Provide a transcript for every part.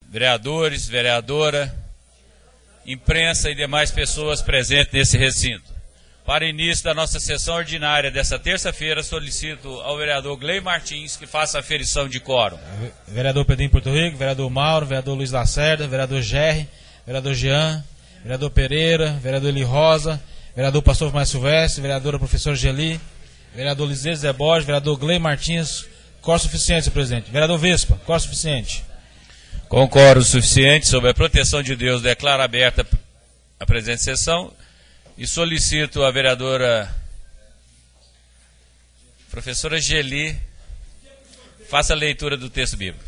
vereadores, vereadora, imprensa e demais pessoas presentes nesse recinto. Para início da nossa sessão ordinária desta terça-feira, solicito ao vereador Gley Martins que faça a aferição de quórum. Vereador Pedrinho Porto Rico, vereador Mauro, vereador Luiz Lacerda, vereador Gerry, vereador Jean, vereador Pereira, vereador Eli Rosa, vereador Pastor Mais Silvestre, vereadora professora Geli, vereador Liseu Zé Borges, vereador Gley Martins. Quórum suficiente, senhor presidente. Vereador Vespa, quórum suficiente. Com quórum suficiente, sob a proteção de Deus, declaro aberta a presente sessão e solicito a vereadora professora Geli faça a leitura do texto bíblico.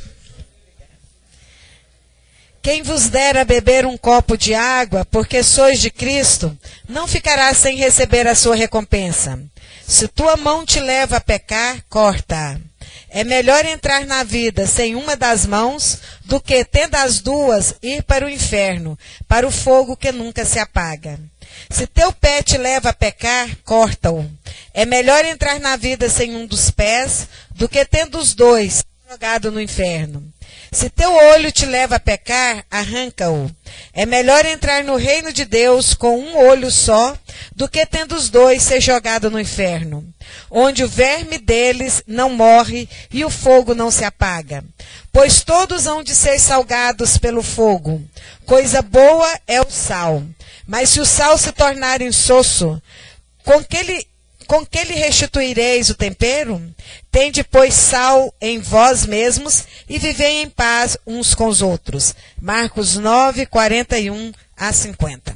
Quem vos der a beber um copo de água, porque sois de Cristo, não ficará sem receber a sua recompensa. Se tua mão te leva a pecar, corta-a. É melhor entrar na vida sem uma das mãos do que, tendo as duas, ir para o inferno, para o fogo que nunca se apaga. Se teu pé te leva a pecar, corta-o. É melhor entrar na vida sem um dos pés do que, tendo os dois, jogado no inferno. Se teu olho te leva a pecar, arranca-o. É melhor entrar no reino de Deus com um olho só, do que tendo os dois ser jogado no inferno, onde o verme deles não morre e o fogo não se apaga. Pois todos hão de ser salgados pelo fogo. Coisa boa é o sal. Mas se o sal se tornar insosso, com que lhe restituireis o tempero? Tende, pois, sal em vós mesmos e vivei em paz uns com os outros. Marcos 9, 41 a 50.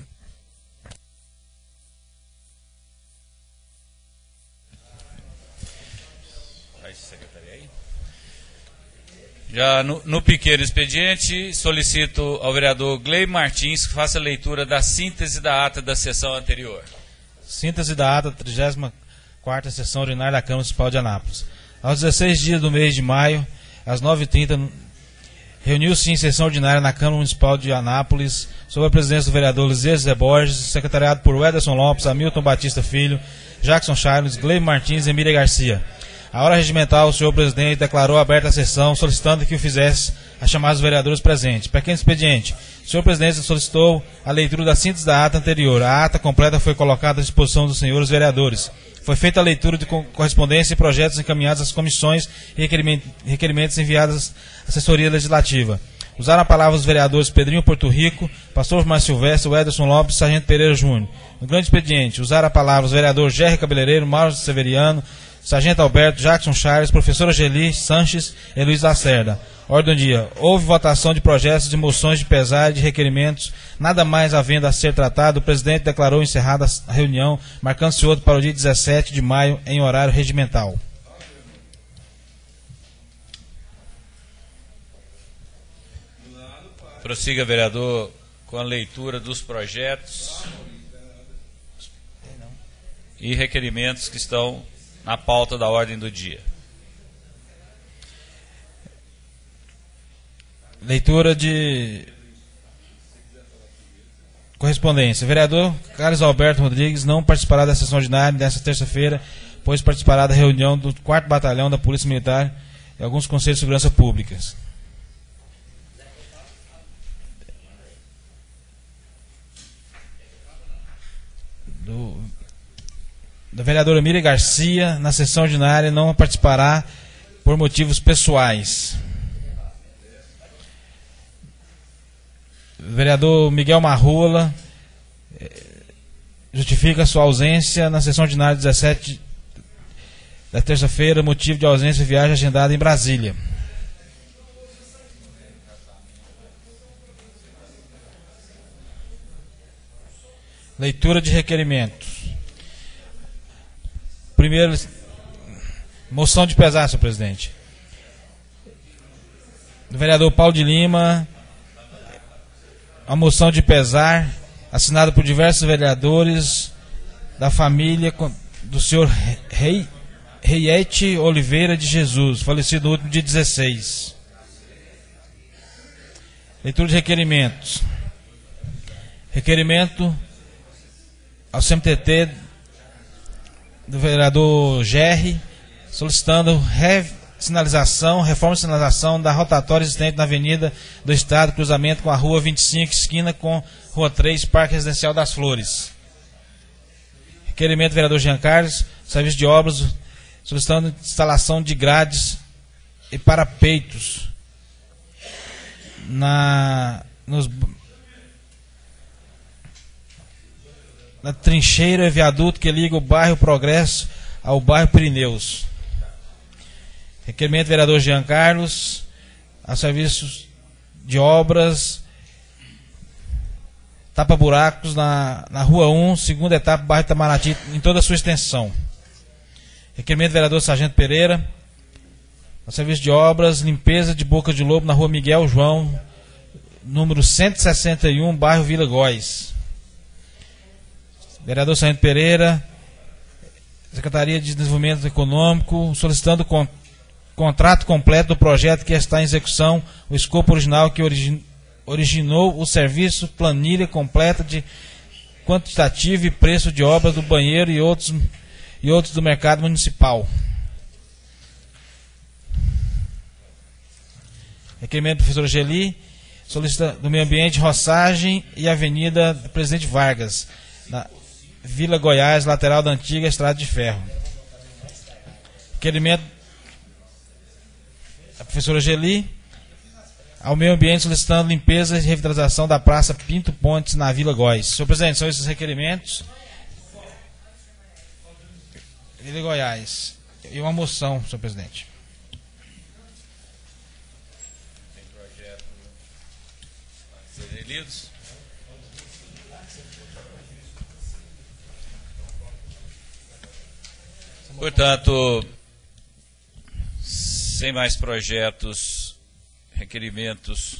Já no pequeno expediente, solicito ao vereador Gley Martins que faça a leitura da síntese da ata da sessão anterior. Síntese da ata da 34ª sessão ordinária da Câmara Municipal de Anápolis. Aos 16 dias do mês de maio, às 9h30, reuniu-se em sessão ordinária na Câmara Municipal de Anápolis, sob a presidência do vereador Liseu Zé Borges, secretariado por Wederson Lopes, Hamilton Batista Filho, Jackson Charles, Gley Martins e Emília Garcia. A hora regimental, o senhor presidente declarou aberta a sessão, solicitando que o fizesse a chamar os vereadores presentes. Pequeno expediente. O senhor presidente solicitou a leitura da síntese da ata anterior. A ata completa foi colocada à disposição dos senhores vereadores. Foi feita a leitura de correspondência e projetos encaminhados às comissões e requerimentos enviados à assessoria legislativa. Usaram a palavra os vereadores Pedrinho Porto Rico, Pastor Mais Silvestre, Wederson Lopes e Sargento Pereira Júnior. No grande expediente, usaram a palavra os vereadores Gerry Cabeleireiro, Mauro Severiano, Sargento Alberto, Jackson Charles, professora Geli Sanches e Luiz Lacerda. Ordem do dia. Houve votação de projetos de moções de pesar e de requerimentos. Nada mais havendo a ser tratado, o presidente declarou encerrada a reunião, marcando-se outro para o dia 17 de maio, em horário regimental. Prossiga, vereador, com a leitura dos projetos e requerimentos que estão na pauta da ordem do dia. Leitura de correspondência. Vereador Carlos Alberto Rodrigues não participará da sessão ordinária desta terça-feira, pois participará da reunião do 4º Batalhão da Polícia Militar e alguns conselhos de segurança públicas. Da vereadora Emília Garcia, na sessão ordinária, não participará por motivos pessoais. Vereador Miguel Marrula justifica sua ausência na sessão ordinária 17 da terça-feira, motivo de ausência e viagem agendada em Brasília. Leitura de requerimentos. Primeiro, moção de pesar, senhor presidente. Do vereador Paulo de Lima, a moção de pesar, assinada por diversos vereadores da família do senhor Reiete Oliveira de Jesus, falecido no último dia 16. Leitura de requerimentos. Requerimento ao CMTT do vereador Gerry, solicitando sinalização, reforma de sinalização da rotatória existente na Avenida do Estado, cruzamento com a Rua 25, esquina com Rua 3, Parque Residencial das Flores. Requerimento do vereador Jean Carlos, serviço de obras, solicitando instalação de grades e parapeitos na trincheira e viaduto que liga o bairro Progresso ao bairro Pirineus. Requerimento do vereador Jean Carlos, a serviços de obras, tapa-buracos na Rua 1, segunda etapa, bairro Itamaraty, em toda a sua extensão. Requerimento do vereador Sargento Pereira, a serviço de obras, limpeza de boca de lobo na Rua Miguel João, número 161, bairro Vila Góes. Vereador Sargento Pereira, Secretaria de Desenvolvimento Econômico, solicitando contrato completo do projeto que está em execução, o escopo original que originou o serviço, planilha completa de quantitativo e preço de obras do banheiro e outros do mercado municipal. Requerimento do professor Geli, solicita do meio ambiente, roçagem e Avenida do Presidente Vargas, na Vila Goiás, lateral da antiga Estrada de Ferro. Requerimento da professora Geli, ao meio ambiente, solicitando limpeza e revitalização da Praça Pinto Pontes, na Vila Góes. Senhor presidente, são esses requerimentos. Vila Goiás. E uma moção, senhor presidente. Tem projeto a serem lidos. Portanto, sem mais projetos, requerimentos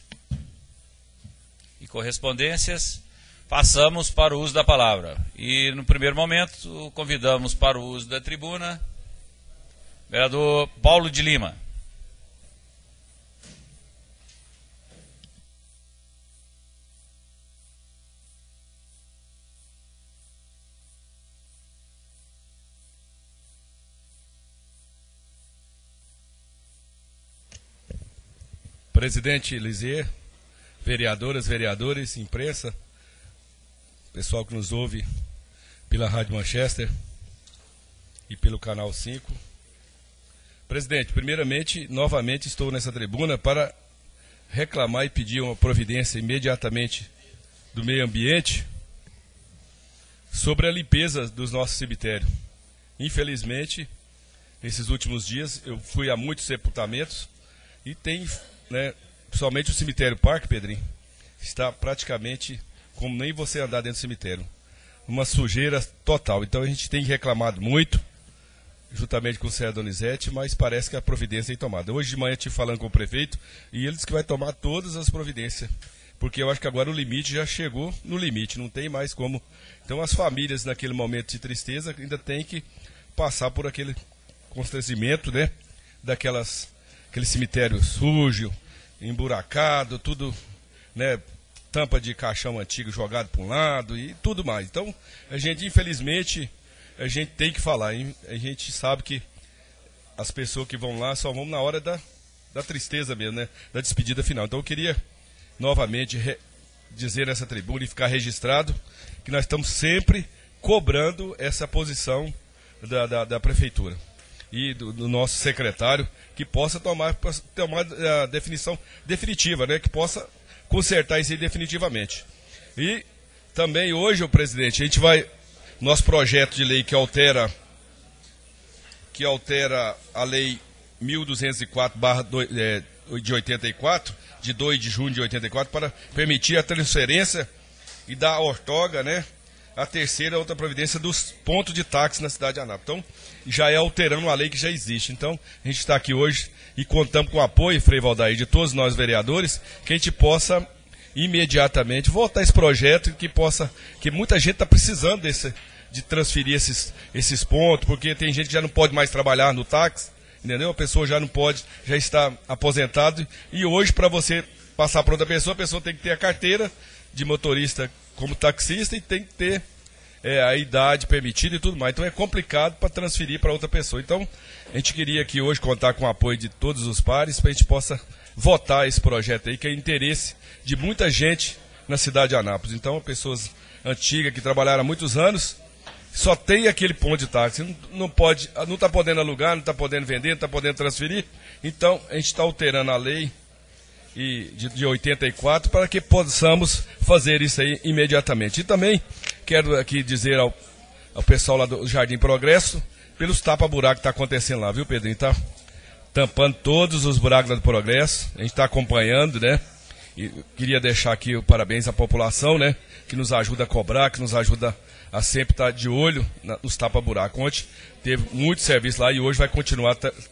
e correspondências, passamos para o uso da palavra. E, no primeiro momento, convidamos para o uso da tribuna o vereador Paulo de Lima. Presidente Lisier, vereadoras, vereadores, imprensa, pessoal que nos ouve pela Rádio Manchester e pelo Canal 5. Presidente, primeiramente, novamente estou nessa tribuna para reclamar e pedir uma providência imediatamente do meio ambiente sobre a limpeza dos nossos cemitérios. Infelizmente, nesses últimos dias, eu fui a muitos sepultamentos e tem, principalmente o cemitério Parque, Pedrinho, está praticamente como nem você andar dentro do cemitério. Uma sujeira total. Então a gente tem reclamado muito, juntamente com o Sérgio Donizete, mas parece que a providência é tomada. Hoje de manhã eu estive falando com o prefeito e ele disse que vai tomar todas as providências, porque eu acho que agora o limite já chegou no limite, não tem mais como. Então as famílias naquele momento de tristeza ainda tem que passar por aquele constrangimento, aquele cemitério sujo, emburacado, tudo, tampa de caixão antigo jogado para um lado e tudo mais. Então, a gente, infelizmente, a gente tem que falar, hein? A gente sabe que as pessoas que vão lá só vão na hora da tristeza mesmo, da despedida final. Então, eu queria novamente dizer nessa tribuna e ficar registrado que nós estamos sempre cobrando essa posição da prefeitura e do nosso secretário, que possa tomar a definição definitiva, que possa consertar isso aí definitivamente. E também hoje, o presidente, a gente vai, nosso projeto de lei que altera a lei 1204 de 84, de 2 de junho de 84, para permitir a transferência e dar a outorga, a terceira outra providência dos pontos de táxi na cidade de Anápolis. Então, já é alterando uma lei que já existe. Então, a gente está aqui hoje e contamos com o apoio, Frei Valdair, de todos nós vereadores, que a gente possa imediatamente votar esse projeto, que muita gente está precisando de transferir esses pontos, porque tem gente que já não pode mais trabalhar no táxi, entendeu? A pessoa já não pode, já está aposentado, e hoje, para você passar para outra pessoa, a pessoa tem que ter a carteira de motorista como taxista e tem que ter a idade permitida e tudo mais. Então é complicado para transferir para outra pessoa. Então a gente queria aqui hoje contar com o apoio de todos os pares para a gente possa votar esse projeto aí, que é interesse de muita gente na cidade de Anápolis. Então, pessoas antigas que trabalharam há muitos anos, só tem aquele ponto de táxi. Não está podendo alugar, não está podendo vender, não está podendo transferir. Então, a gente está alterando a lei de 84 para que possamos fazer isso aí imediatamente. E também quero aqui dizer ao pessoal lá do Jardim Progresso, pelos tapa-buraco que está acontecendo lá, viu, Pedrinho? Está tampando todos os buracos lá do Progresso, a gente está acompanhando, né? E queria deixar aqui o parabéns à população, né? Que nos ajuda a cobrar, que nos ajuda a sempre estar de olho nos tapa-buraco. Ontem teve muito serviço lá e hoje vai continuar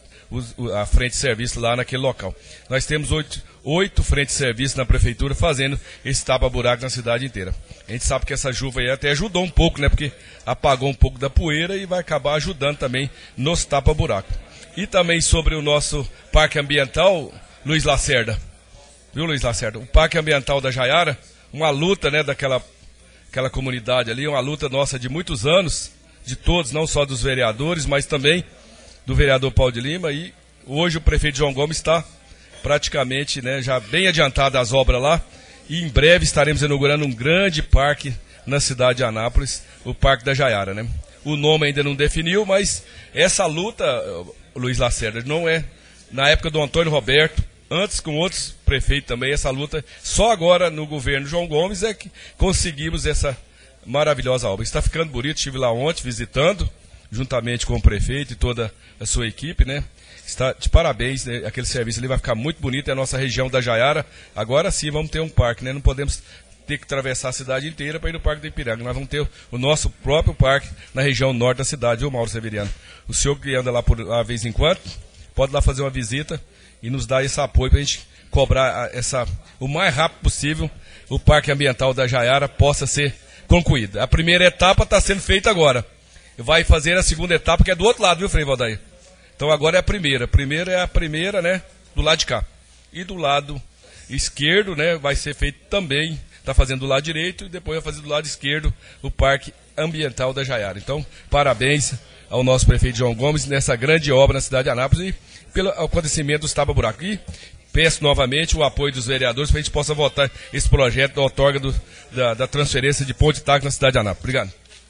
a frente de serviço lá naquele local. Nós temos 8 frentes de serviço na prefeitura fazendo esse tapa-buraco na cidade inteira. A gente sabe que essa chuva aí até ajudou um pouco, né? Porque apagou um pouco da poeira e vai acabar ajudando também nos tapa-buraco. E também sobre o nosso parque ambiental, Luiz Lacerda. Viu, Luiz Lacerda? O parque ambiental da Jaiara, uma luta, né, daquela comunidade ali, uma luta nossa de muitos anos, de todos, não só dos vereadores, mas também do vereador Paulo de Lima. E hoje o prefeito João Gomes está praticamente, né, já bem adiantado as obras lá. E em breve estaremos inaugurando um grande parque na cidade de Anápolis, o Parque da Jaiara, né? O nome ainda não definiu, mas essa luta, Luiz Lacerda, não é na época do Antônio Roberto, antes com outros prefeitos também, essa luta, só agora no governo João Gomes é que conseguimos essa maravilhosa obra. Está ficando bonito, estive lá ontem visitando, juntamente com o prefeito e toda a sua equipe, né? Está de parabéns, né? Aquele serviço ali vai ficar muito bonito, é a nossa região da Jaiara. Agora sim vamos ter um parque, né? Não podemos ter que atravessar a cidade inteira para ir no Parque do Ipiranga. Nós vamos ter o nosso próprio parque na região norte da cidade, viu, Mauro Severiano? O senhor que anda lá por lá de vez em quando, pode lá fazer uma visita e nos dar esse apoio para a gente cobrar o mais rápido possível o Parque Ambiental da Jaiara possa ser concluído. A primeira etapa está sendo feita agora. Vai fazer a segunda etapa, que é do outro lado, viu, Frei Valdair? Então agora é a primeira. A primeira é a primeira, né, do lado de cá. E do lado esquerdo, né, vai ser feito também, está fazendo do lado direito e depois vai fazer do lado esquerdo o Parque Ambiental da Jaiara. Então, parabéns ao nosso prefeito João Gomes nessa grande obra na cidade de Anápolis e pelo acontecimento dos tapa-buraco. E peço novamente o apoio dos vereadores para a gente possa votar esse projeto da outorga da transferência de ponte de táxi na cidade de Anápolis. Obrigado.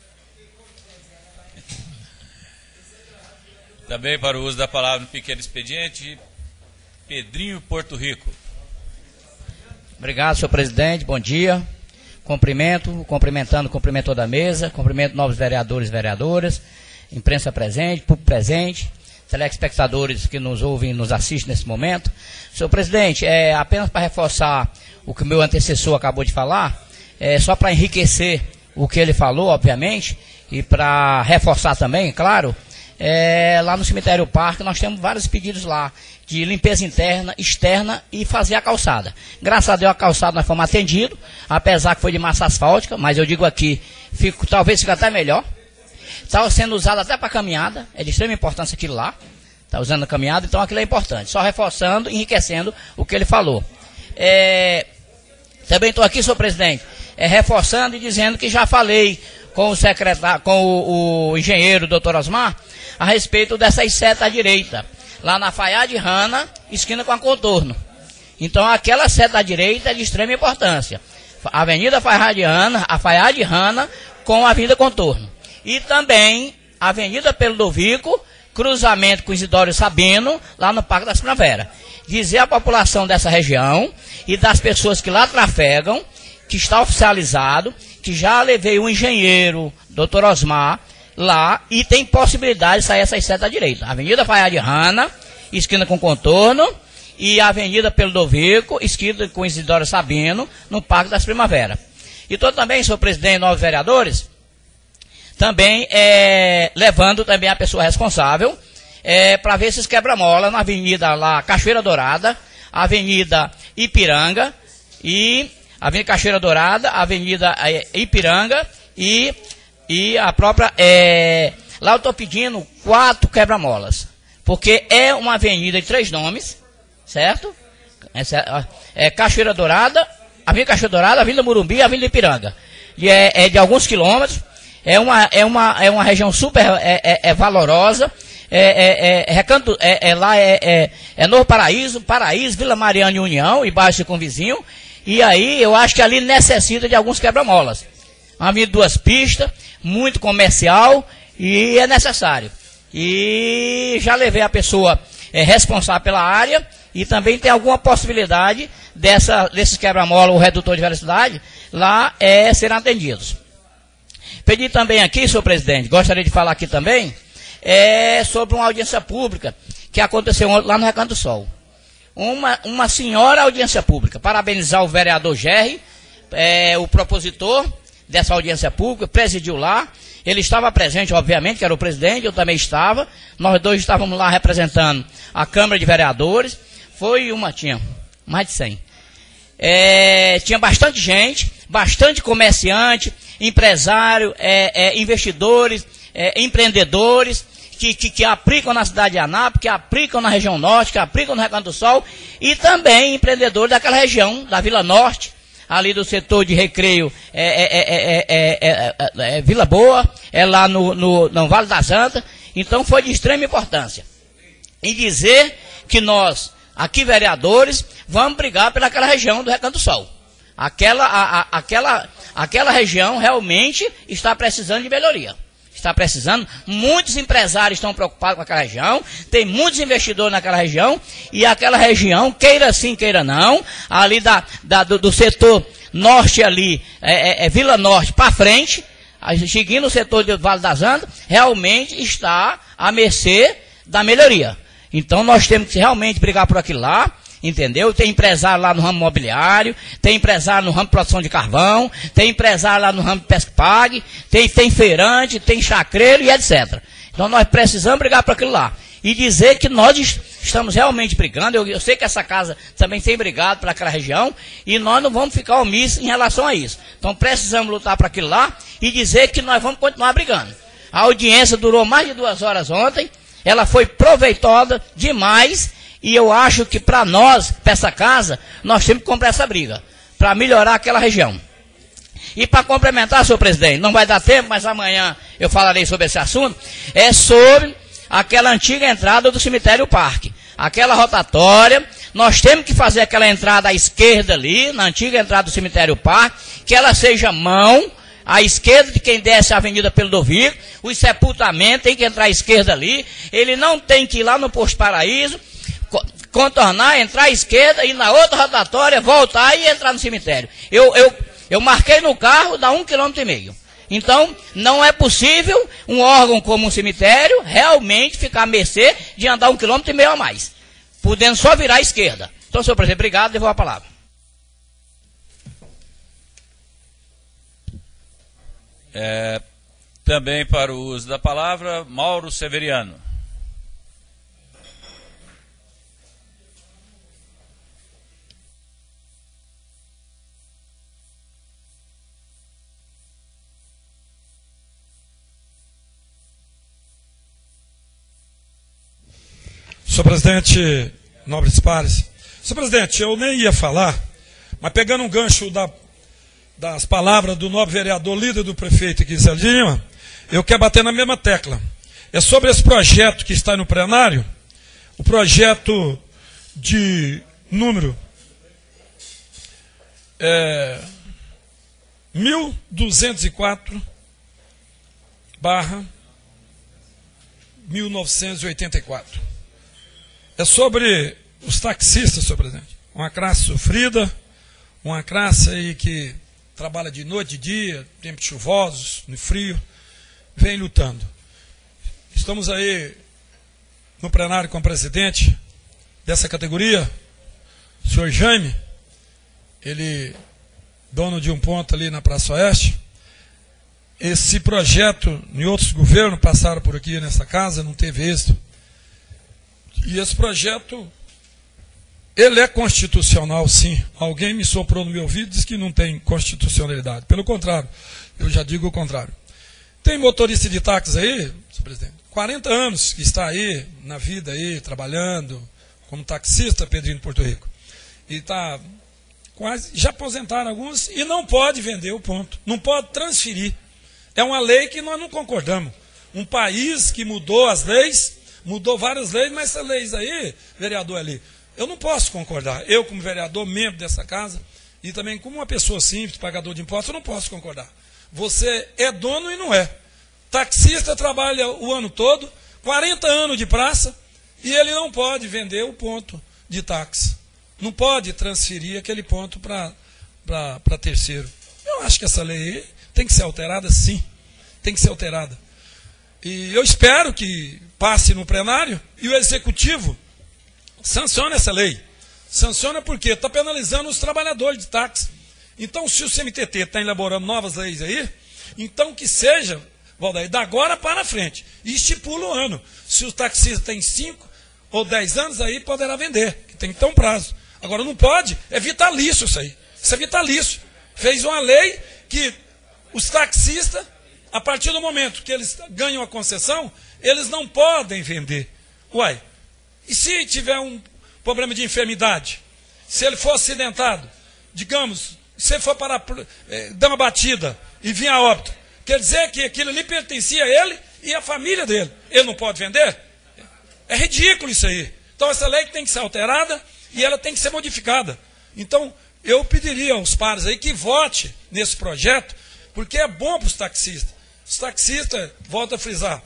Também para o uso da palavra no pequeno expediente, Pedrinho Porto Rico. Obrigado, senhor presidente, bom dia. Cumprimento toda a mesa, cumprimento novos vereadores e vereadoras, imprensa presente, público presente, telespectadores que nos ouvem e nos assistem nesse momento. Senhor presidente, apenas para reforçar o que o meu antecessor acabou de falar, só para enriquecer o que ele falou, obviamente, e para reforçar também, claro, lá no Cemitério Parque nós temos vários pedidos lá de limpeza interna, externa e fazer a calçada. Graças a Deus a calçada nós fomos atendidos, apesar que foi de massa asfáltica, mas eu digo aqui, talvez fique até melhor. Está sendo usado até para caminhada, é de extrema importância aquilo lá, está usando a caminhada, então aquilo é importante. Só reforçando, enriquecendo o que ele falou. Também estou aqui, senhor presidente, reforçando e dizendo que já falei com o secretário, com o engenheiro doutor Osmar, a respeito dessas setas à direita, lá na Faiá de Rana, esquina com a Contorno. Então aquela seta à direita é de extrema importância. Avenida Faiá de Rana com a Avenida Contorno. E também Avenida Pelo Dovico, cruzamento com Isidório Sabino, lá no Parque das Primaveras. Dizer à população dessa região e das pessoas que lá trafegam, que está oficializado, que já levei um engenheiro, doutor Osmar, lá, e tem possibilidade de sair essas setas à direita. Avenida Faiá de Rana, esquina com Contorno, e Avenida Pelo Dovico, esquina com Isidório Sabino, no Parque das Primaveras. E estou também, senhor presidente e novos vereadores, também levando também a pessoa responsável para ver esses quebra-mola na Avenida lá, Cachoeira Dourada, Avenida Ipiranga, e Avenida Cachoeira Dourada, Avenida Ipiranga e a própria... lá eu estou pedindo 4 quebra-molas, porque é uma avenida de 3 nomes, certo? Cachoeira Dourada, Avenida Cachoeira Dourada, Avenida Morumbi e Avenida Ipiranga. E é de alguns quilômetros. é uma região super valorosa. Lá é Novo Paraíso, Vila Mariana e União, e bairro circunvizinho. E aí eu acho que ali necessita de alguns quebra-molas. Uma avenida de 2 pistas, muito comercial, e é necessário. E já levei a pessoa responsável pela área, e também tem alguma possibilidade desses quebra-mola, o redutor de velocidade, lá serem atendidos. Pedi também aqui, senhor presidente, gostaria de falar aqui também, sobre uma audiência pública que aconteceu ontem lá no Recanto do Sol. Uma senhora audiência pública. Parabenizar o vereador Gerry, o propositor dessa audiência pública, presidiu lá. Ele estava presente, obviamente, que era o presidente, eu também estava. Nós dois estávamos lá representando a Câmara de Vereadores. Tinha mais de 100. Tinha bastante gente, bastante comerciante, empresário, investidores, empreendedores, que aplicam na cidade de Anápolis, que aplicam na região norte, que aplicam no Recanto do Sol, e também empreendedores daquela região, da Vila Norte, ali do setor de recreio, Vila Boa, lá no Vale das Antas. Então foi de extrema importância. E dizer que nós, aqui vereadores, vamos brigar pelaquela região do Recanto do Sol. Aquela região realmente está precisando de melhoria. Está precisando, muitos empresários estão preocupados com aquela região, tem muitos investidores naquela região, e aquela região, queira sim, queira não, ali do setor norte ali, Vila Norte para frente, seguindo o setor do Vale das Antas, realmente está à mercê da melhoria. Então nós temos que realmente brigar por aquilo lá, entendeu? Tem empresário lá no ramo imobiliário, tem empresário no ramo de produção de carvão, tem empresário lá no ramo de pesca pague, tem feirante, tem chacreiro e etc. Então nós precisamos brigar por aquilo lá. E dizer que nós estamos realmente brigando. Eu sei que essa casa também tem brigado por aquela região, e nós não vamos ficar omissos em relação a isso. Então precisamos lutar por aquilo lá e dizer que nós vamos continuar brigando. A audiência durou mais de 2 horas ontem, ela foi proveitosa demais. E eu acho que para nós, para essa casa, nós temos que comprar essa briga, para melhorar aquela região. E para complementar, senhor presidente, não vai dar tempo, mas amanhã eu falarei sobre esse assunto, sobre aquela antiga entrada do cemitério Parque. Aquela rotatória, nós temos que fazer aquela entrada à esquerda ali, na antiga entrada do cemitério Parque, que ela seja mão, à esquerda de quem desce a avenida pelo Dovico, os sepultamentos tem que entrar à esquerda ali, ele não tem que ir lá no Posto Paraíso, contornar, entrar à esquerda e na outra rotatória voltar e entrar no cemitério. Eu marquei no carro, dá 1,5 km. Então, não é possível um órgão como um cemitério realmente ficar à mercê de andar 1,5 km a mais, podendo só virar à esquerda. Então, senhor presidente, obrigado, devolvo a palavra. Também para o uso da palavra, Mauro Severiano. Senhor presidente, nobres pares. Senhor presidente, eu nem ia falar, mas pegando um gancho das palavras do nobre vereador, líder do prefeito aqui, Zé Lima, eu quero bater na mesma tecla. É sobre esse projeto que está no plenário, o projeto de número 1204/1984. É sobre os taxistas, senhor presidente. Uma classe sofrida, uma classe aí que trabalha de noite, de dia, tempos chuvosos, no frio, vem lutando. Estamos aí no plenário com o presidente dessa categoria, o senhor Jaime, ele dono de um ponto ali na Praça Oeste. Esse projeto, em outros governos passaram por aqui nessa casa, não teve êxito. E esse projeto, ele é constitucional, sim. Alguém me soprou no meu ouvido e disse que não tem constitucionalidade. Pelo contrário, eu já digo o contrário. Tem motorista de táxi aí, senhor presidente, 40 anos que está aí, na vida aí, trabalhando, como taxista, Pedrinho de Porto Rico. E está quase, já aposentaram alguns, e não pode vender o ponto. Não pode transferir. É uma lei que nós não concordamos. Um país que mudou as leis, mudou várias leis, mas essas leis aí, vereador ali, eu não posso concordar. Eu, como vereador, membro dessa casa, e também como uma pessoa simples, pagador de impostos, eu não posso concordar. Você é dono e não é. Taxista trabalha o ano todo, 40 anos de praça, e ele não pode vender o ponto de táxi. Não pode transferir aquele ponto para terceiro. Eu acho que essa lei tem que ser alterada, sim. Tem que ser alterada. E eu espero que passe no plenário e o executivo sancione essa lei. Sanciona porque está penalizando os trabalhadores de táxi. Então, se o CMTT está elaborando novas leis aí, então que seja, Valdair, da agora para frente. E estipula o ano. Se o taxista tem 5 ou 10 anos, aí poderá vender, que tem que ter um prazo. Agora, não pode, é vitalício isso aí. Isso é vitalício. Fez uma lei que os taxistas, a partir do momento que eles ganham a concessão, eles não podem vender. Uai, e se tiver um problema de enfermidade? Se ele for acidentado, digamos, se ele for para dar uma batida e vir a óbito, quer dizer que aquilo ali pertencia a ele e à família dele. Ele não pode vender? É ridículo isso aí. Então essa lei tem que ser alterada e ela tem que ser modificada. Então eu pediria aos pares aí que vote nesse projeto, porque é bom para os taxistas. Os taxistas, volto a frisar,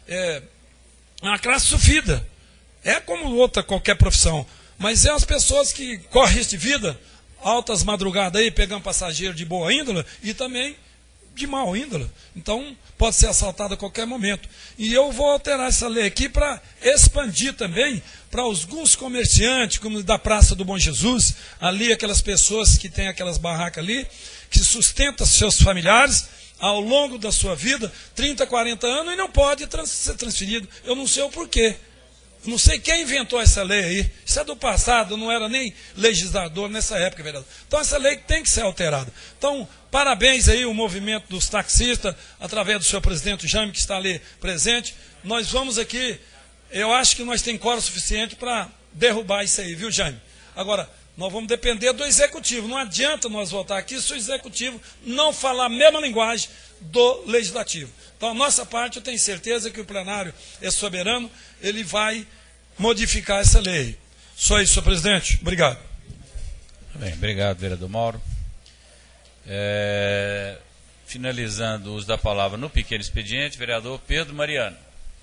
é uma classe sofrida. É como outra qualquer profissão. Mas é as pessoas que correm risco de vida, altas madrugadas aí, pegando passageiro de boa índole e também de mau índole. Então, pode ser assaltado a qualquer momento. E eu vou alterar essa lei aqui para expandir também para alguns comerciantes, como da Praça do Bom Jesus, ali aquelas pessoas que têm aquelas barracas ali, que sustentam seus familiares ao longo da sua vida, 30, 40 anos, e não pode ser transferido. Eu não sei o porquê. Não sei quem inventou essa lei aí. Isso é do passado, não era nem legislador nessa época, vereador. Então essa lei tem que ser alterada. Então, parabéns aí o movimento dos taxistas, através do seu presidente Jaime, que está ali presente. Nós vamos aqui, eu acho que nós temos quórum suficiente para derrubar isso aí, viu, Jaime? Agora, nós vamos depender do executivo. Não adianta nós votar aqui se o executivo não falar a mesma linguagem do legislativo. Então, a nossa parte, eu tenho certeza que o plenário é soberano, ele vai modificar essa lei. Só isso, senhor presidente. Obrigado. Bem, obrigado, vereador Mauro. Finalizando o uso da palavra no pequeno expediente, vereador Pedro Mariano.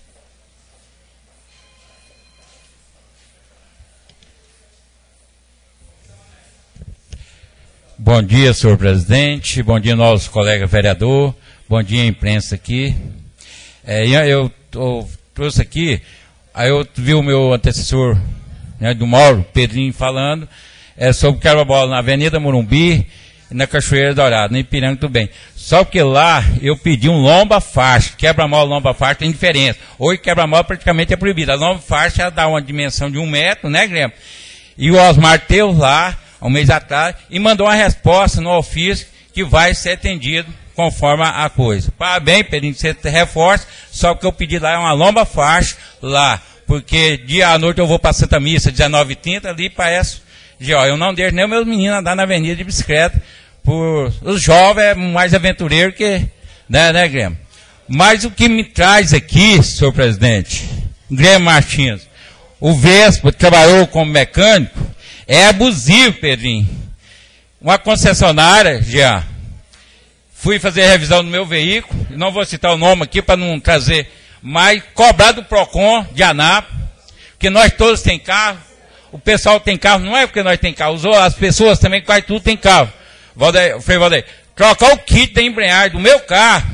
Bom dia, senhor presidente. Bom dia, nossos colegas vereador. Bom dia, imprensa aqui. Eu trouxe aqui, aí eu vi o meu antecessor, né, do Mauro, Pedrinho, falando sobre quebra-mola na Avenida Morumbi e na Cachoeira Dourada, no Ipiranga, tudo bem. Só que lá eu pedi um lomba-faixa. Quebra-mola e lomba-faixa tem diferença. Hoje quebra-mola praticamente é proibido. A lomba-faixa dá uma dimensão de 1 metro, né, Guilherme? E o Osmar teve lá, há um mês atrás, e mandou uma resposta no ofício que vai ser atendido conforme a coisa. Parabéns, Pedrinho, você reforça, só que eu pedi lá uma lomba-faixa lá, porque dia à noite eu vou para Santa Missa, 19h30, ali parece, eu não deixo nem os meus meninos andar na avenida de bicicleta, os jovens é mais aventureiro que, né, Guilherme? Mas o que me traz aqui, senhor presidente, Guilherme Martins, o Vespa trabalhou como mecânico, é abusivo, Pedrinho. Uma concessionária, já fui fazer a revisão do meu veículo, não vou citar o nome aqui para não trazer, mas cobrar do PROCON de Anápolis, porque nós todos temos carro, o pessoal tem carro, não é porque nós temos carro, as pessoas também quase tudo tem carro. Frei Valdeir, trocar o kit da embreagem do meu carro,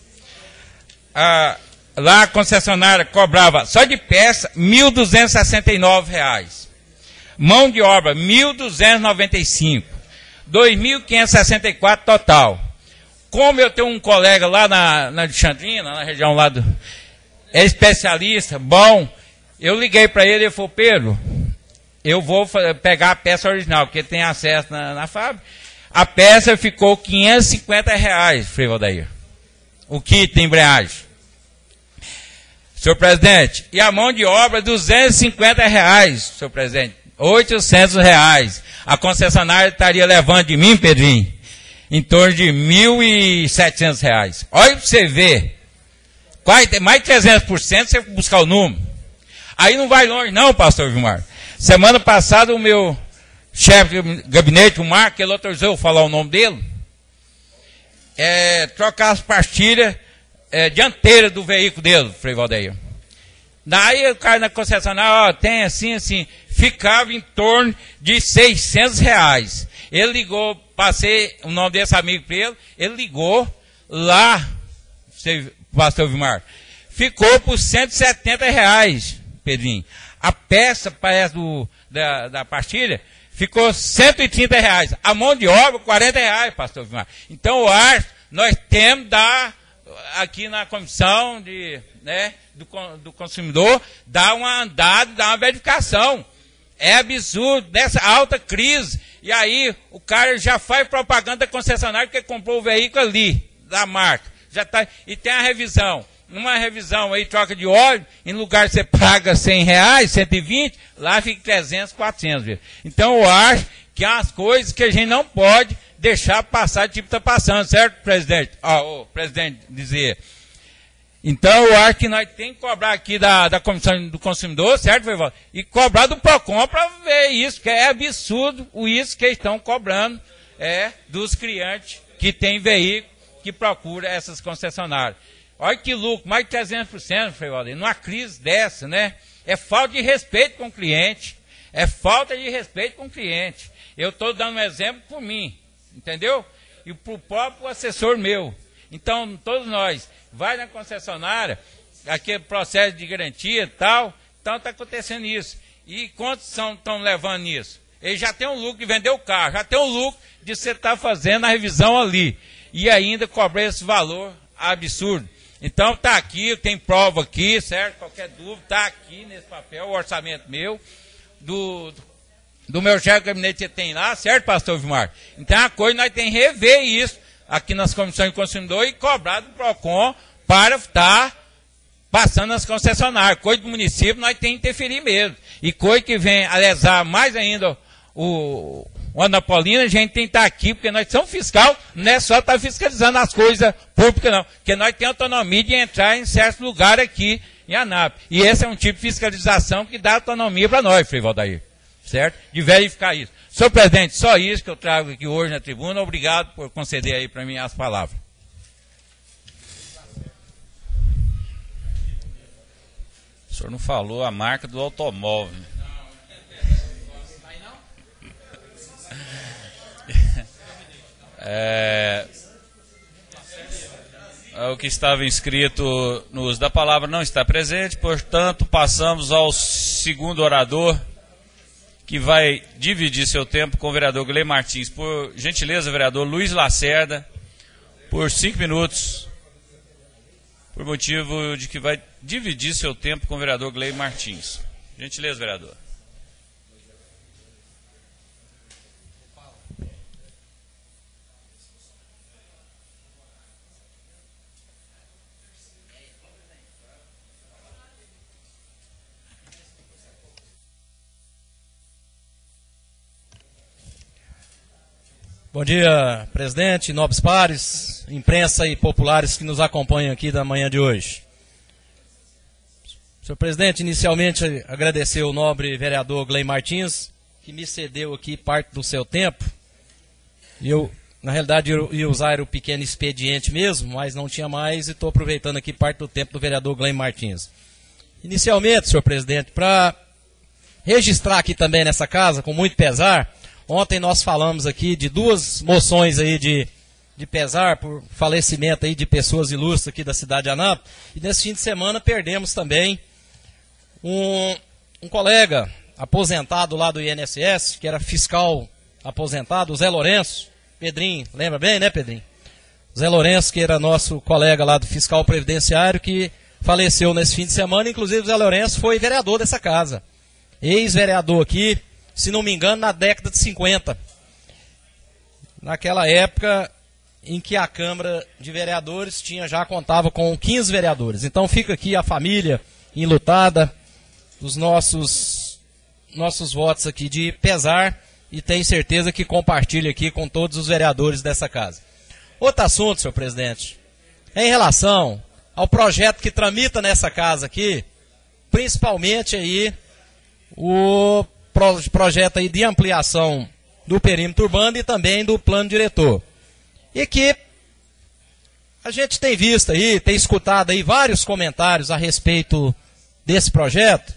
lá a concessionária cobrava só de peça R$ 1.269. Mão de obra, R$ 1.295. R$ 2.564 total. Como eu tenho um colega lá na Alexandrina, na região lá é especialista, bom, eu liguei para ele e ele falou, Pedro, eu vou pegar a peça original, porque ele tem acesso na fábrica. A peça ficou R$ 550, Frei Valdeir. O kit de embreagem. Senhor presidente, e a mão de obra, R$ 250, senhor presidente. R$ 800. A concessionária estaria levando de mim, Pedrinho, em torno de R$ 1.700. Olha para você ver, quase, mais de 300% você buscar o número. Aí não vai longe não, pastor Vilmar. Semana passada o meu chefe de gabinete, o Marco, ele autorizou eu falar o nome dele, trocar as pastilhas dianteiras do veículo dele, Frei Valdeir. Daí o cara na concessionária, tem assim, ficava em torno de R$ 600. Ele ligou, passei o nome desse amigo para ele ligou lá, pastor Vilmar, ficou por R$ 170, Pedrinho. A peça, parece, da pastilha, ficou R$ 130. A mão de obra, R$ 40, pastor Vilmar. Então, eu acho, nós temos que dar, aqui na comissão do consumidor, dar uma andada, dar uma verificação. É absurdo, nessa alta crise. E aí, o cara já faz propaganda da concessionária que comprou o veículo ali, da marca. Já tá, e tem a revisão. Numa revisão aí, troca de óleo, em lugar de você paga R$ 100, 120, lá fica 300, 400. Viu? Então, eu acho que é umas coisas que a gente não pode deixar passar, tipo está passando, certo, presidente? O presidente dizia. Então, eu acho que nós temos que cobrar aqui da Comissão do Consumidor, certo, Voivoda? E cobrar do PROCON para ver isso, que é absurdo isso que estão cobrando dos clientes que têm veículo, que procuram essas concessionárias. Olha que lucro, mais de 300%, Frei Valdeir, numa crise dessa, né? É falta de respeito com o cliente. É falta de respeito com o cliente. Eu estou dando um exemplo por mim, entendeu? E para o próprio assessor meu. Então, todos nós, vai na concessionária, aquele processo de garantia e tal, então está acontecendo isso. E quantos estão levando isso? Eles já tem um lucro de vender o carro, já tem um lucro de você estar fazendo a revisão ali. E ainda cobrar esse valor absurdo. Então está aqui, tem prova aqui, certo? Qualquer dúvida, está aqui nesse papel, o orçamento meu, do meu chefe de gabinete que tem lá, certo, pastor Vilmar? Então a coisa nós temos que rever isso aqui nas comissões de consumidor e cobrar do PROCON para estar passando nas concessionárias. Coisa do município nós temos que interferir mesmo. E coisa que vem a lesar mais ainda o Anapolina, a gente tem que estar aqui, porque nós somos fiscal, não é só estar fiscalizando as coisas públicas, não. Porque nós temos autonomia de entrar em certos lugares aqui em Anápolis. E esse é um tipo de fiscalização que dá autonomia para nós, Frei Valdeir. Certo? De verificar isso. Senhor presidente, só isso que eu trago aqui hoje na tribuna. Obrigado por conceder aí para mim as palavras. O senhor não falou a marca do automóvel. O que estava inscrito no uso da palavra não está presente, portanto, passamos ao segundo orador, que vai dividir seu tempo com o vereador Glei Martins. Por gentileza, vereador Luiz Lacerda, por 5 minutos, por motivo de que vai dividir seu tempo com o vereador Glei Martins. Gentileza, vereador. Bom dia, presidente, nobres pares, imprensa e populares que nos acompanham aqui da manhã de hoje. Senhor presidente, inicialmente agradecer ao nobre vereador Glei Martins, que me cedeu aqui parte do seu tempo. Eu, na realidade, ia usar o pequeno expediente mesmo, mas não tinha mais e estou aproveitando aqui parte do tempo do vereador Glei Martins. Inicialmente, senhor presidente, para registrar aqui também nessa casa, com muito pesar, ontem nós falamos aqui de 2 moções aí de pesar por falecimento aí de pessoas ilustres aqui da cidade de Anápolis. E nesse fim de semana perdemos também um colega aposentado lá do INSS, que era fiscal aposentado, o Zé Lourenço. Pedrinho, lembra bem, né, Pedrinho? Zé Lourenço, que era nosso colega lá do fiscal previdenciário, que faleceu nesse fim de semana. Inclusive o Zé Lourenço foi vereador dessa casa. Ex-vereador aqui, se não me engano, na década de 50. Naquela época em que a Câmara de Vereadores já contava com 15 vereadores. Então fica aqui a família enlutada, os nossos votos aqui de pesar e tenho certeza que compartilha aqui com todos os vereadores dessa casa. Outro assunto, senhor presidente, em relação ao projeto que tramita nessa casa aqui, principalmente aí o projeto aí de ampliação do perímetro urbano e também do plano diretor. E que a gente tem visto aí, tem escutado aí vários comentários a respeito desse projeto,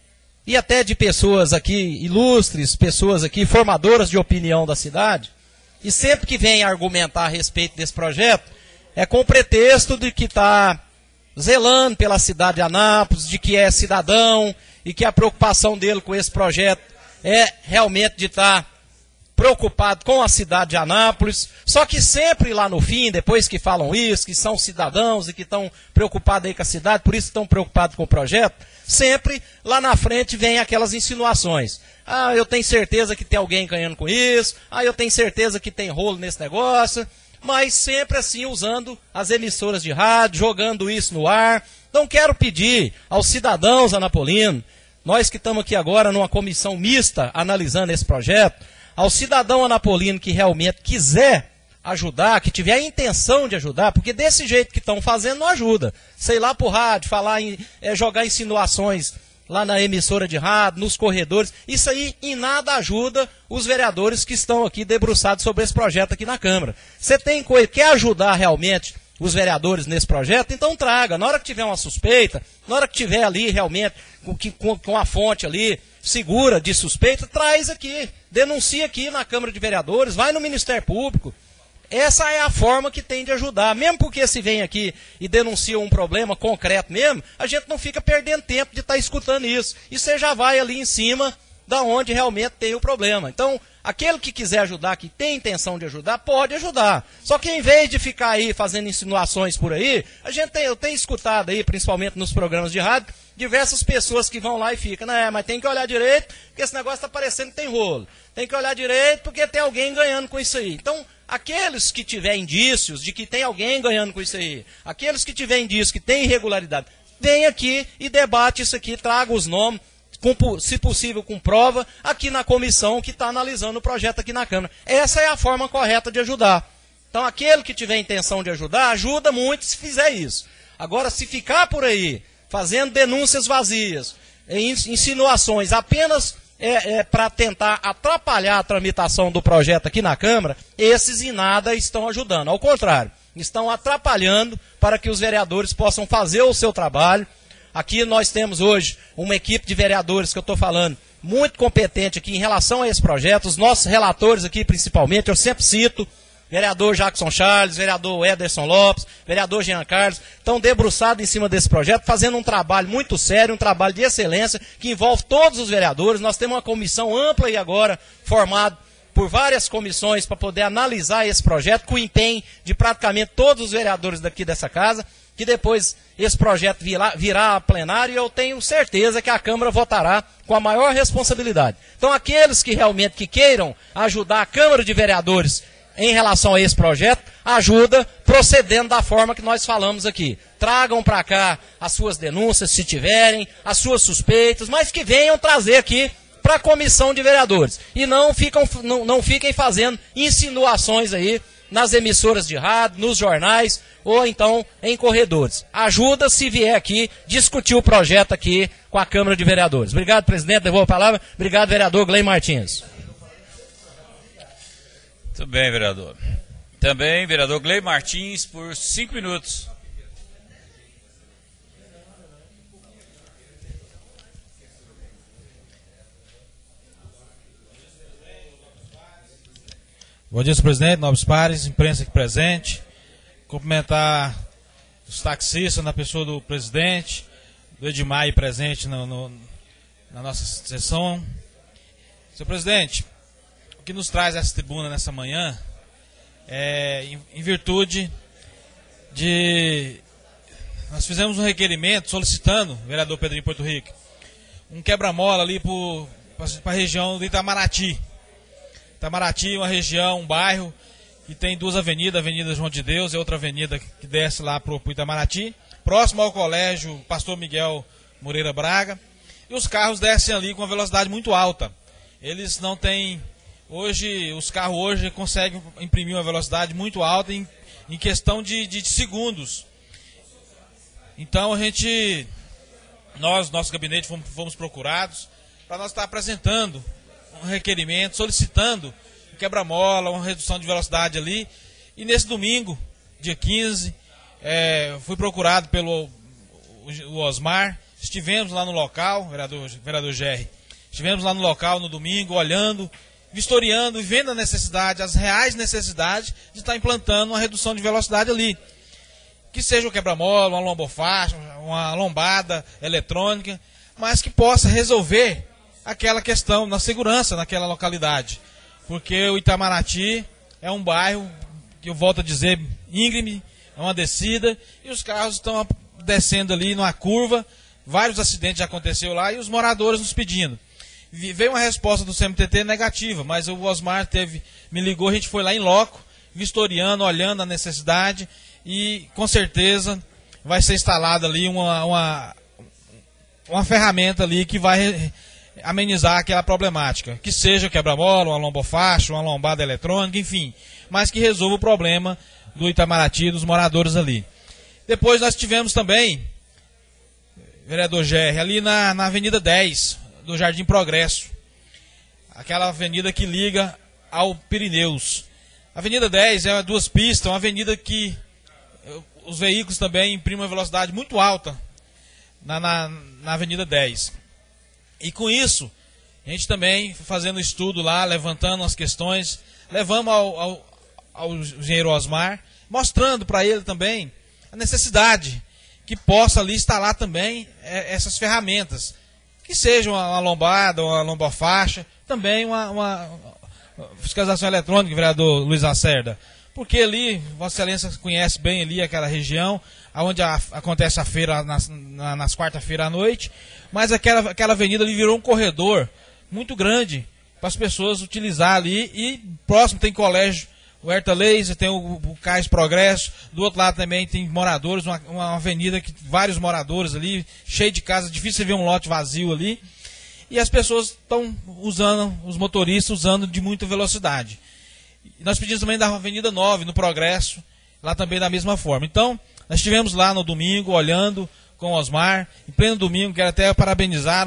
e até de pessoas aqui ilustres, pessoas aqui formadoras de opinião da cidade, e sempre que vem argumentar a respeito desse projeto, é com o pretexto de que está zelando pela cidade de Anápolis, de que é cidadão, e que a preocupação dele com esse projeto é realmente de estar preocupado com a cidade de Anápolis, só que sempre lá no fim, depois que falam isso, que são cidadãos e que estão preocupados aí com a cidade, por isso estão preocupados com o projeto, sempre lá na frente vem aquelas insinuações. Ah, eu tenho certeza que tem alguém ganhando com isso, ah, eu tenho certeza que tem rolo nesse negócio, mas sempre assim usando as emissoras de rádio, jogando isso no ar. Então quero pedir aos cidadãos anapolinos, nós que estamos aqui agora numa comissão mista analisando esse projeto, ao cidadão anapolino que realmente quiser ajudar, que tiver a intenção de ajudar, porque desse jeito que estão fazendo não ajuda. Sei lá por rádio, falar jogar insinuações lá na emissora de rádio, nos corredores, isso aí em nada ajuda os vereadores que estão aqui debruçados sobre esse projeto aqui na Câmara. Você quer ajudar realmente os vereadores nesse projeto, então traga. Na hora que tiver uma suspeita, na hora que tiver ali realmente com a fonte ali segura de suspeita, traz aqui, denuncia aqui na Câmara de Vereadores, vai no Ministério Público. Essa é a forma que tem de ajudar. Mesmo porque se vem aqui e denuncia um problema concreto mesmo, a gente não fica perdendo tempo de estar escutando isso. E você já vai ali em cima da onde realmente tem o problema. Então, aquele que quiser ajudar, que tem intenção de ajudar, pode ajudar. Só que em vez de ficar aí fazendo insinuações por aí, eu tenho escutado aí, principalmente nos programas de rádio, diversas pessoas que vão lá e ficam, né, mas tem que olhar direito, porque esse negócio está parecendo que tem rolo. Tem que olhar direito porque tem alguém ganhando com isso aí. Então, aqueles que tiverem indícios de que tem alguém ganhando com isso aí, aqueles que tiverem indícios que tem irregularidade, vem aqui e debate isso aqui, traga os nomes, se possível com prova, aqui na comissão que está analisando o projeto aqui na Câmara. Essa é a forma correta de ajudar. Então, aquele que tiver intenção de ajudar, ajuda muito se fizer isso. Agora, se ficar por aí, fazendo denúncias vazias, insinuações, apenas para tentar atrapalhar a tramitação do projeto aqui na Câmara, esses em nada estão ajudando. Ao contrário, estão atrapalhando para que os vereadores possam fazer o seu trabalho. Aqui nós temos hoje uma equipe de vereadores que eu estou falando, muito competente aqui em relação a esse projeto. Os nossos relatores aqui, principalmente, eu sempre cito, vereador Jackson Charles, vereador Ederson Lopes, vereador Jean Carlos, estão debruçados em cima desse projeto, fazendo um trabalho muito sério, um trabalho de excelência, que envolve todos os vereadores. Nós temos uma comissão ampla e agora formada por várias comissões para poder analisar esse projeto, com o empenho de praticamente todos os vereadores daqui dessa casa, que depois esse projeto virá a plenário, e eu tenho certeza que a Câmara votará com a maior responsabilidade. Então, aqueles que realmente queiram ajudar a Câmara de Vereadores em relação a esse projeto, ajuda procedendo da forma que nós falamos aqui. Tragam para cá as suas denúncias, se tiverem, as suas suspeitas, mas que venham trazer aqui para a comissão de vereadores. E não fiquem fazendo insinuações aí nas emissoras de rádio, nos jornais, ou então em corredores. Ajuda se vier aqui discutir o projeto aqui com a Câmara de Vereadores. Obrigado, presidente. Devolvo a palavra. Obrigado, vereador Glei Martins. Muito bem, vereador. Também, vereador Glei Martins, por 5 minutos. Bom dia, senhor presidente, nobres pares, imprensa aqui presente. Cumprimentar os taxistas na pessoa do presidente, do Edmar aí presente na nossa sessão. Senhor presidente, o que nos traz essa tribuna nessa manhã é em virtude de... Nós fizemos um requerimento solicitando, vereador Pedrinho Porto Rico, um quebra-mola ali para a região do Itamaraty. Itamaraty é uma região, um bairro que tem 2 avenidas, a Avenida João de Deus e outra avenida que desce lá para o Itamaraty, próximo ao colégio Pastor Miguel Moreira Braga, e os carros descem ali com uma velocidade muito alta. Eles não têm Hoje, os carros hoje conseguem imprimir uma velocidade muito alta em questão de segundos. Então nosso gabinete fomos procurados para nós estar apresentando um requerimento, solicitando um quebra-mola, uma redução de velocidade ali. E nesse domingo, dia 15, fui procurado pelo Osmar. Estivemos lá no local, vereador Gerri. Estivemos lá no local no domingo, olhando, vistoriando e vendo a necessidade, as reais necessidades de estar implantando uma redução de velocidade ali. Que seja um quebra-mola, uma lombofaixa, uma lombada eletrônica, mas que possa resolver aquela questão da segurança naquela localidade. Porque o Itamaraty é um bairro, que eu volto a dizer, íngreme, é uma descida, e os carros estão descendo ali numa curva, vários acidentes já aconteceram lá, e os moradores nos pedindo. Veio uma resposta do CMTT negativa, mas o Osmar me ligou, a gente foi lá em loco, vistoriando, olhando a necessidade, e com certeza vai ser instalada ali uma ferramenta ali que vai amenizar aquela problemática. Que seja quebra-mola, uma lombofaixa, uma lombada eletrônica, enfim, mas que resolva o problema do Itamaraty e dos moradores ali. Depois nós tivemos também, vereador Gerri, ali na Avenida 10, do Jardim Progresso, aquela avenida que liga ao Pirineus. A Avenida 10 é duas pistas, uma avenida que os veículos também imprimem uma velocidade muito alta na Avenida 10. E com isso, a gente também fazendo estudo lá, levantando as questões, levamos ao engenheiro Osmar, mostrando para ele também a necessidade que possa ali instalar também essas ferramentas. Que seja uma lombada, uma lombofaixa, também uma fiscalização eletrônica, vereador Luiz Lacerda. Porque ali, Vossa Excelência conhece bem ali aquela região, onde acontece a feira nas quarta-feiras à noite, mas aquela avenida ali virou um corredor muito grande para as pessoas utilizar ali, e próximo tem colégio, o Herta Laser, tem o Cais Progresso, do outro lado também tem moradores, uma avenida que vários moradores ali, cheio de casa, difícil você ver um lote vazio ali, e as pessoas estão usando, os motoristas usando de muita velocidade. E nós pedimos também da Avenida 9, no Progresso, lá também da mesma forma. Então, nós estivemos lá no domingo, olhando com o Osmar, em pleno domingo, quero até parabenizar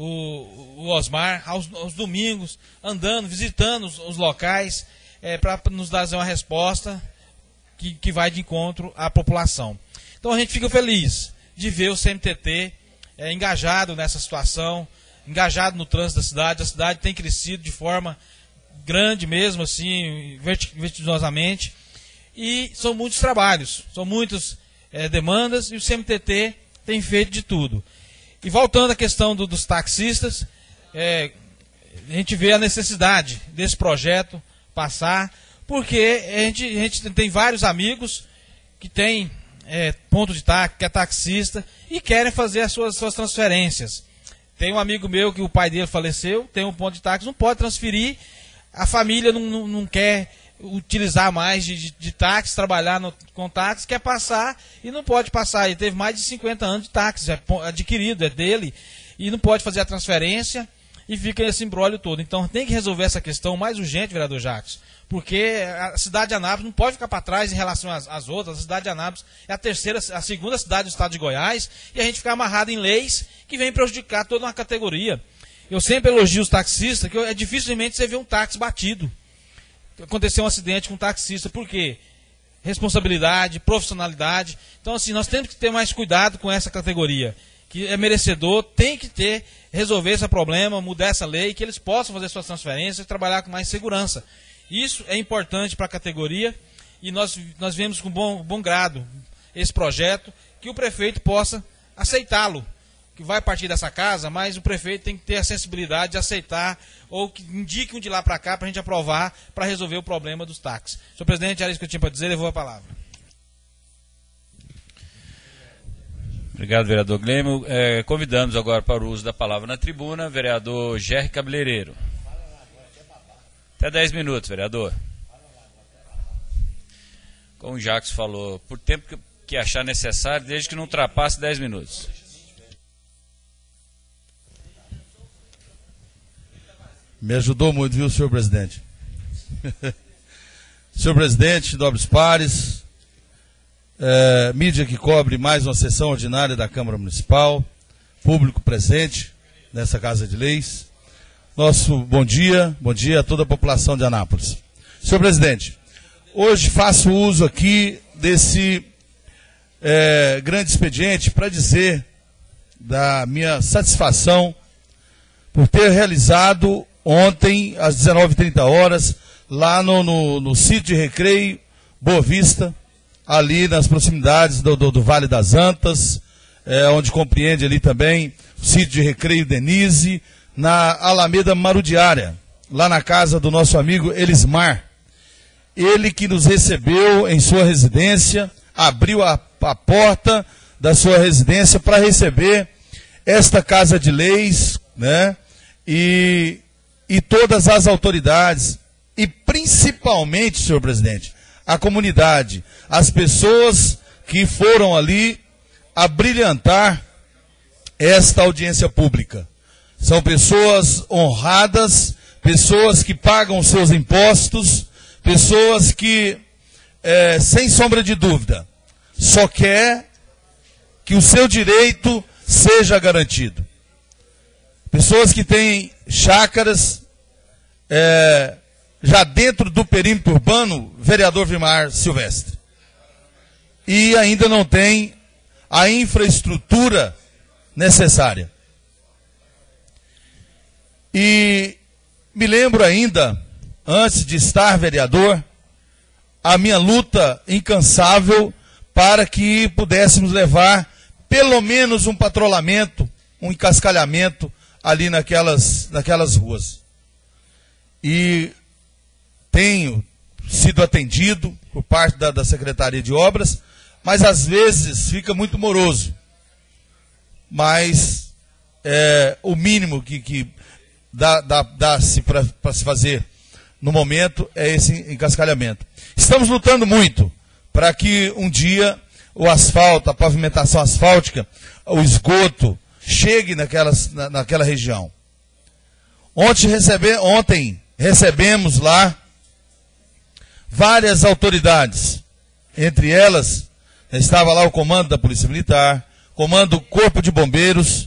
o Osmar, aos domingos, andando, visitando os locais, para nos dar uma resposta que vai de encontro à população. Então a gente fica feliz de ver o CMTT engajado nessa situação, engajado no trânsito da cidade. A cidade tem crescido de forma grande mesmo, assim, vertiginosamente, e são muitos trabalhos, são muitas demandas, e o CMTT tem feito de tudo. E voltando à questão dos taxistas, a gente vê a necessidade desse projeto passar, porque a gente tem vários amigos que têm ponto de táxi, que é taxista, e querem fazer as suas transferências. Tem um amigo meu que o pai dele faleceu, tem um ponto de táxi, não pode transferir, a família não quer utilizar mais de táxi, trabalhar com táxi, quer passar e não pode passar. Ele teve mais de 50 anos de táxi adquirido, é dele, e não pode fazer a transferência, e fica esse imbróglio todo. Então tem que resolver essa questão mais urgente, vereador Jacques, porque a cidade de Anápolis não pode ficar para trás em relação às outras. A cidade de Anápolis é a segunda cidade do estado de Goiás, e a gente fica amarrado em leis que vêm prejudicar toda uma categoria. Eu sempre elogio os taxistas, que é dificilmente você ver um táxi batido. Aconteceu um acidente com um taxista, por quê? Responsabilidade, profissionalidade. Então assim, nós temos que ter mais cuidado com essa categoria, que é merecedor, tem que resolver esse problema, mudar essa lei, que eles possam fazer suas transferências e trabalhar com mais segurança. Isso é importante para a categoria, e nós vemos com bom grado esse projeto, que o prefeito possa aceitá-lo, que vai partir dessa casa, mas o prefeito tem que ter a sensibilidade de aceitar, ou que indique um de lá para cá para a gente aprovar, para resolver o problema dos táxis. Senhor presidente, era isso que eu tinha para dizer, levou a palavra. Obrigado, vereador Glêmio. Convidamos agora para o uso da palavra na tribuna, vereador Gerri Cabeleireiro. Até 10 minutos, vereador. Como o Jacques falou, por tempo que achar necessário, desde que não ultrapasse 10 minutos. Me ajudou muito, viu, senhor presidente? Senhor presidente, nobres pares, mídia que cobre mais uma sessão ordinária da Câmara Municipal, público presente nessa Casa de Leis, nosso bom dia a toda a população de Anápolis. Senhor presidente, hoje faço uso aqui desse grande expediente para dizer da minha satisfação por ter realizado ontem, às 19h30, lá no sítio de recreio Boa Vista, ali nas proximidades do Vale das Antas, onde compreende ali também o sítio de recreio Denise, na Alameda Marudiária, lá na casa do nosso amigo Elismar. Ele que nos recebeu em sua residência, abriu a porta da sua residência para receber esta Casa de Leis, né? E todas as autoridades, e principalmente, senhor presidente, a comunidade, as pessoas que foram ali abrilhantar esta audiência pública. São pessoas honradas, pessoas que pagam seus impostos, pessoas que, sem sombra de dúvida, só quer que o seu direito seja garantido. Pessoas que têm chácaras já dentro do perímetro urbano, vereador Vilmar Silvestre. E ainda não tem a infraestrutura necessária. E me lembro ainda, antes de estar vereador, a minha luta incansável para que pudéssemos levar pelo menos um patrulhamento, um encascalhamento ali naquelas ruas. E tenho sido atendido por parte da Secretaria de Obras, mas às vezes fica muito moroso. Mas o mínimo que dá-se para se fazer no momento é esse encascalhamento. Estamos lutando muito para que um dia o asfalto, a pavimentação asfáltica, o esgoto chegue naquela região. Ontem recebemos lá várias autoridades. Entre elas, estava lá o comando da Polícia Militar, comando do Corpo de Bombeiros,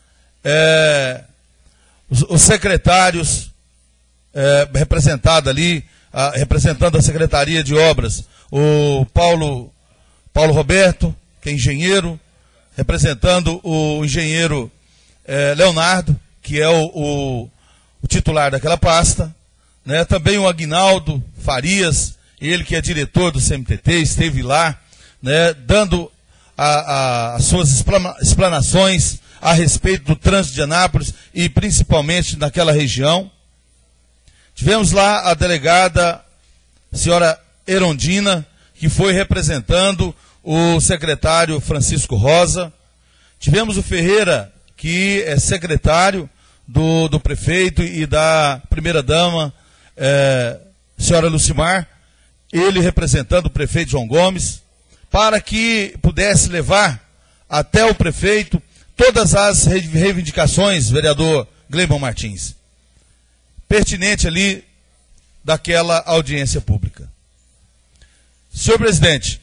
os secretários representados ali, representando a Secretaria de Obras, o Paulo Roberto, que é engenheiro, representando o engenheiro Leonardo, que é o titular daquela pasta, né? Também o Aguinaldo Farias, ele que é diretor do CMTT, esteve lá, né, dando as suas explanações a respeito do trânsito de Anápolis e principalmente naquela região. Tivemos lá a delegada, a senhora Erondina, que foi representando o secretário Francisco Rosa. Tivemos o Ferreira, que é secretário do prefeito e da primeira-dama, senhora Lucimar, ele representando o prefeito João Gomes, para que pudesse levar até o prefeito todas as reivindicações, vereador Gleibon Martins, pertinente ali daquela audiência pública. Senhor presidente,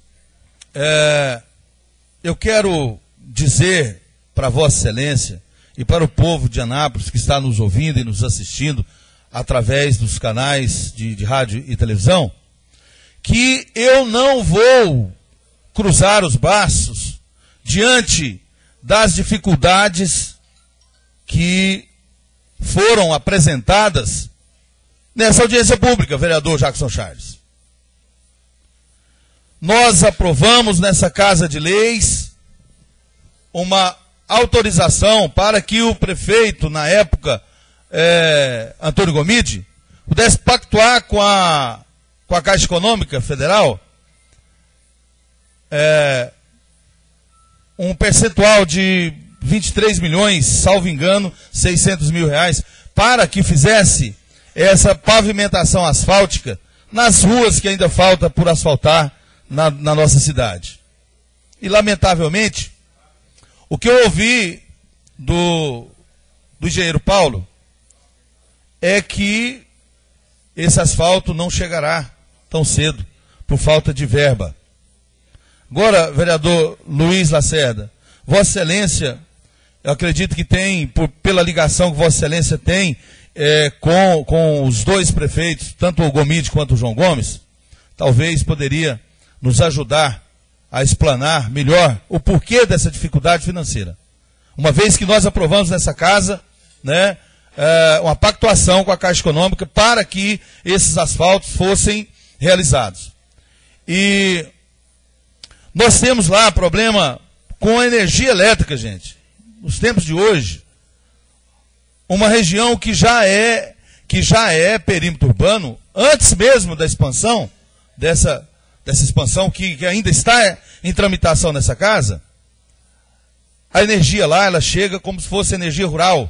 eu quero dizer para Vossa Excelência e para o povo de Anápolis que está nos ouvindo e nos assistindo através dos canais de rádio e televisão, que eu não vou cruzar os braços diante das dificuldades que foram apresentadas nessa audiência pública, vereador Jackson Charles. Nós aprovamos nessa Casa de Leis uma autorização para que o prefeito, na época, Antônio Gomide, pudesse pactuar com a Caixa Econômica Federal um percentual de 23 milhões, salvo engano, 600 mil reais, para que fizesse essa pavimentação asfáltica nas ruas que ainda falta por asfaltar na nossa cidade. E, lamentavelmente, o que eu ouvi do engenheiro Paulo é que esse asfalto não chegará tão cedo, por falta de verba. Agora, vereador Luiz Lacerda, Vossa Excelência, eu acredito que tem, pela ligação que Vossa Excelência tem com os dois prefeitos, tanto o Gomide quanto o João Gomes, talvez poderia nos ajudar a explanar melhor o porquê dessa dificuldade financeira. Uma vez que nós aprovamos nessa casa, né, uma pactuação com a Caixa Econômica para que esses asfaltos fossem realizados. E nós temos lá problema com a energia elétrica, gente. Nos tempos de hoje, uma região que já é perímetro urbano, antes mesmo da expansão, dessa expansão que ainda está em tramitação nessa casa, a energia lá, ela chega como se fosse energia rural.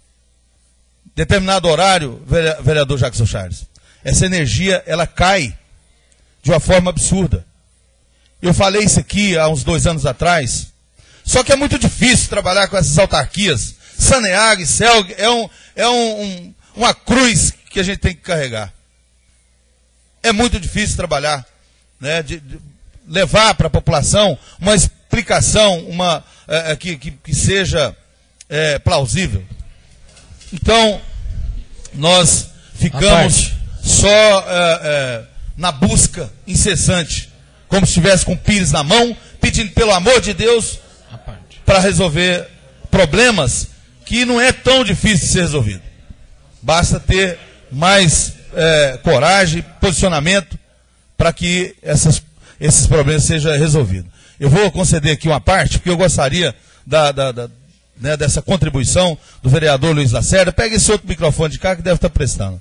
Determinado horário, vereador Jackson Charles, essa energia, ela cai de uma forma absurda. Eu falei isso aqui há uns 2 anos atrás, só que é muito difícil trabalhar com essas autarquias. Saneag e Celg uma cruz que a gente tem que carregar. É muito difícil trabalhar, né, de levar para a população uma explicação que seja plausível. Então, nós ficamos só na busca incessante, como se estivesse com o pires na mão, pedindo pelo amor de Deus para resolver problemas que não é tão difícil de ser resolvido. Basta ter mais coragem, posicionamento para que esses problemas sejam resolvidos. Eu vou conceder aqui uma parte, porque eu gostaria dessa contribuição do vereador Luiz Lacerda. Pega esse outro microfone de cá que deve estar prestando.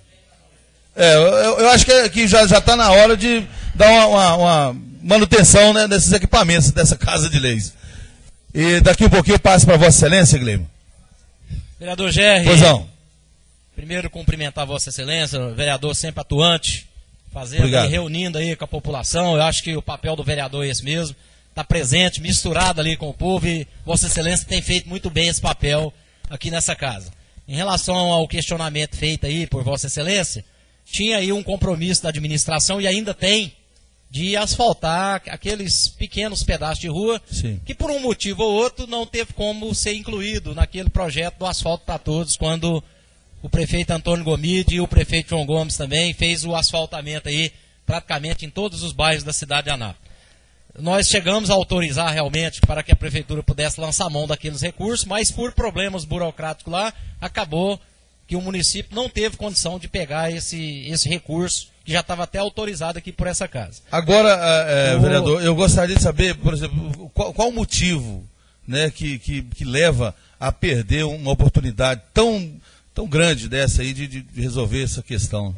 Eu acho que já está na hora de dar uma manutenção, né, desses equipamentos dessa Casa de Leis. E daqui um pouquinho eu passo para Vossa Excelência, Guilherme. Vereador Gerri, Poisão. Primeiro cumprimentar Vossa Excelência, o vereador sempre atuante, reunindo aí com a população. Eu acho que o papel do vereador é esse mesmo, está presente, misturado ali com o povo, e Vossa Excelência tem feito muito bem esse papel aqui nessa casa. Em relação ao questionamento feito aí por Vossa Excelência, tinha aí um compromisso da administração, e ainda tem, de asfaltar aqueles pequenos pedaços de rua, sim, que por um motivo ou outro não teve como ser incluído naquele projeto do asfalto para todos, quando o prefeito Antônio Gomide e o prefeito João Gomes também fez o asfaltamento aí praticamente em todos os bairros da cidade de Anápolis. Nós chegamos a autorizar realmente para que a prefeitura pudesse lançar mão daqueles recursos, mas por problemas burocráticos lá, acabou que o município não teve condição de pegar esse recurso, que já estava até autorizado aqui por essa casa. Agora, vereador, eu gostaria de saber, por exemplo, qual o motivo, né, que leva a perder uma oportunidade tão grande dessa aí de resolver essa questão.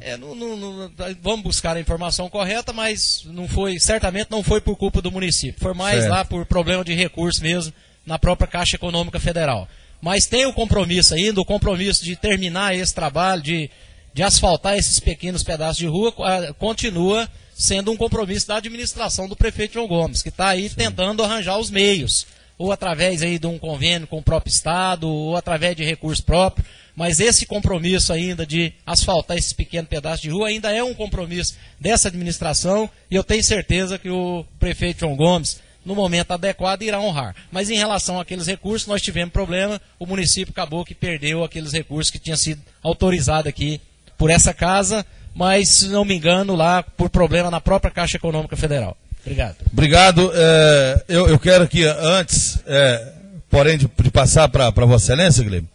Vamos buscar a informação correta, mas certamente não foi por culpa do município. Foi mais lá por problema de recurso mesmo na própria Caixa Econômica Federal. Mas tem o compromisso ainda, o compromisso de terminar esse trabalho, de asfaltar esses pequenos pedaços de rua, continua sendo um compromisso da administração do prefeito João Gomes, que está aí, sim, tentando arranjar os meios, ou através aí de um convênio com o próprio Estado, ou através de recurso próprio. Mas esse compromisso ainda de asfaltar esses pequenos pedaços de rua ainda é um compromisso dessa administração, e eu tenho certeza que o prefeito João Gomes, no momento adequado, irá honrar. Mas em relação àqueles recursos, nós tivemos problema, o município acabou que perdeu aqueles recursos que tinham sido autorizados aqui por essa casa, mas, se não me engano, lá por problema na própria Caixa Econômica Federal. Obrigado. Obrigado. Eu quero que antes, porém, de passar para Vossa Excelência, Guilherme,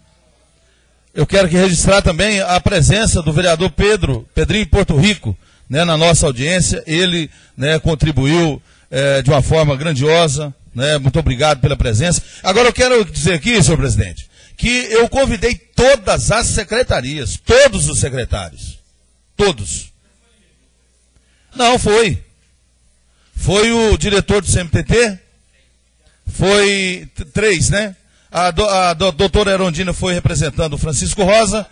eu quero que registrar também a presença do vereador Pedrinho Porto Rico, né, na nossa audiência. Ele, né, contribuiu de uma forma grandiosa, né, muito obrigado pela presença. Agora eu quero dizer aqui, senhor presidente, que eu convidei todas as secretarias, todos os secretários, todos. Não, foi. Foi o diretor do CMTT, foi 3, né? A doutora Erondina foi representando o Francisco Rosa,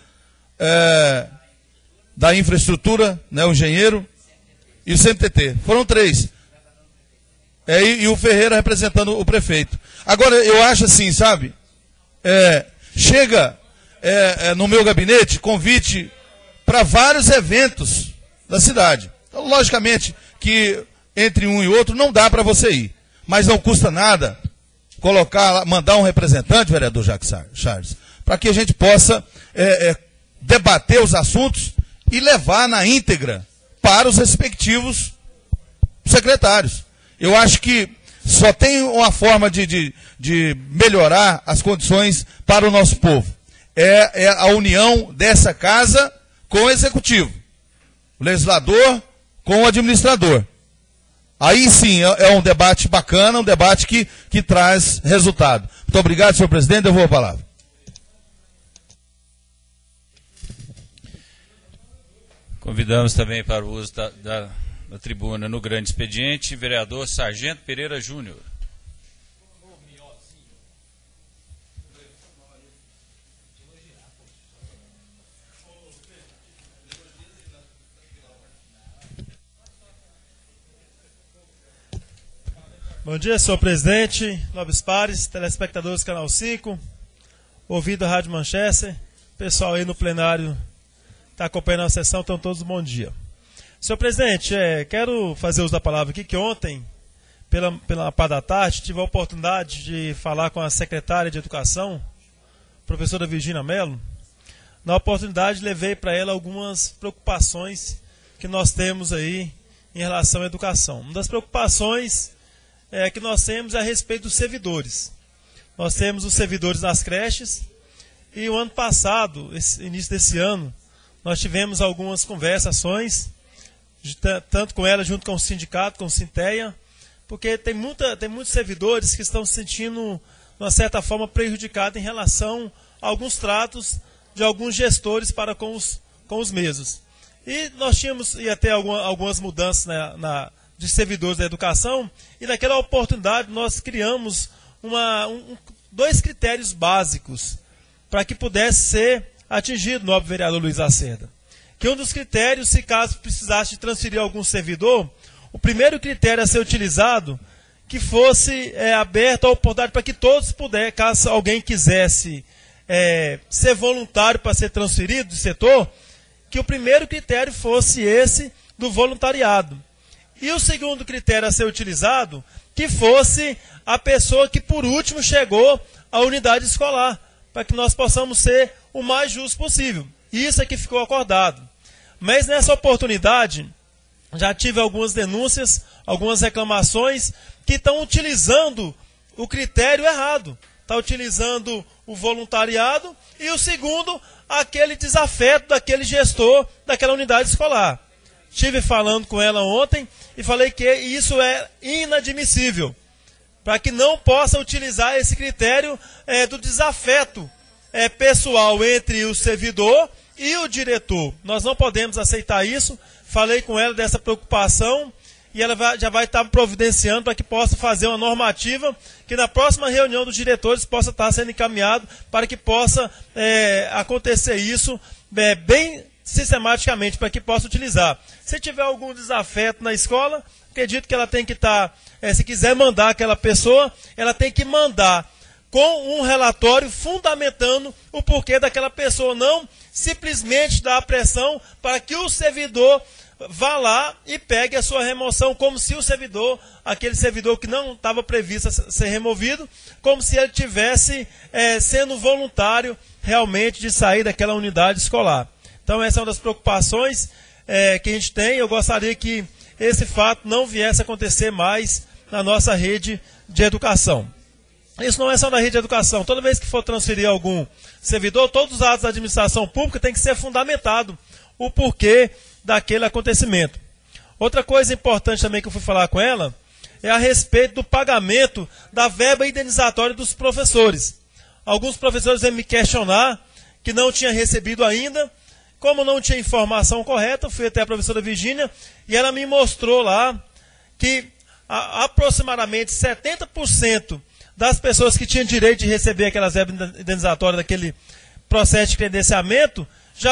da infraestrutura, né, o engenheiro, e o CMTT. Foram 3. E o Ferreira representando o prefeito. Agora, eu acho assim, sabe? Chega no meu gabinete convite para vários eventos da cidade. Então, logicamente, que entre um e outro não dá para você ir. Mas não custa nada mandar um representante, vereador Jacques Charles, para que a gente possa debater os assuntos e levar na íntegra para os respectivos secretários. Eu acho que só tem uma forma de melhorar as condições para o nosso povo. É a união dessa casa com o executivo, o legislador com o administrador. Aí sim é um debate bacana, um debate que traz resultado. Muito obrigado, senhor presidente, eu vou a palavra. Convidamos também para o uso da tribuna no grande expediente, vereador Sargento Pereira Júnior. Bom dia, senhor presidente, nobres pares, telespectadores do Canal 5, ouvido a Rádio Manchester, pessoal aí no plenário está acompanhando a sessão, então todos bom dia. Senhor presidente, quero fazer uso da palavra aqui, que ontem, pela parte da tarde, tive a oportunidade de falar com a secretária de Educação, professora Virgínia Mello. Na oportunidade, levei para ela algumas preocupações que nós temos aí em relação à educação. Uma das preocupações que nós temos é a respeito dos servidores. Nós temos os servidores das creches e o ano passado, início desse ano, nós tivemos algumas conversações, tanto com ela junto com o sindicato, com o Sinteia, porque tem muitos servidores que estão se sentindo, de uma certa forma, prejudicados em relação a alguns tratos de alguns gestores para com os mesmos. E nós ia ter algumas mudanças de servidores da educação, e naquela oportunidade nós criamos dois critérios básicos para que pudesse ser atingido, nobre vereador Luiz Lacerda. Que um dos critérios, se caso precisasse de transferir algum servidor, o primeiro critério a ser utilizado, que fosse aberta a oportunidade para que todos pudessem, caso alguém quisesse ser voluntário para ser transferido do setor, que o primeiro critério fosse esse do voluntariado. E o segundo critério a ser utilizado, que fosse a pessoa que por último chegou à unidade escolar, para que nós possamos ser o mais justo possível. Isso é que ficou acordado. Mas nessa oportunidade, já tive algumas denúncias, algumas reclamações, que estão utilizando o critério errado. Está utilizando o voluntariado e o segundo, aquele desafeto daquele gestor daquela unidade escolar. Estive falando com ela ontem e falei que isso é inadmissível, para que não possa utilizar esse critério do desafeto pessoal entre o servidor e o diretor. Nós não podemos aceitar isso. Falei com ela dessa preocupação e ela já vai estar providenciando para que possa fazer uma normativa que na próxima reunião dos diretores possa estar sendo encaminhado para que possa acontecer isso bem sistematicamente, para que possa utilizar. Se tiver algum desafeto na escola, acredito que ela tem que estar, se quiser mandar aquela pessoa, ela tem que mandar com um relatório fundamentando o porquê daquela pessoa, não simplesmente dar a pressão para que o servidor vá lá e pegue a sua remoção, como se o servidor, aquele servidor que não estava previsto a ser removido, como se ele tivesse sendo voluntário realmente de sair daquela unidade escolar. Então essa é uma das preocupações que a gente tem. Eu gostaria que esse fato não viesse a acontecer mais na nossa rede de educação. Isso não é só na rede de educação. Toda vez que for transferir algum servidor, todos os atos da administração pública tem que ser fundamentado o porquê daquele acontecimento. Outra coisa importante também que eu fui falar com ela é a respeito do pagamento da verba indenizatória dos professores. Alguns professores vêm me questionar que não tinha recebido ainda. Como não tinha informação correta, eu fui até a professora Virgínia e ela me mostrou lá que aproximadamente 70% das pessoas que tinham direito de receber aquelas verbas indenizatórias daquele processo de credenciamento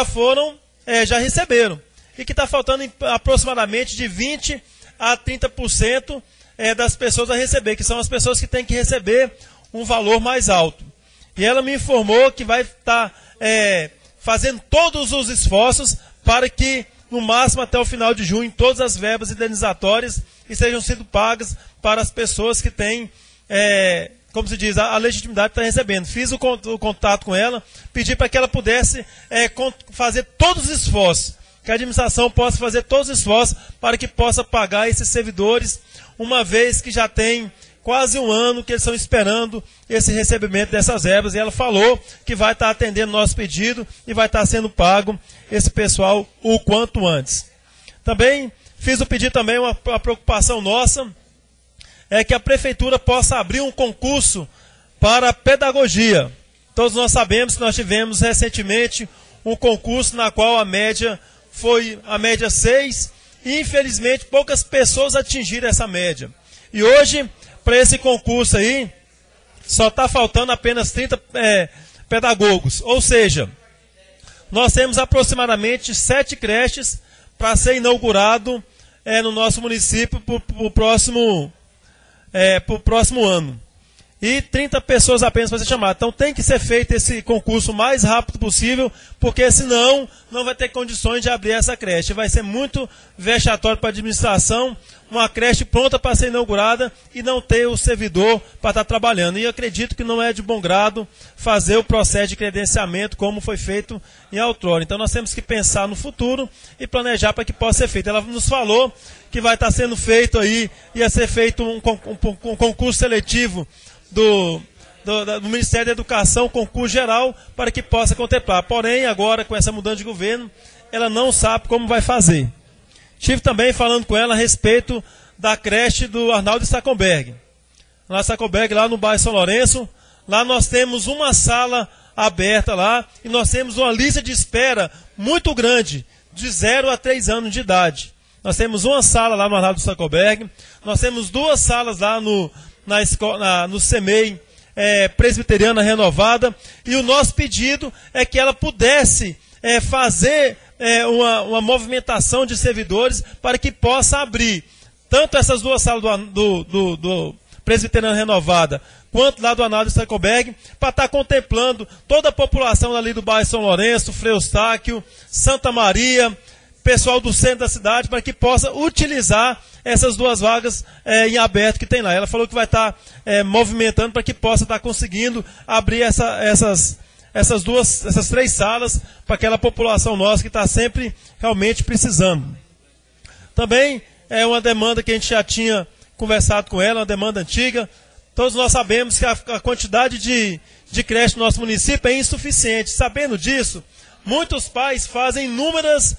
já receberam. E que está faltando aproximadamente de 20% a 30% das pessoas a receber, que são as pessoas que têm que receber um valor mais alto. E ela me informou que vai estar fazendo todos os esforços para que, no máximo até o final de junho, todas as verbas indenizatórias estejam sendo pagas para as pessoas que têm, como se diz, a legitimidade de estar recebendo. Fiz o contato com ela, pedi para que ela pudesse fazer todos os esforços, que a administração possa fazer todos os esforços para que possa pagar esses servidores, uma vez que já tem quase um ano que eles estão esperando esse recebimento dessas verbas, e ela falou que vai estar atendendo nosso pedido e vai estar sendo pago esse pessoal o quanto antes. Também fiz o pedido também, uma preocupação nossa, é que a prefeitura possa abrir um concurso para pedagogia. Todos nós sabemos que nós tivemos recentemente um concurso na qual a média foi a média 6, e infelizmente poucas pessoas atingiram essa média. E hoje, para esse concurso aí, só está faltando apenas 30 pedagogos. Ou seja, nós temos aproximadamente 7 creches para ser inaugurado no nosso município para o próximo ano. E 30 pessoas apenas para ser chamadas. Então tem que ser feito esse concurso o mais rápido possível, porque senão não vai ter condições de abrir essa creche. Vai ser muito vexatório para a administração, uma creche pronta para ser inaugurada e não ter o servidor para estar trabalhando. E eu acredito que não é de bom grado fazer o processo de credenciamento como foi feito em outrora. Então nós temos que pensar no futuro e planejar para que possa ser feito. Ela nos falou que vai estar sendo feito aí, ia ser feito um concurso seletivo do Ministério da Educação, concurso geral, para que possa contemplar. Porém, agora, com essa mudança de governo, ela não sabe como vai fazer. Estive também falando com ela a respeito da creche do Arnaldo Stackenberg. Lá Stackenberg, lá no bairro São Lourenço, lá nós temos uma sala aberta lá, e nós temos uma lista de espera muito grande, de 0 a 3 anos de idade. Nós temos uma sala lá no Arnaldo Stackenberg, nós temos 2 salas lá no CEMEI Presbiteriana Renovada, e o nosso pedido é que ela pudesse fazer uma movimentação de servidores para que possa abrir tanto essas 2 salas do Presbiteriana Renovada quanto lá do Arnaldo Stackenberg, para estar contemplando toda a população ali do bairro São Lourenço, Frei Eustáquio, Santa Maria, pessoal do centro da cidade, para que possa utilizar essas 2 vagas em aberto que tem lá. Ela falou que vai estar movimentando para que possa estar conseguindo abrir essas 3 salas para aquela população nossa que está sempre realmente precisando. Também é uma demanda que a gente já tinha conversado com ela, uma demanda antiga. Todos nós sabemos que a quantidade de creche no nosso município é insuficiente. Sabendo disso, muitos pais fazem inúmeras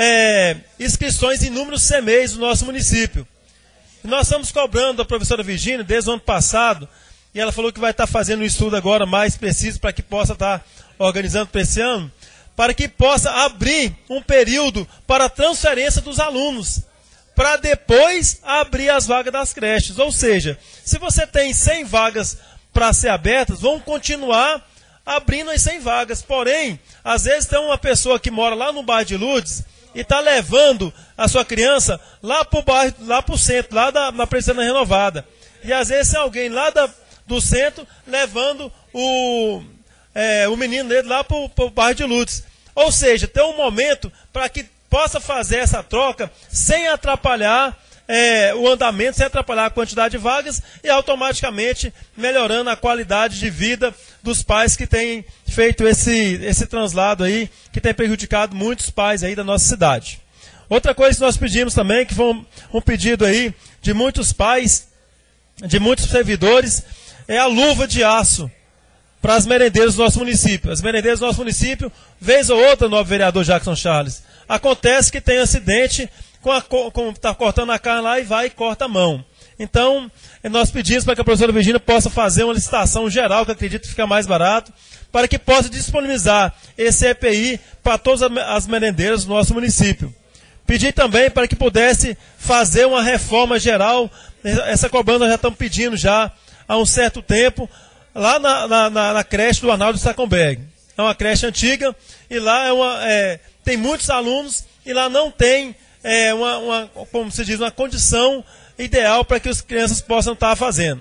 inscrições em inúmeros CEMEIs do nosso município. E nós estamos cobrando a professora Virgínia desde o ano passado, e ela falou que vai estar fazendo um estudo agora mais preciso para que possa estar organizando para esse ano, para que possa abrir um período para a transferência dos alunos, para depois abrir as vagas das creches. Ou seja, se você tem 100 vagas para ser abertas, vão continuar abrindo as 100 vagas. Porém, às vezes tem uma pessoa que mora lá no bairro de Lourdes e está levando a sua criança lá para o bairro, lá para o centro, lá na Presbiteriana Renovada. E às vezes tem alguém lá do centro levando o menino dele lá para o bairro de Lourdes. Ou seja, tem um momento para que possa fazer essa troca sem atrapalhar o andamento, sem atrapalhar a quantidade de vagas e automaticamente melhorando a qualidade de vida dos pais que têm feito esse translado aí, que tem prejudicado muitos pais aí da nossa cidade. Outra coisa que nós pedimos também, que foi um pedido aí de muitos pais, de muitos servidores, é a luva de aço para as merendeiras do nosso município. As merendeiras do nosso município, vez ou outra, novo vereador Jackson Charles, acontece que tem acidente está cortando a carne lá e vai e corta a mão. Então, nós pedimos para que a professora Virgínia possa fazer uma licitação geral, que eu acredito que fica mais barato, para que possa disponibilizar esse EPI para todas as merendeiras do nosso município. Pedi também para que pudesse fazer uma reforma geral, essa cobrança nós já estamos pedindo já há um certo tempo, lá na creche do Arnaldo Stackenberg. É uma creche antiga e lá tem muitos alunos e lá não tem como se diz, uma condição ideal para que as crianças possam estar fazendo.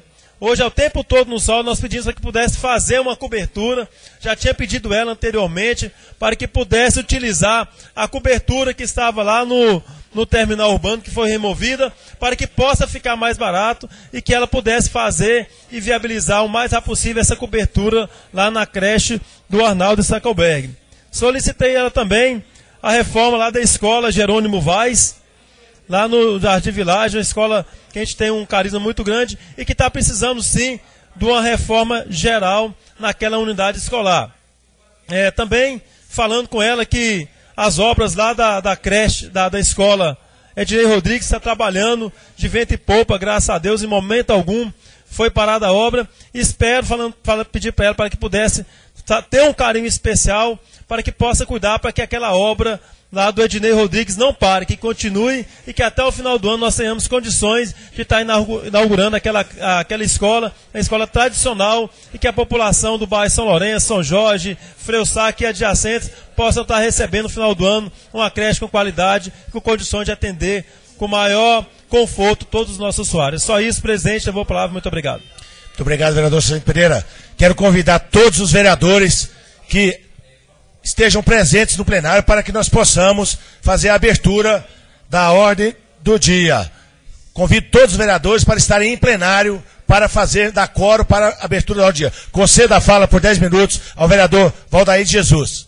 Hoje é o tempo todo no sol, nós pedimos para que pudesse fazer uma cobertura, já tinha pedido ela anteriormente, para que pudesse utilizar a cobertura que estava lá no terminal urbano, que foi removida, para que possa ficar mais barato e que ela pudesse fazer e viabilizar o mais rápido possível essa cobertura lá na creche do Arnaldo Stackelberg. Solicitei ela também a reforma lá da escola Jerônimo Vaz, lá no Jardim Village, uma escola que a gente tem um carisma muito grande e que está precisando sim de uma reforma geral naquela unidade escolar. Também falando com ela que as obras lá da creche, da escola Ednei Rodrigues está trabalhando de vento e popa, graças a Deus, em momento algum foi parada a obra. Espero, pedir para ela para que pudesse ter um carinho especial, para que possa cuidar, para que aquela obra lá do Ednei Rodrigues não pare, que continue e que até o final do ano nós tenhamos condições de estar inaugurando aquela escola, a escola tradicional, e que a população do bairro São Lourenço, São Jorge, Freusac e adjacentes possam estar recebendo no final do ano uma creche com qualidade, com condições de atender com maior conforto todos os nossos usuários. Só isso, presidente, eu vou a palavra. Muito obrigado. Muito obrigado, vereador Sérgio Pereira. Quero convidar todos os vereadores que estejam presentes no plenário para que nós possamos fazer a abertura da ordem do dia. Convido todos os vereadores para estarem em plenário para dar quórum para a abertura da ordem do dia. Conceda a fala por 10 minutos ao vereador Valdair de Jesus.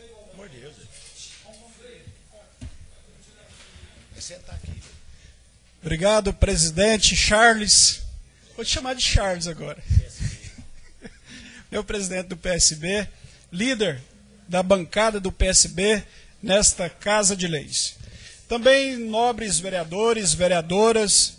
Obrigado, presidente Charles. Vou te chamar de Charles agora. Meu presidente do PSB, líder da bancada do PSB nesta Casa de Leis. Também nobres vereadores, vereadoras,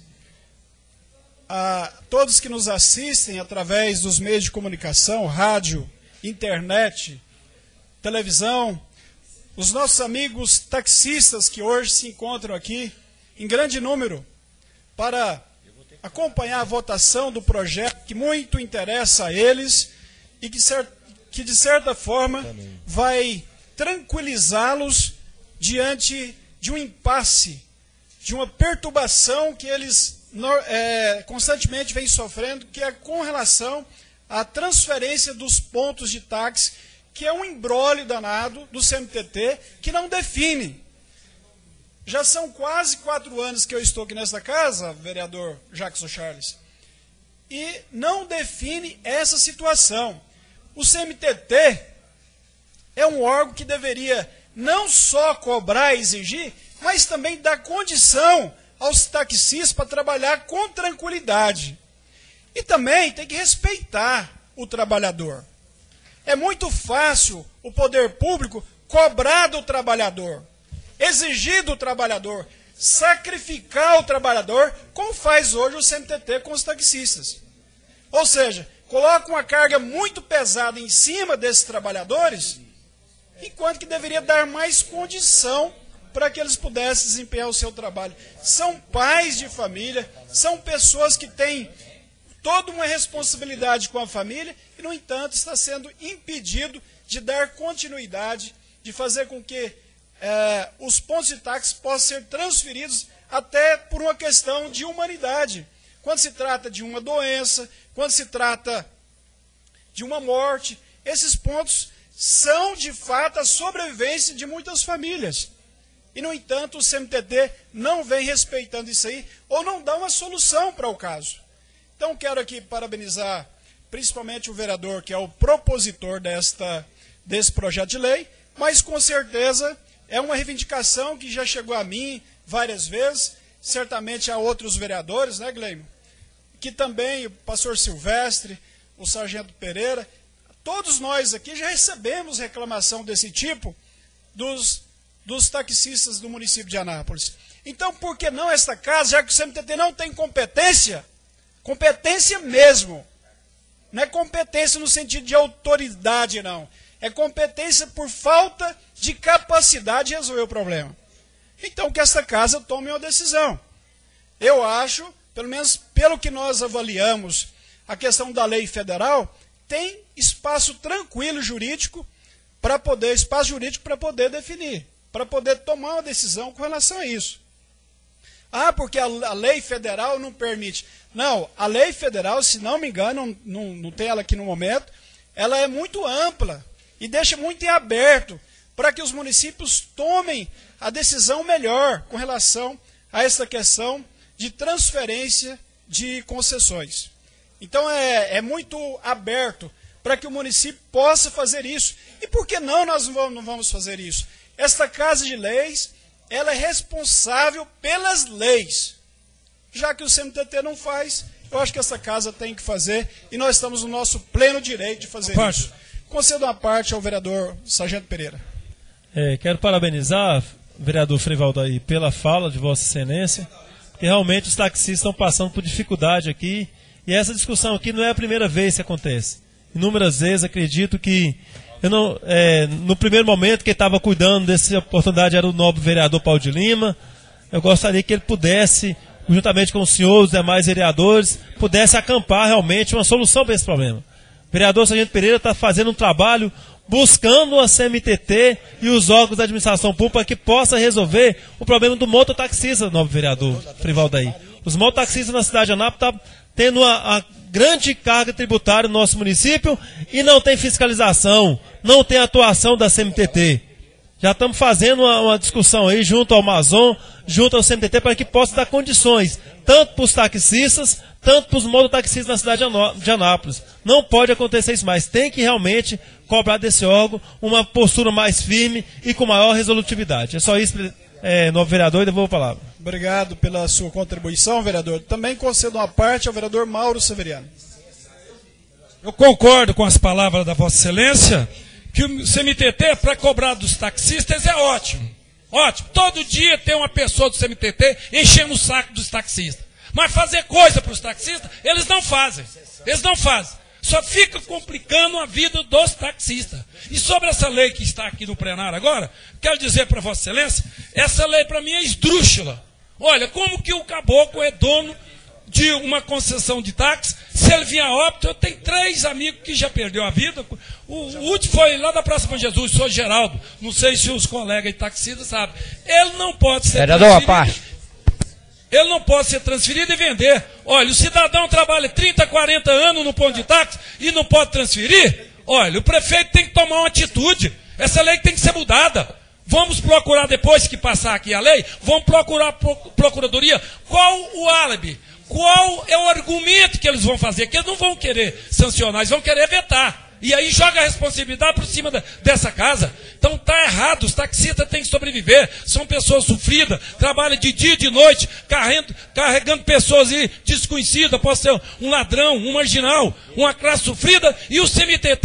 a todos que nos assistem através dos meios de comunicação, rádio, internet, televisão, os nossos amigos taxistas que hoje se encontram aqui em grande número para acompanhar a votação do projeto que muito interessa a eles e que de certa forma vai tranquilizá-los diante de um impasse, de uma perturbação que eles constantemente vêm sofrendo, que é com relação à transferência dos pontos de táxi, que é um imbróglio danado do CMTT, que não define. Já são quase 4 anos que eu estou aqui nesta casa, vereador Jackson Charles, e não define essa situação. O CMTT é um órgão que deveria não só cobrar e exigir, mas também dar condição aos taxistas para trabalhar com tranquilidade. E também tem que respeitar o trabalhador. É muito fácil o poder público cobrar do trabalhador, exigir do trabalhador, sacrificar o trabalhador, como faz hoje o CMTT com os taxistas. Ou seja, coloca uma carga muito pesada em cima desses trabalhadores, enquanto que deveria dar mais condição para que eles pudessem desempenhar o seu trabalho. São pais de família, são pessoas que têm toda uma responsabilidade com a família e, no entanto, está sendo impedido de dar continuidade, de fazer com que os pontos de táxi possam ser transferidos até por uma questão de humanidade. Quando se trata de uma doença, quando se trata de uma morte, esses pontos são, de fato, a sobrevivência de muitas famílias. E, no entanto, o CMTT não vem respeitando isso aí, ou não dá uma solução para o caso. Então, quero aqui parabenizar, principalmente o vereador, que é o propositor desse projeto de lei, mas, com certeza, é uma reivindicação que já chegou a mim várias vezes, certamente a outros vereadores, né, Gleimo? Que também o pastor Silvestre, o sargento Pereira, todos nós aqui já recebemos reclamação desse tipo dos taxistas do município de Anápolis. Então, por que não esta casa, já que o CMTT não tem competência mesmo, não é competência no sentido de autoridade, não, é competência por falta de capacidade de resolver o problema. Então, que esta casa tome uma decisão. Eu acho, pelo menos pelo que nós avaliamos, a questão da lei federal tem espaço tranquilo jurídico para poder definir, para poder tomar uma decisão com relação a isso. Ah, porque a lei federal não permite. Não, a lei federal, se não me engano, não tem ela aqui no momento, ela é muito ampla e deixa muito em aberto para que os municípios tomem a decisão melhor com relação a essa questão de transferência de concessões. Então é muito aberto para que o município possa fazer isso. E por que não nós não vamos fazer isso? Esta Casa de Leis, ela é responsável pelas leis. Já que o CMTT não faz, eu acho que essa casa tem que fazer e nós estamos no nosso pleno direito de fazer isso. Concedo uma parte ao vereador Sargento Pereira. Quero parabenizar o vereador Frei Valdair pela fala de Vossa Excelência, porque realmente os taxistas estão passando por dificuldade aqui, e essa discussão aqui não é a primeira vez que acontece. Inúmeras vezes, acredito que, no primeiro momento, quem estava cuidando dessa oportunidade era o nobre vereador Paulo de Lima. Eu gostaria que ele pudesse, juntamente com o senhor e os demais vereadores, pudesse acampar realmente uma solução para esse problema. O vereador Sargento Pereira está fazendo um trabalho buscando a CMTT e os órgãos da administração pública que possa resolver o problema do mototaxista, nobre vereador Frei Valdair. Os mototaxistas na cidade de Anápolis estão tendo a grande carga tributária no nosso município e não tem fiscalização, não tem atuação da CMTT. Já estamos fazendo uma discussão aí junto ao Amazon, junto ao CMTT, para que possa dar condições, tanto para os taxistas, tanto para os mototaxistas na cidade de Anápolis. Não pode acontecer isso mais. Tem que realmente cobrar desse órgão uma postura mais firme e com maior resolutividade. É só isso, novo vereador, e devolvo a palavra. Obrigado pela sua contribuição, vereador. Também concedo uma parte ao vereador Mauro Severiano. Eu concordo com as palavras da Vossa Excelência, que o CMTT, para cobrar dos taxistas, é ótimo. Ótimo. Todo dia tem uma pessoa do CMTT enchendo o saco dos taxistas. Mas fazer coisa para os taxistas, eles não fazem. Eles não fazem. Só fica complicando a vida dos taxistas. E sobre essa lei que está aqui no plenário agora, quero dizer para Vossa Excelência, essa lei para mim é esdrúxula. Olha, como que o caboclo é dono de uma concessão de táxi, se ele vier a óbito, eu tenho 3 amigos que já perdeu a vida. O último foi lá da Praça Bom Jesus, o senhor Geraldo. Não sei se os colegas de taxistas sabem. Ele não pode ser transferido. Ele não pode ser transferido e vender. Olha, o cidadão trabalha 30, 40 anos no ponto de táxi e não pode transferir. Olha, o prefeito tem que tomar uma atitude. Essa lei tem que ser mudada. Vamos procurar, depois que passar aqui a lei, vamos procurar a procuradoria. Qual o álibi? Qual é o argumento que eles vão fazer? Que eles não vão querer sancionar, eles vão querer vetar. E aí joga a responsabilidade por cima dessa casa. Então está errado, os taxistas têm que sobreviver. São pessoas sofridas, trabalham de dia e de noite, carregando pessoas desconhecidas. Pode ser um ladrão, um marginal, uma classe sofrida. E o CMTT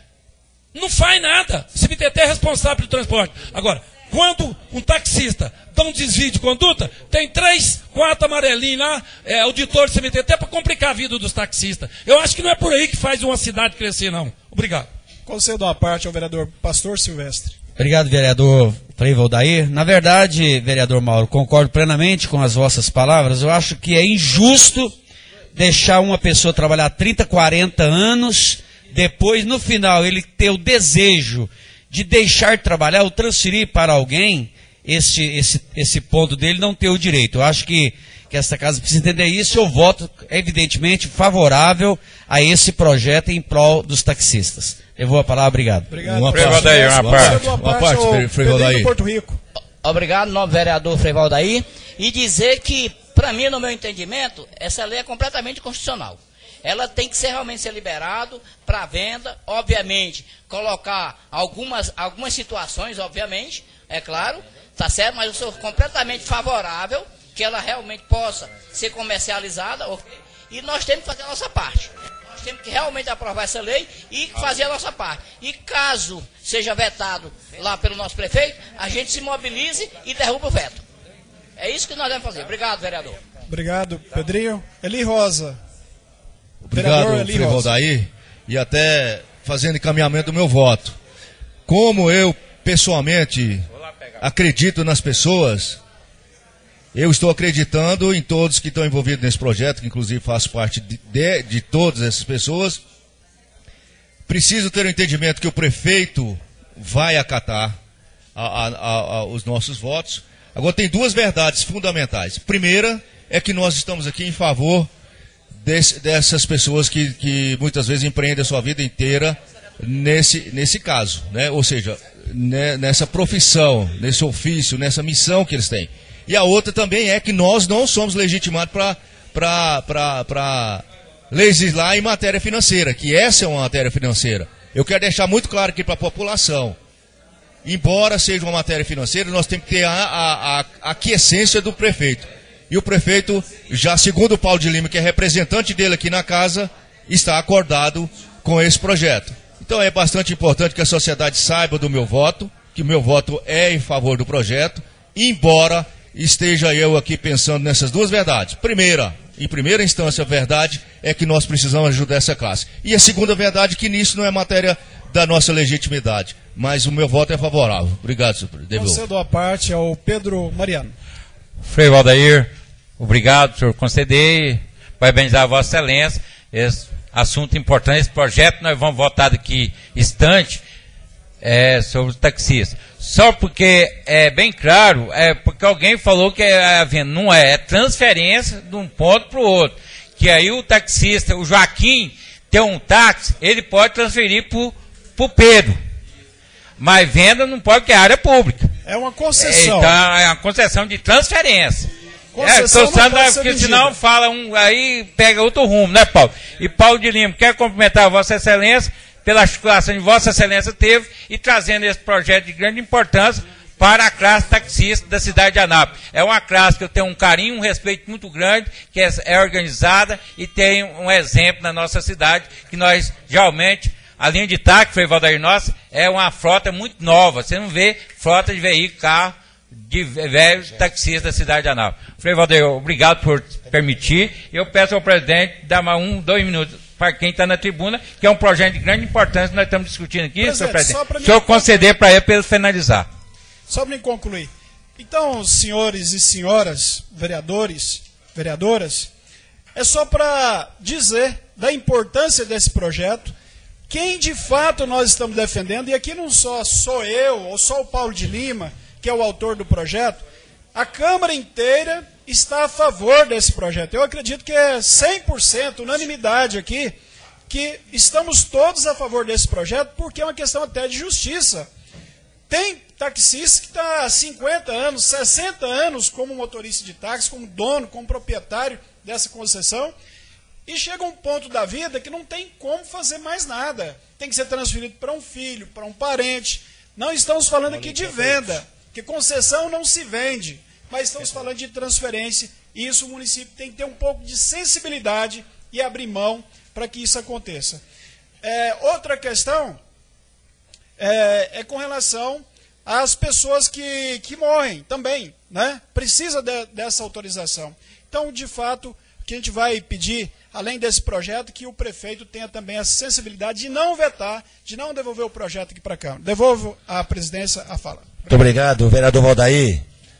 não faz nada. O CMTT é responsável pelo transporte. Agora, quando um taxista dá um desvio de conduta, tem 3, 4 amarelinhos lá, auditor do CMTT, para complicar a vida dos taxistas. Eu acho que não é por aí que faz uma cidade crescer, não. Obrigado. Concedo uma parte ao vereador Pastor Silvestre. Obrigado, vereador Frei Valdair. Na verdade, vereador Mauro, concordo plenamente com as vossas palavras. Eu acho que é injusto deixar uma pessoa trabalhar 30, 40 anos, depois, no final, ele ter o desejo de deixar de trabalhar ou transferir para alguém, esse ponto dele não ter o direito. Eu acho que essa casa precisa entender isso. Eu voto, evidentemente, favorável a esse projeto em prol dos taxistas. Eu vou a palavra, obrigado. Obrigado. Uma parte, Frei Valdair. Porto Rico. Obrigado, novo vereador Frei Valdair. E dizer que, para mim, no meu entendimento, essa lei é completamente constitucional. Ela tem que realmente ser liberado para venda, obviamente, colocar algumas situações, obviamente, é claro, tá certo, mas eu sou completamente favorável que ela realmente possa ser comercializada, e nós temos que fazer a nossa parte. Nós temos que realmente aprovar essa lei e fazer a nossa parte. E caso seja vetado lá pelo nosso prefeito, a gente se mobilize e derruba o veto. É isso que nós devemos fazer. Obrigado, vereador. Obrigado, Pedrinho. Eli Rosa. Obrigado, Frei Valdair, e até fazendo encaminhamento do meu voto. Como eu, pessoalmente, acredito nas pessoas, eu estou acreditando em todos que estão envolvidos nesse projeto, que inclusive faço parte de todas essas pessoas. Preciso ter o entendimento que o prefeito vai acatar os nossos votos, Agora, tem duas verdades fundamentais. Primeira é que nós estamos aqui em favor dessas pessoas que muitas vezes empreendem a sua vida inteira nesse caso, né? Ou seja, nessa profissão, nesse ofício, nessa missão que eles têm. E a outra também é que nós não somos legitimados para legislar em matéria financeira, que essa é uma matéria financeira. Eu quero deixar muito claro aqui para a população. Embora seja uma matéria financeira, nós temos que ter a aquiescência do prefeito. E o prefeito, já segundo o Paulo de Lima, que é representante dele aqui na casa, está acordado com esse projeto. Então é bastante importante que a sociedade saiba do meu voto, que o meu voto é em favor do projeto, embora esteja eu aqui pensando nessas duas verdades. Em primeira instância, a verdade é que nós precisamos ajudar essa classe. E a segunda verdade é que nisso não é matéria da nossa legitimidade, mas o meu voto é favorável. Obrigado, senhor presidente. Concedo a parte ao Pedro Mariano. Frei Valdair, obrigado por conceder, parabenizar a Vossa Excelência, esse assunto importante, esse projeto nós vamos votar daqui instante, sobre os taxistas. Só porque é bem claro, porque alguém falou que não é transferência de um ponto para o outro, que aí o taxista, o Joaquim, tem um táxi, ele pode transferir para o Pedro, mas venda não pode, porque é área pública. É uma concessão. Então, é uma concessão de transferência. Concessão porque senão fala aí pega outro rumo, né, Paulo? E Paulo de Lima, quer cumprimentar a Vossa Excelência pela articulação que Vossa Excelência teve e trazendo esse projeto de grande importância para a classe taxista da cidade de Anápolis. É uma classe que eu tenho um carinho, um respeito muito grande, que é organizada e tem um exemplo na nossa cidade, que nós geralmente, a linha de táxi, Frei Valdair nossa, é uma frota muito nova. Você não vê frota de veículo, carro, de velhos taxistas da cidade de Anápolis. Frei Valdair, obrigado por permitir. Eu peço ao presidente dar mais 2 minutos para quem está na tribuna, que é um projeto de grande importância que nós estamos discutindo aqui, senhor presidente. O senhor conceder para ele para ele finalizar. Só para me concluir. Então, senhores e senhoras, vereadores, vereadoras, é só para dizer da importância desse projeto, quem de fato nós estamos defendendo, e aqui não só sou eu, ou só o Paulo de Lima, que é o autor do projeto, a Câmara inteira está a favor desse projeto. Eu acredito que é 100%, unanimidade aqui, que estamos todos a favor desse projeto, porque é uma questão até de justiça. Tem taxista que está há 50 anos, 60 anos como motorista de táxi, como dono, como proprietário dessa concessão, e chega um ponto da vida que não tem como fazer mais nada. Tem que ser transferido para um filho, para um parente. Não estamos falando aqui de venda, que concessão não se vende, mas estamos falando de transferência, e isso o município tem que ter um pouco de sensibilidade e abrir mão para que isso aconteça. Outra questão é com relação às pessoas que morrem também, né? Precisa dessa autorização. Então, de fato, o que a gente vai pedir, além desse projeto, que o prefeito tenha também a sensibilidade de não vetar, de não devolver o projeto aqui para a Câmara. Devolvo à presidência a fala. Muito obrigado, vereador Valdair.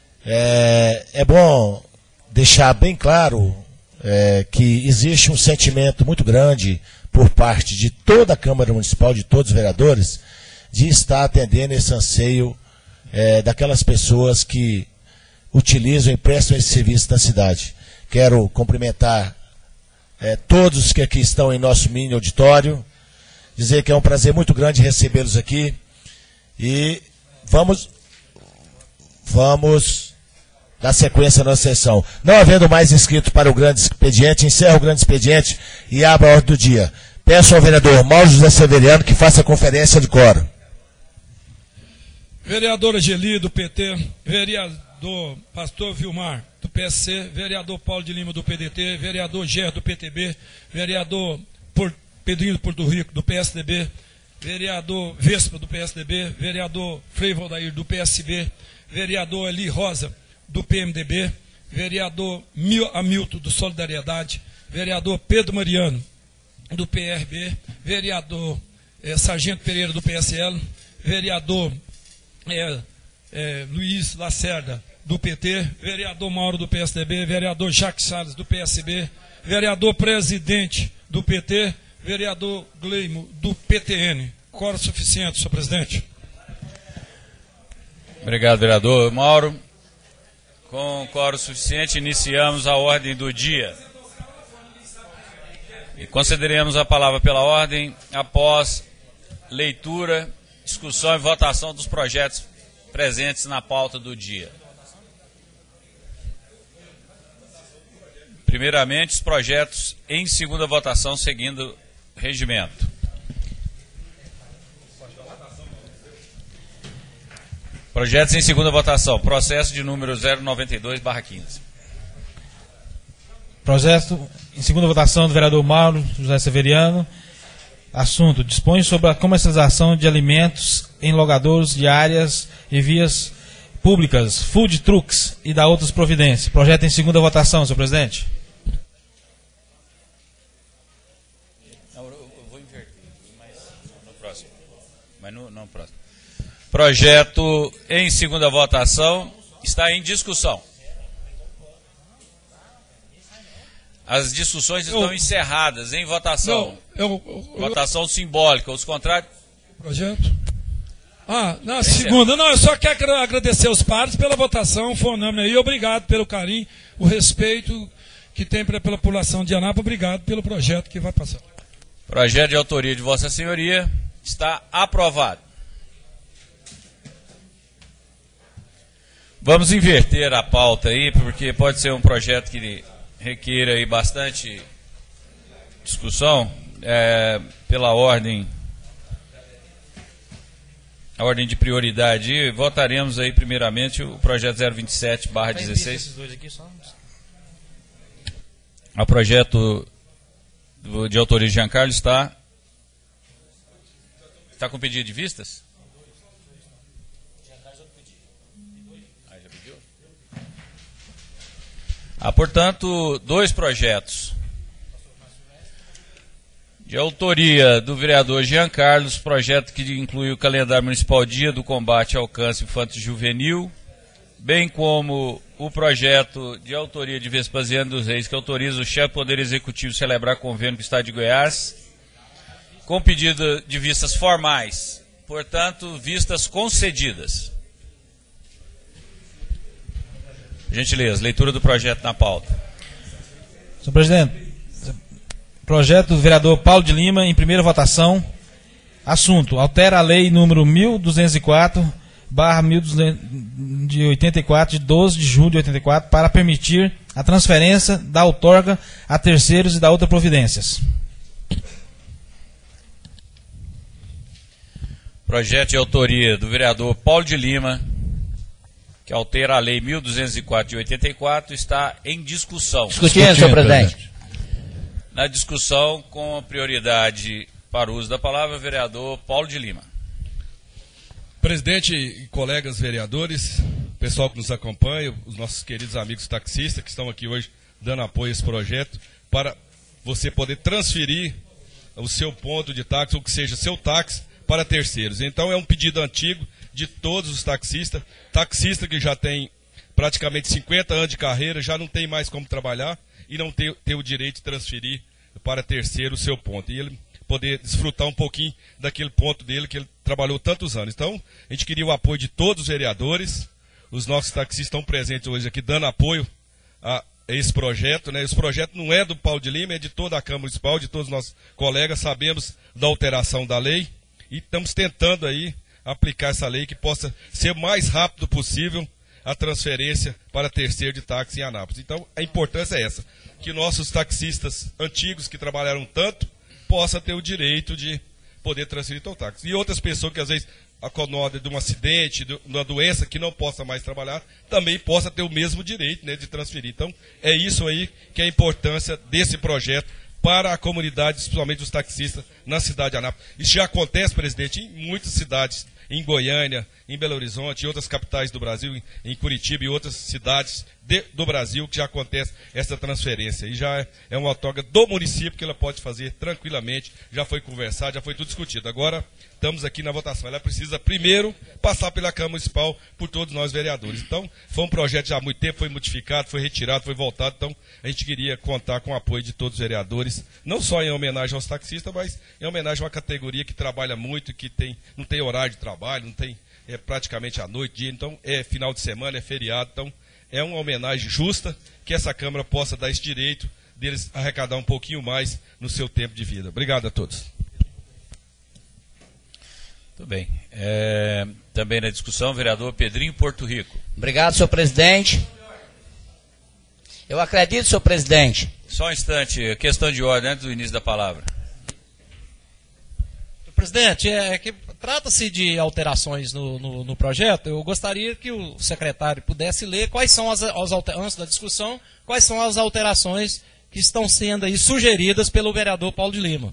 É bom deixar bem claro que existe um sentimento muito grande por parte de toda a Câmara Municipal, de todos os vereadores, de estar atendendo esse anseio daquelas pessoas que utilizam e prestam esse serviço na cidade. Quero cumprimentar todos que aqui estão em nosso mini auditório, dizer que é um prazer muito grande recebê-los aqui e vamos dar sequência à nossa sessão. Não havendo mais inscrito para o grande expediente, encerro o grande expediente e abro a ordem do dia. Peço ao vereador Mauro José Severiano que faça a conferência de quórum. Vereador Angeli, do PT, vereador Pastor Vilmar, do PSC, vereador Paulo de Lima, do PDT, vereador Ger, do PTB, vereador Pedrinho do Porto Rico, do PSDB, vereador Vespa, do PSDB, vereador Frei Valdair, do PSB, vereador Eli Rosa, do PMDB, vereador Hamilton, do Solidariedade, vereador Pedro Mariano, do PRB, vereador Sargento Pereira, do PSL, vereador Luiz Lacerda, do PT, vereador Mauro, do PSDB, vereador Jacques Salles, do PSB, vereador presidente do PT, vereador Gleimo, do PTN. Quórum suficiente, senhor presidente. Obrigado, vereador Mauro. Com quórum suficiente, iniciamos a ordem do dia. E concederemos a palavra pela ordem após leitura, discussão e votação dos projetos presentes na pauta do dia. Primeiramente, os projetos em segunda votação, seguindo o regimento. Projetos em segunda votação. Processo de número 092/15. Projeto em segunda votação do vereador Mauro José Severiano. Assunto: dispõe sobre a comercialização de alimentos em logradouros de áreas e vias públicas, food trucks e da outras providências. Projeto em segunda votação, senhor presidente. Eu vou inverter, mas no próximo. Mas no próximo. Projeto em segunda votação está em discussão. As discussões estão encerradas em votação. Votação simbólica. Os contrários. Projeto? Na segunda. Não, eu só quero agradecer aos pares pela votação, foi unânime aí. Obrigado pelo carinho, o respeito que tem pela população de Anápolis. Obrigado pelo projeto que vai passar. Projeto de autoria de Vossa Senhoria está aprovado. Vamos inverter a pauta aí, porque pode ser um projeto que requer aí bastante discussão, pela ordem, a ordem de prioridade. E votaremos aí primeiramente o projeto 027/16. O projeto de autoria de Giancarlo está com pedido de vistas? Portanto, dois projetos de autoria do vereador Jean Carlos, projeto que inclui o calendário municipal Dia do Combate ao Câncer Infantil Juvenil, bem como o projeto de autoria de Vespasiano dos Reis, que autoriza o chefe do Poder Executivo a celebrar convênio com o Estado de Goiás, com pedido de vistas formais, portanto, vistas concedidas. Gentileza, leitura do projeto na pauta. Senhor presidente, projeto do vereador Paulo de Lima, em primeira votação. Assunto: altera a lei número 1204/1284, de 12 de julho de 84, para permitir a transferência da outorga a terceiros e da outras providências. Projeto de autoria do vereador Paulo de Lima, que altera a lei 1204 de 84, está em discussão. Discutindo, senhor presidente. Na discussão, com prioridade para o uso da palavra, o vereador Paulo de Lima. Presidente e colegas vereadores, pessoal que nos acompanha, os nossos queridos amigos taxistas que estão aqui hoje dando apoio a esse projeto, para você poder transferir o seu ponto de táxi, ou que seja, seu táxi, para terceiros. Então é um pedido antigo de todos os taxistas, taxista que já tem praticamente 50 anos de carreira, já não tem mais como trabalhar e não tem o direito de transferir para terceiro o seu ponto. E ele poder desfrutar um pouquinho daquele ponto dele que ele trabalhou tantos anos. Então, a gente queria o apoio de todos os vereadores, os nossos taxistas estão presentes hoje aqui dando apoio a esse projeto, né? Esse projeto não é do Paulo de Lima, é de toda a Câmara Municipal, de todos os nossos colegas, sabemos da alteração da lei e estamos tentando aí aplicar essa lei que possa ser o mais rápido possível a transferência para terceiro de táxi em Anápolis. Então, a importância é essa, que nossos taxistas antigos que trabalharam tanto possam ter o direito de poder transferir seu táxi. E outras pessoas que às vezes acomodam de um acidente, de uma doença, que não possa mais trabalhar, também possa ter o mesmo direito, né, de transferir. Então, é isso aí que é a importância desse projeto para a comunidade, principalmente os taxistas na cidade de Anápolis. Isso já acontece, presidente, em muitas cidades, em Goiânia, em Belo Horizonte, em outras capitais do Brasil, em Curitiba e outras cidades do Brasil, que já acontece essa transferência. E já é uma outorga do município que ela pode fazer tranquilamente, já foi conversado, já foi tudo discutido. Agora, estamos aqui na votação. Ela precisa primeiro passar pela Câmara Municipal por todos nós vereadores. Então, foi um projeto já há muito tempo, foi modificado, foi retirado, foi voltado. Então, a gente queria contar com o apoio de todos os vereadores, não só em homenagem aos taxistas, mas em homenagem a uma categoria que trabalha muito, que não tem horário de trabalho, não tem praticamente à noite, dia, então é final de semana, é feriado, então é uma homenagem justa, que essa Câmara possa dar esse direito deles arrecadar um pouquinho mais no seu tempo de vida. Obrigado a todos. Muito bem. Também na discussão, vereador Pedrinho Porto Rico. Obrigado, senhor presidente. Eu acredito, senhor presidente. Só um instante, questão de ordem antes do início da palavra. Presidente, que trata-se de alterações no projeto. Eu gostaria que o secretário pudesse ler quais são antes da discussão, quais são as alterações que estão sendo aí sugeridas pelo vereador Paulo de Lima.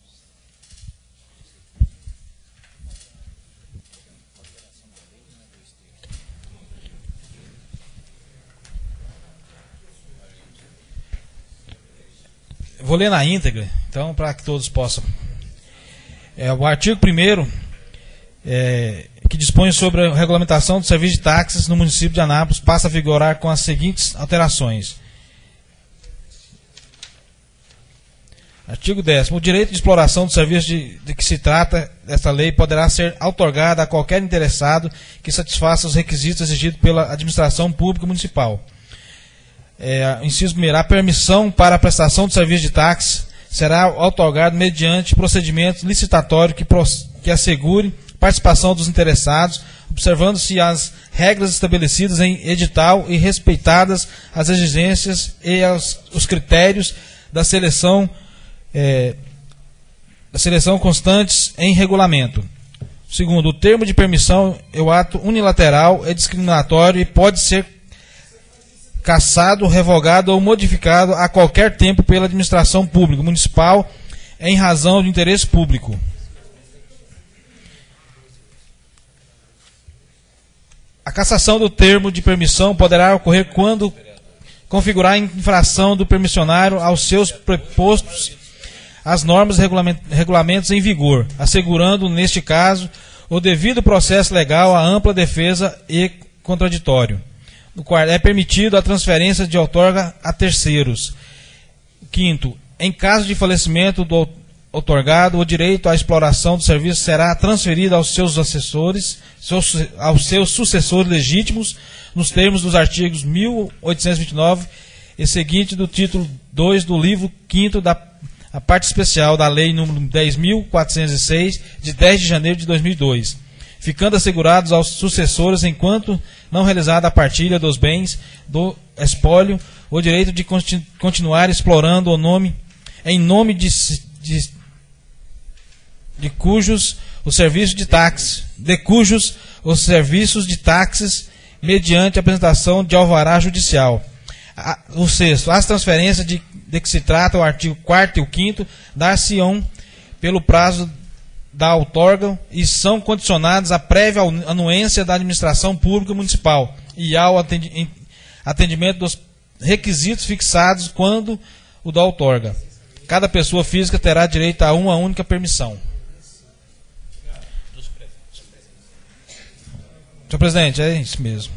Vou ler na íntegra, então, para que todos possam. O artigo 1º, que dispõe sobre a regulamentação do serviço de táxis no município de Anápolis, passa a vigorar com as seguintes alterações. Artigo 10º. O direito de exploração do serviço de que se trata esta lei poderá ser outorgado a qualquer interessado que satisfaça os requisitos exigidos pela administração pública municipal. Inciso 1º. A permissão para a prestação de serviço de táxi será outorgado mediante procedimento licitatório que assegure participação dos interessados, observando-se as regras estabelecidas em edital e respeitadas as exigências e os critérios da seleção constantes em regulamento. Segundo, o termo de permissão é o ato unilateral, é discriminatório e pode ser cassado, revogado ou modificado a qualquer tempo pela administração pública municipal em razão de interesse público. A cassação do termo de permissão poderá ocorrer quando configurar a infração do permissionário aos seus prepostos as normas e regulamentos em vigor, assegurando, neste caso, o devido processo legal, a ampla defesa e contraditório. No quarto, é permitido a transferência de outorga a terceiros. Quinto, em caso de falecimento do outorgado, o direito à exploração do serviço será transferido aos seus assessores, aos seus sucessores legítimos, nos termos dos artigos 1829 e seguinte do título 2 do livro 5º da parte especial da Lei nº 10.406, de 10 de janeiro de 2002, ficando assegurados aos sucessores, enquanto não realizada a partilha dos bens do espólio, o direito de continuar explorando em nome de cujos os serviços de táxis mediante apresentação de alvará judicial. O sexto, as transferências de que se trata o artigo 4º e o 5º dar-se-ão pelo prazo da outorga e são condicionados à prévia anuência da administração pública municipal e ao atendimento dos requisitos fixados quando o da outorga. Cada pessoa física terá direito a uma única permissão. Senhor presidente, é isso mesmo.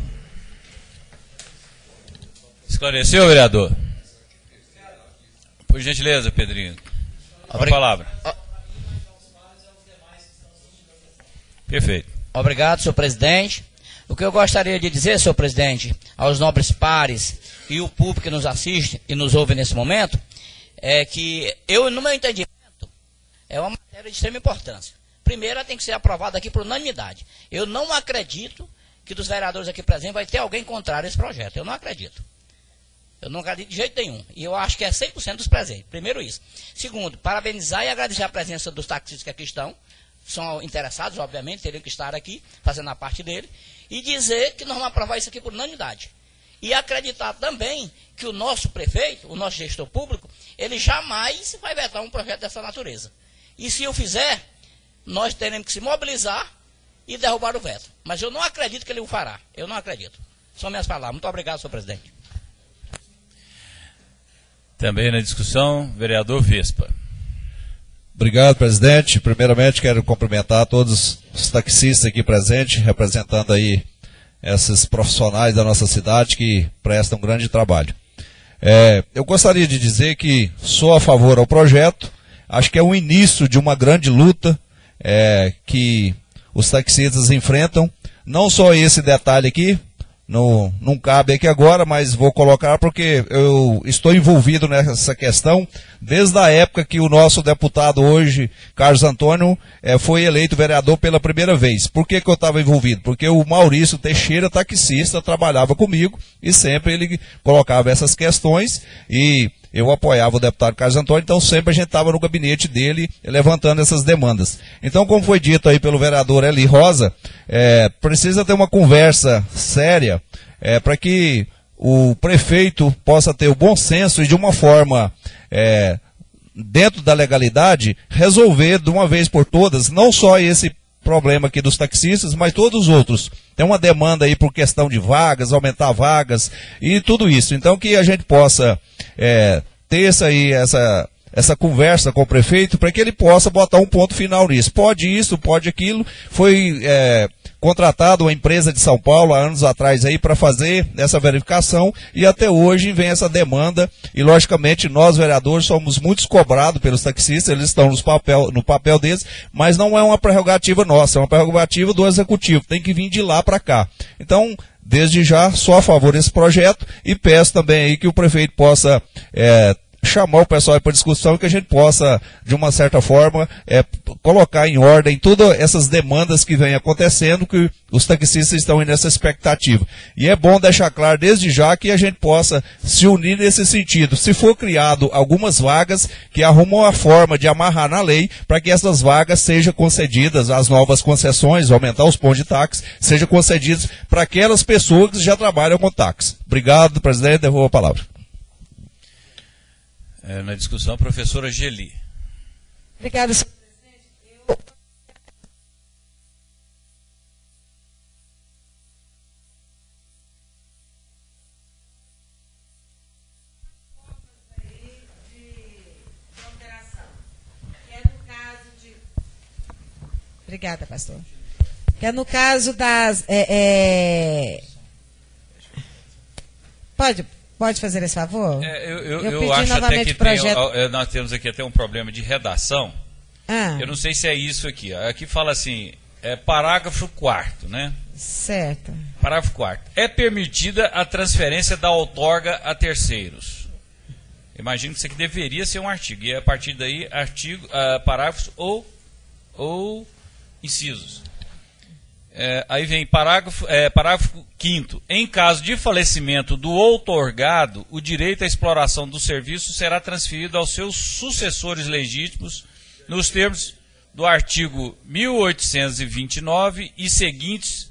Esclareceu, vereador? Por gentileza, Pedrinho. Com a palavra. Perfeito. Obrigado, senhor presidente. O que eu gostaria de dizer, senhor presidente, aos nobres pares e o público que nos assiste e nos ouve nesse momento, é que no meu entendimento, é uma matéria de extrema importância. Primeiro, ela tem que ser aprovada aqui por unanimidade. Eu não acredito que dos vereadores aqui presentes vai ter alguém contrário a esse projeto. Eu não acredito. Eu não acredito de jeito nenhum. E eu acho que é 100% dos presentes. Primeiro isso. Segundo, parabenizar e agradecer a presença dos taxistas que aqui estão. São interessados, obviamente, teriam que estar aqui, fazendo a parte dele. E dizer que nós vamos aprovar isso aqui por unanimidade. E acreditar também que o nosso prefeito, o nosso gestor público, ele jamais vai vetar um projeto dessa natureza. E se eu fizer, nós teremos que se mobilizar e derrubar o veto. Mas eu não acredito que ele o fará. Eu não acredito. São minhas palavras. Muito obrigado, senhor presidente. Também na discussão, vereador Vespa. Obrigado, presidente. Primeiramente, quero cumprimentar todos os taxistas aqui presentes, representando aí esses profissionais da nossa cidade que prestam um grande trabalho. Eu gostaria de dizer que sou a favor ao projeto. Acho que é o início de uma grande luta que os taxistas enfrentam. Não só esse detalhe aqui, não cabe aqui agora, mas vou colocar porque eu estou envolvido nessa questão desde a época que o nosso deputado hoje, Carlos Antônio, foi eleito vereador pela primeira vez. Por que eu estava envolvido? Porque o Maurício Teixeira, taxista, trabalhava comigo e sempre ele colocava essas questões e eu apoiava o deputado Carlos Antônio, então sempre a gente estava no gabinete dele levantando essas demandas. Então, como foi dito aí pelo vereador Eli Rosa, precisa ter uma conversa séria para que o prefeito possa ter o bom senso e de uma forma dentro da legalidade resolver de uma vez por todas, não só esse problema aqui dos taxistas, mas todos os outros. Tem uma demanda aí por questão de vagas, aumentar vagas e tudo isso. Então que a gente possa ter essa conversa com o prefeito para que ele possa botar um ponto final nisso. Pode isso, pode aquilo. Foi contratado uma empresa de São Paulo há anos atrás aí para fazer essa verificação e até hoje vem essa demanda e logicamente nós vereadores somos muito cobrados pelos taxistas, eles estão no papel deles, mas não é uma prerrogativa nossa, é uma prerrogativa do executivo, tem que vir de lá para cá. Então, desde já, sou a favor desse projeto e peço também aí que o prefeito possa chamar o pessoal para discussão e que a gente possa, de uma certa forma, colocar em ordem todas essas demandas que vêm acontecendo, que os taxistas estão nessa expectativa. E é bom deixar claro desde já que a gente possa se unir nesse sentido. Se for criado algumas vagas, que arrumam a forma de amarrar na lei para que essas vagas sejam concedidas, as novas concessões, aumentar os pontos de táxi, sejam concedidas para aquelas pessoas que já trabalham com táxi. Obrigado, presidente, devolvo a palavra. Na discussão, a professora Geli. Obrigada, senhor presidente. Obrigada, pastor. Que é no caso das... Pode fazer esse favor? Eu acho até que nós temos aqui até um problema de redação. Eu não sei se é isso aqui. Aqui fala assim, parágrafo 4º, né? Certo. Parágrafo 4º. É permitida a transferência da outorga a terceiros. Imagino que isso aqui deveria ser um artigo. E a partir daí, parágrafos ou incisos. Aí vem parágrafo 5º. Em caso de falecimento do outorgado, o direito à exploração do serviço será transferido aos seus sucessores legítimos nos termos do artigo 1829 e seguintes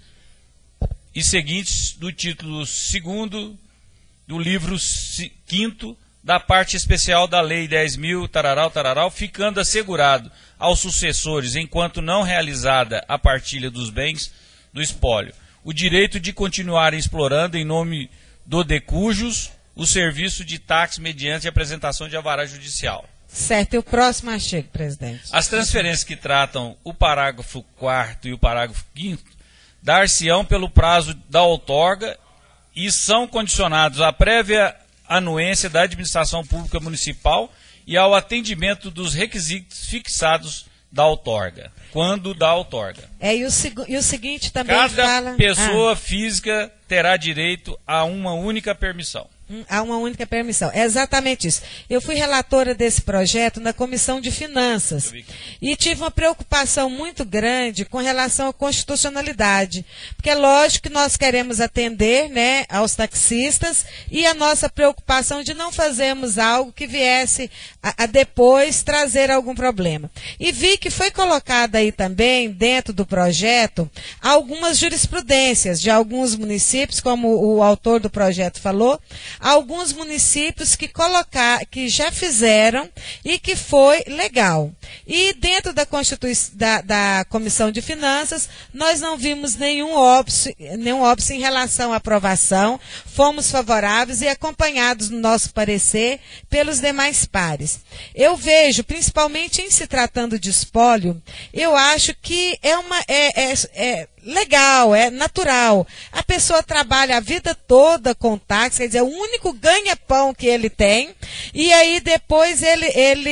do título 2º do livro 5º da parte especial da Lei 10.000, tararau, ficando assegurado aos sucessores, enquanto não realizada a partilha dos bens do espólio, o direito de continuarem explorando em nome do decujus o serviço de táxi mediante apresentação de alvará judicial. Certo, e o próximo artigo, presidente? As transferências que tratam o parágrafo 4º e o parágrafo 5º dar-se-ão pelo prazo da outorga e são condicionados à prévia anuência da administração pública municipal e ao atendimento dos requisitos fixados da outorga, quando da outorga. E o seguinte também Cada pessoa física terá direito a uma única permissão. Há uma única permissão. É exatamente isso. Eu fui relatora desse projeto na Comissão de Finanças e tive uma preocupação muito grande com relação à constitucionalidade. Porque é lógico que nós queremos atender, né, aos taxistas e a nossa preocupação de não fazermos algo que viesse a depois trazer algum problema. E vi que foi colocada aí também, dentro do projeto, algumas jurisprudências de alguns municípios, como o autor do projeto falou, alguns municípios que já fizeram e que foi legal. E dentro da da Comissão de Finanças, nós não vimos nenhum óbice em relação à aprovação, fomos favoráveis e acompanhados no nosso parecer pelos demais pares. Eu vejo, principalmente em se tratando de espólio, eu acho que é legal, é natural. A pessoa trabalha a vida toda com táxi, quer dizer, o único ganha-pão que ele tem, e aí depois ele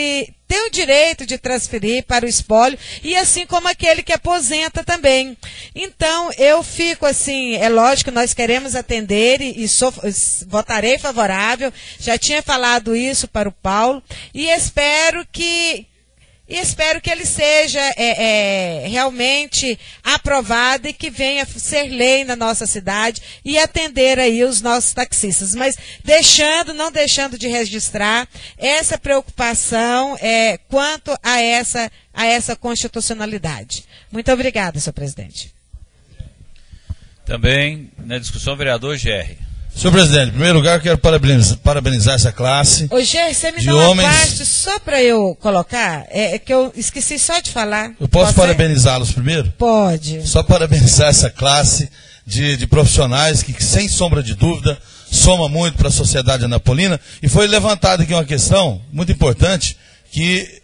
tem o direito de transferir para o espólio, e assim como aquele que aposenta também. Então, eu fico assim, é lógico que nós queremos atender e votarei favorável, já tinha falado isso para o Paulo, e espero que ele seja realmente aprovado e que venha ser lei na nossa cidade e atender aí os nossos taxistas. Mas não deixando de registrar essa preocupação quanto a essa constitucionalidade. Muito obrigada, senhor presidente. Também, na discussão, vereador GR. Senhor presidente, em primeiro lugar, eu quero parabenizar essa classe. Ô, Gê, você me de dá uma homens... parte só para eu colocar? Que eu esqueci só de falar. Eu posso parabenizá-los primeiro? Pode. Só parabenizar essa classe de profissionais que, sem sombra de dúvida, soma muito para a sociedade anapolina. E foi levantada aqui uma questão muito importante, que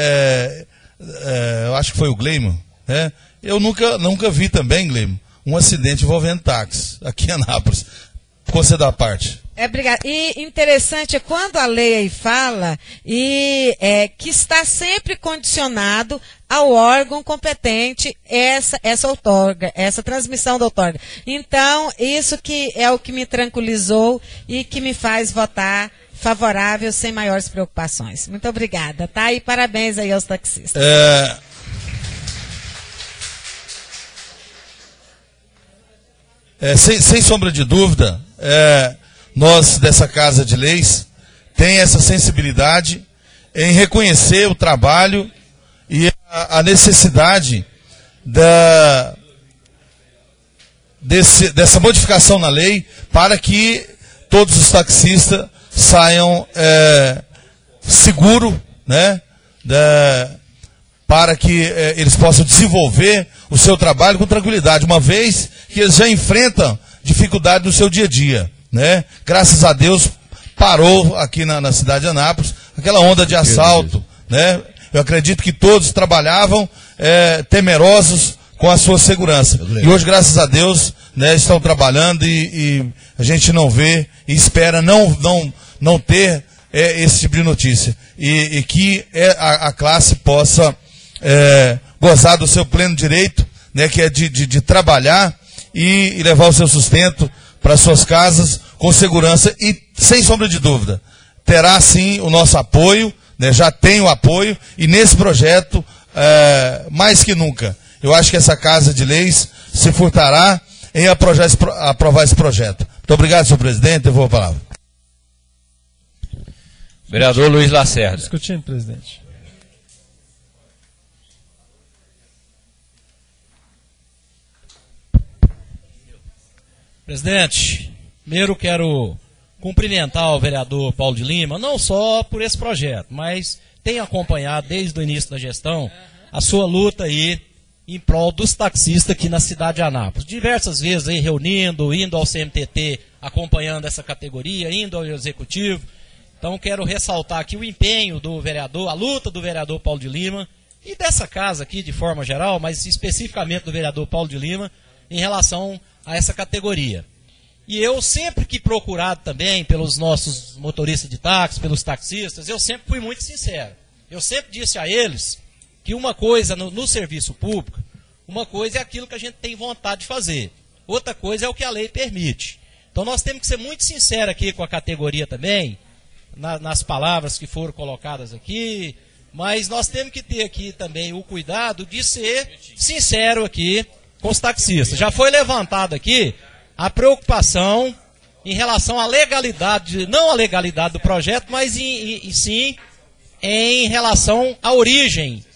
eu acho que foi o Gleiman, né? Eu nunca vi também, Gleiman, um acidente envolvendo táxi aqui em Anápolis. Conceda a parte. Obrigada. E interessante é quando a lei aí fala que está sempre condicionado ao órgão competente essa outorga, essa transmissão da outorga. Então, isso que é o que me tranquilizou e que me faz votar favorável sem maiores preocupações. Muito obrigada, tá? E parabéns aí aos taxistas. Sem sombra de dúvida, nós dessa Casa de Leis tem essa sensibilidade em reconhecer o trabalho e a necessidade dessa modificação na lei para que todos os taxistas saiam seguros, né, para que eles possam desenvolver o seu trabalho com tranquilidade, uma vez que eles já enfrentam dificuldade no seu dia a dia, né? Graças a Deus parou aqui na cidade de Anápolis aquela onda de assalto, né? Eu acredito que todos trabalhavam temerosos com a sua segurança. E hoje, graças a Deus, né, estão trabalhando e a gente não vê e espera não ter esse tipo de notícia. E que a classe possa gozar do seu pleno direito, né, que é de trabalhar e levar o seu sustento para suas casas com segurança e, sem sombra de dúvida, terá sim o nosso apoio, né, já tem o apoio, e nesse projeto, mais que nunca, eu acho que essa Casa de Leis se furtará em aprovar esse projeto. Muito obrigado, senhor presidente, devolvo a palavra. Vereador Luiz Lacerda. Discutindo, presidente. Presidente, primeiro quero cumprimentar o vereador Paulo de Lima, não só por esse projeto, mas tenho acompanhado desde o início da gestão a sua luta aí em prol dos taxistas aqui na cidade de Anápolis. Diversas vezes aí reunindo, indo ao CMTT, acompanhando essa categoria, indo ao Executivo. Então quero ressaltar aqui o empenho do vereador, a luta do vereador Paulo de Lima e dessa casa aqui de forma geral, mas especificamente do vereador Paulo de Lima, em relação a essa categoria. E eu sempre que procurado também pelos nossos motoristas de táxi, pelos taxistas, eu sempre fui muito sincero. Eu sempre disse a eles que uma coisa no serviço público, uma coisa é aquilo que a gente tem vontade de fazer, outra coisa é o que a lei permite. Então nós temos que ser muito sinceros aqui com a categoria também, nas palavras que foram colocadas aqui, mas nós temos que ter aqui também o cuidado de ser sincero aqui com os taxistas. Já foi levantado aqui a preocupação em relação à legalidade, não a legalidade do projeto, mas sim em relação à origem.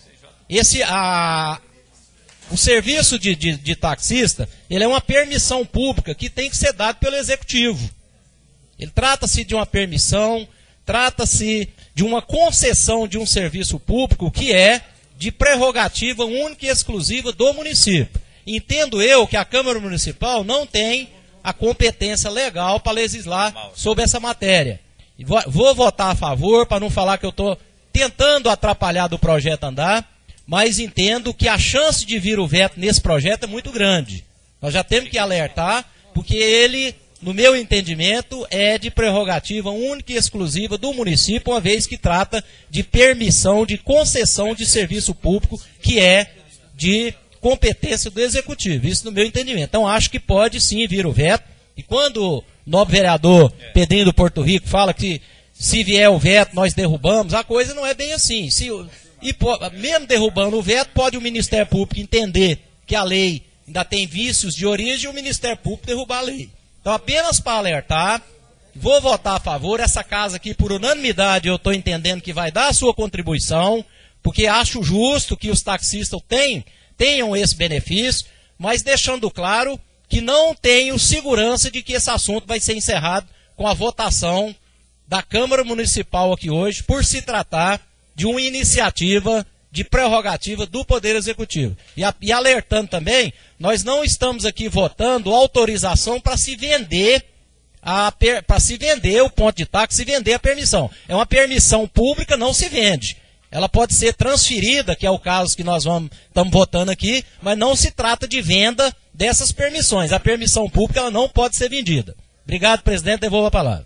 O serviço de taxista, ele é uma permissão pública que tem que ser dada pelo Executivo. Ele trata-se de uma permissão, trata-se de uma concessão de um serviço público que é de prerrogativa única e exclusiva do município. Entendo eu que a Câmara Municipal não tem a competência legal para legislar sobre essa matéria. Vou votar a favor, para não falar que eu estou tentando atrapalhar do projeto andar, mas entendo que a chance de vir o veto nesse projeto é muito grande. Nós já temos que alertar, porque ele no meu entendimento, é de prerrogativa única e exclusiva do município, uma vez que trata de permissão, de concessão de serviço público, que é de competência do Executivo. Isso no meu entendimento. Então, acho que pode sim vir o veto. E quando o nobre vereador Pedrinho do Porto Rico fala que se vier o veto, nós derrubamos, a coisa não é bem assim. Mesmo derrubando o veto, pode o Ministério Público entender que a lei ainda tem vícios de origem e o Ministério Público derrubar a lei. Então, apenas para alertar, vou votar a favor. Essa casa aqui, por unanimidade, eu estou entendendo que vai dar a sua contribuição, porque acho justo que os taxistas tenham esse benefício, mas deixando claro que não tenho segurança de que esse assunto vai ser encerrado com a votação da Câmara Municipal aqui hoje, por se tratar de uma iniciativa de prerrogativa do Poder Executivo. E alertando também, nós não estamos aqui votando autorização para se vender o ponto de táxi, se vender a permissão. É uma permissão pública, não se vende. Ela pode ser transferida, que é o caso que nós estamos votando aqui, mas não se trata de venda dessas permissões. A permissão pública ela não pode ser vendida. Obrigado, presidente. Devolvo a palavra.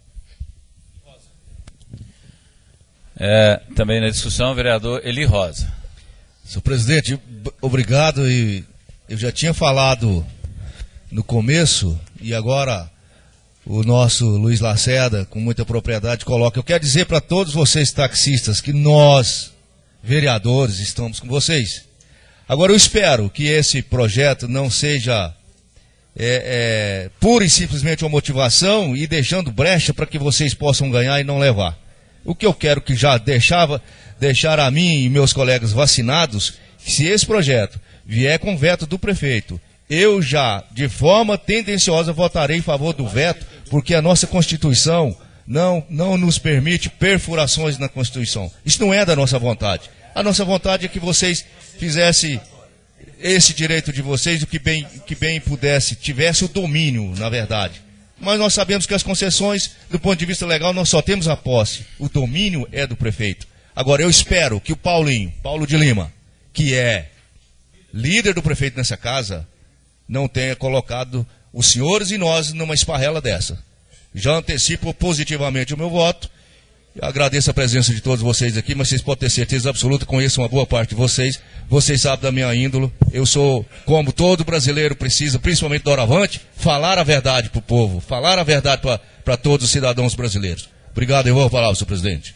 Também na discussão, o vereador Eli Rosa. Senhor presidente, obrigado. E eu já tinha falado no começo, e agora o nosso Luiz Lacerda, com muita propriedade, coloca. Eu quero dizer para todos vocês taxistas que nós, vereadores, estamos com vocês. Agora eu espero que esse projeto não seja pura e simplesmente uma motivação e deixando brecha para que vocês possam ganhar e não levar. O que eu quero que já deixar a mim e meus colegas vacinados, que se esse projeto vier com veto do prefeito, eu já, de forma tendenciosa, votarei em favor do veto, porque a nossa Constituição não nos permite perfurações na Constituição. Isso não é da nossa vontade. A nossa vontade é que vocês fizessem esse direito de vocês, o que bem pudesse, tivesse o domínio, na verdade. Mas nós sabemos que as concessões, do ponto de vista legal, nós só temos a posse. O domínio é do prefeito. Agora, eu espero que o Paulo de Lima, que é líder do prefeito nessa casa, não tenha colocado os senhores e nós numa esparrela dessa. Já antecipo positivamente o meu voto. Agradeço a presença de todos vocês aqui, mas vocês podem ter certeza absoluta, conheço uma boa parte de vocês. Vocês sabem da minha índole. Eu sou, como todo brasileiro precisa, principalmente doravante, falar a verdade para o povo, falar a verdade para todos os cidadãos brasileiros. Obrigado, eu vou falar, senhor presidente.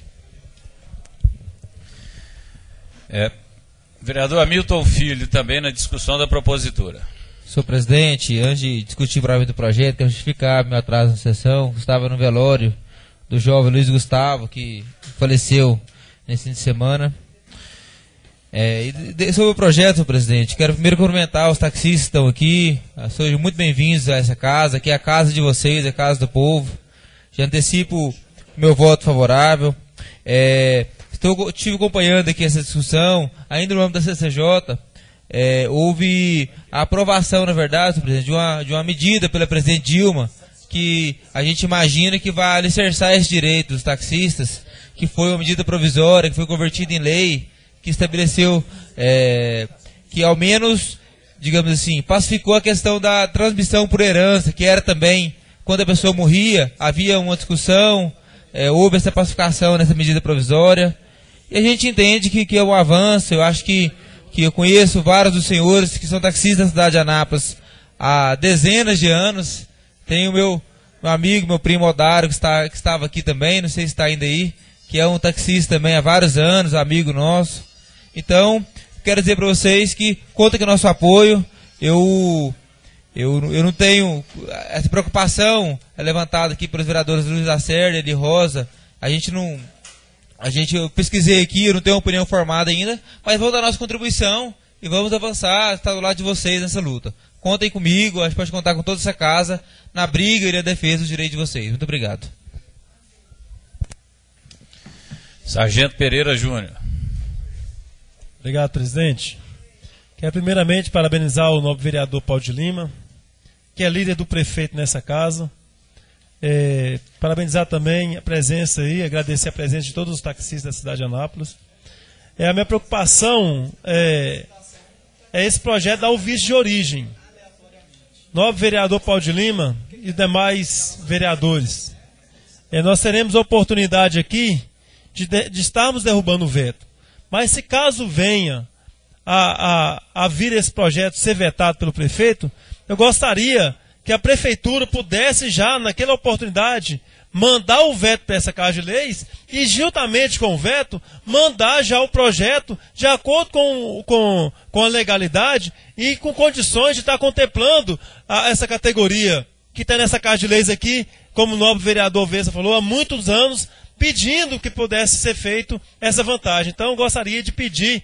Vereador Hamilton Filho, também na discussão da propositura. Senhor presidente, antes de discutir o projeto, quero justificar meu atraso na sessão. Estava no velório do jovem Luiz Gustavo, que faleceu nesse fim de semana. Sobre o projeto, senhor presidente, quero primeiro cumprimentar os taxistas que estão aqui. Sejam muito bem-vindos a essa casa, que é a casa de vocês, é a casa do povo. Já antecipo meu voto favorável. Estive acompanhando aqui essa discussão, ainda no âmbito da CCJ. Houve a aprovação, na verdade, senhor presidente, de uma medida pela presidente Dilma, que a gente imagina que vai alicerçar esse direito dos taxistas, que foi uma medida provisória, que foi convertida em lei, que estabeleceu, que ao menos, digamos assim, pacificou a questão da transmissão por herança, que era também, quando a pessoa morria, havia uma discussão, houve essa pacificação nessa medida provisória, e a gente entende que é um avanço. Eu acho que eu conheço vários dos senhores que são taxistas da cidade de Anápolis há dezenas de anos. Tem o meu amigo, meu primo Odário, que estava aqui também, não sei se está ainda aí, que é um taxista também há vários anos, amigo nosso. Então, quero dizer para vocês que conta com o nosso apoio. Eu não tenho essa preocupação levantada aqui pelos vereadores Luiz Lacerda, Eli Rosa. Eu pesquisei aqui, eu não tenho uma opinião formada ainda, mas vamos dar nossa contribuição e vamos avançar, estar do lado de vocês nessa luta. Contem comigo, a gente pode contar com toda essa casa na briga e na defesa dos direitos de vocês. Muito obrigado. Sargento Pereira Júnior. Obrigado, presidente. Quero primeiramente parabenizar o nobre vereador Paulo de Lima, que é líder do prefeito nessa casa. Parabenizar também a presença aí, agradecer a presença de todos os taxistas da cidade de Anápolis. A minha preocupação é esse projeto dar o vício de origem. Nobre vereador Paulo de Lima, e demais vereadores, nós teremos a oportunidade aqui de estarmos derrubando o veto. Mas se caso venha a vir esse projeto ser vetado pelo prefeito, eu gostaria que a prefeitura pudesse já, naquela oportunidade, mandar o veto para essa Casa de Leis e, juntamente com o veto, mandar já o projeto de acordo com a legalidade e com condições de estar contemplando essa categoria que está nessa Casa de Leis aqui, como o nobre vereador Vessa falou, há muitos anos, pedindo que pudesse ser feito essa vantagem. Então, eu gostaria de pedir,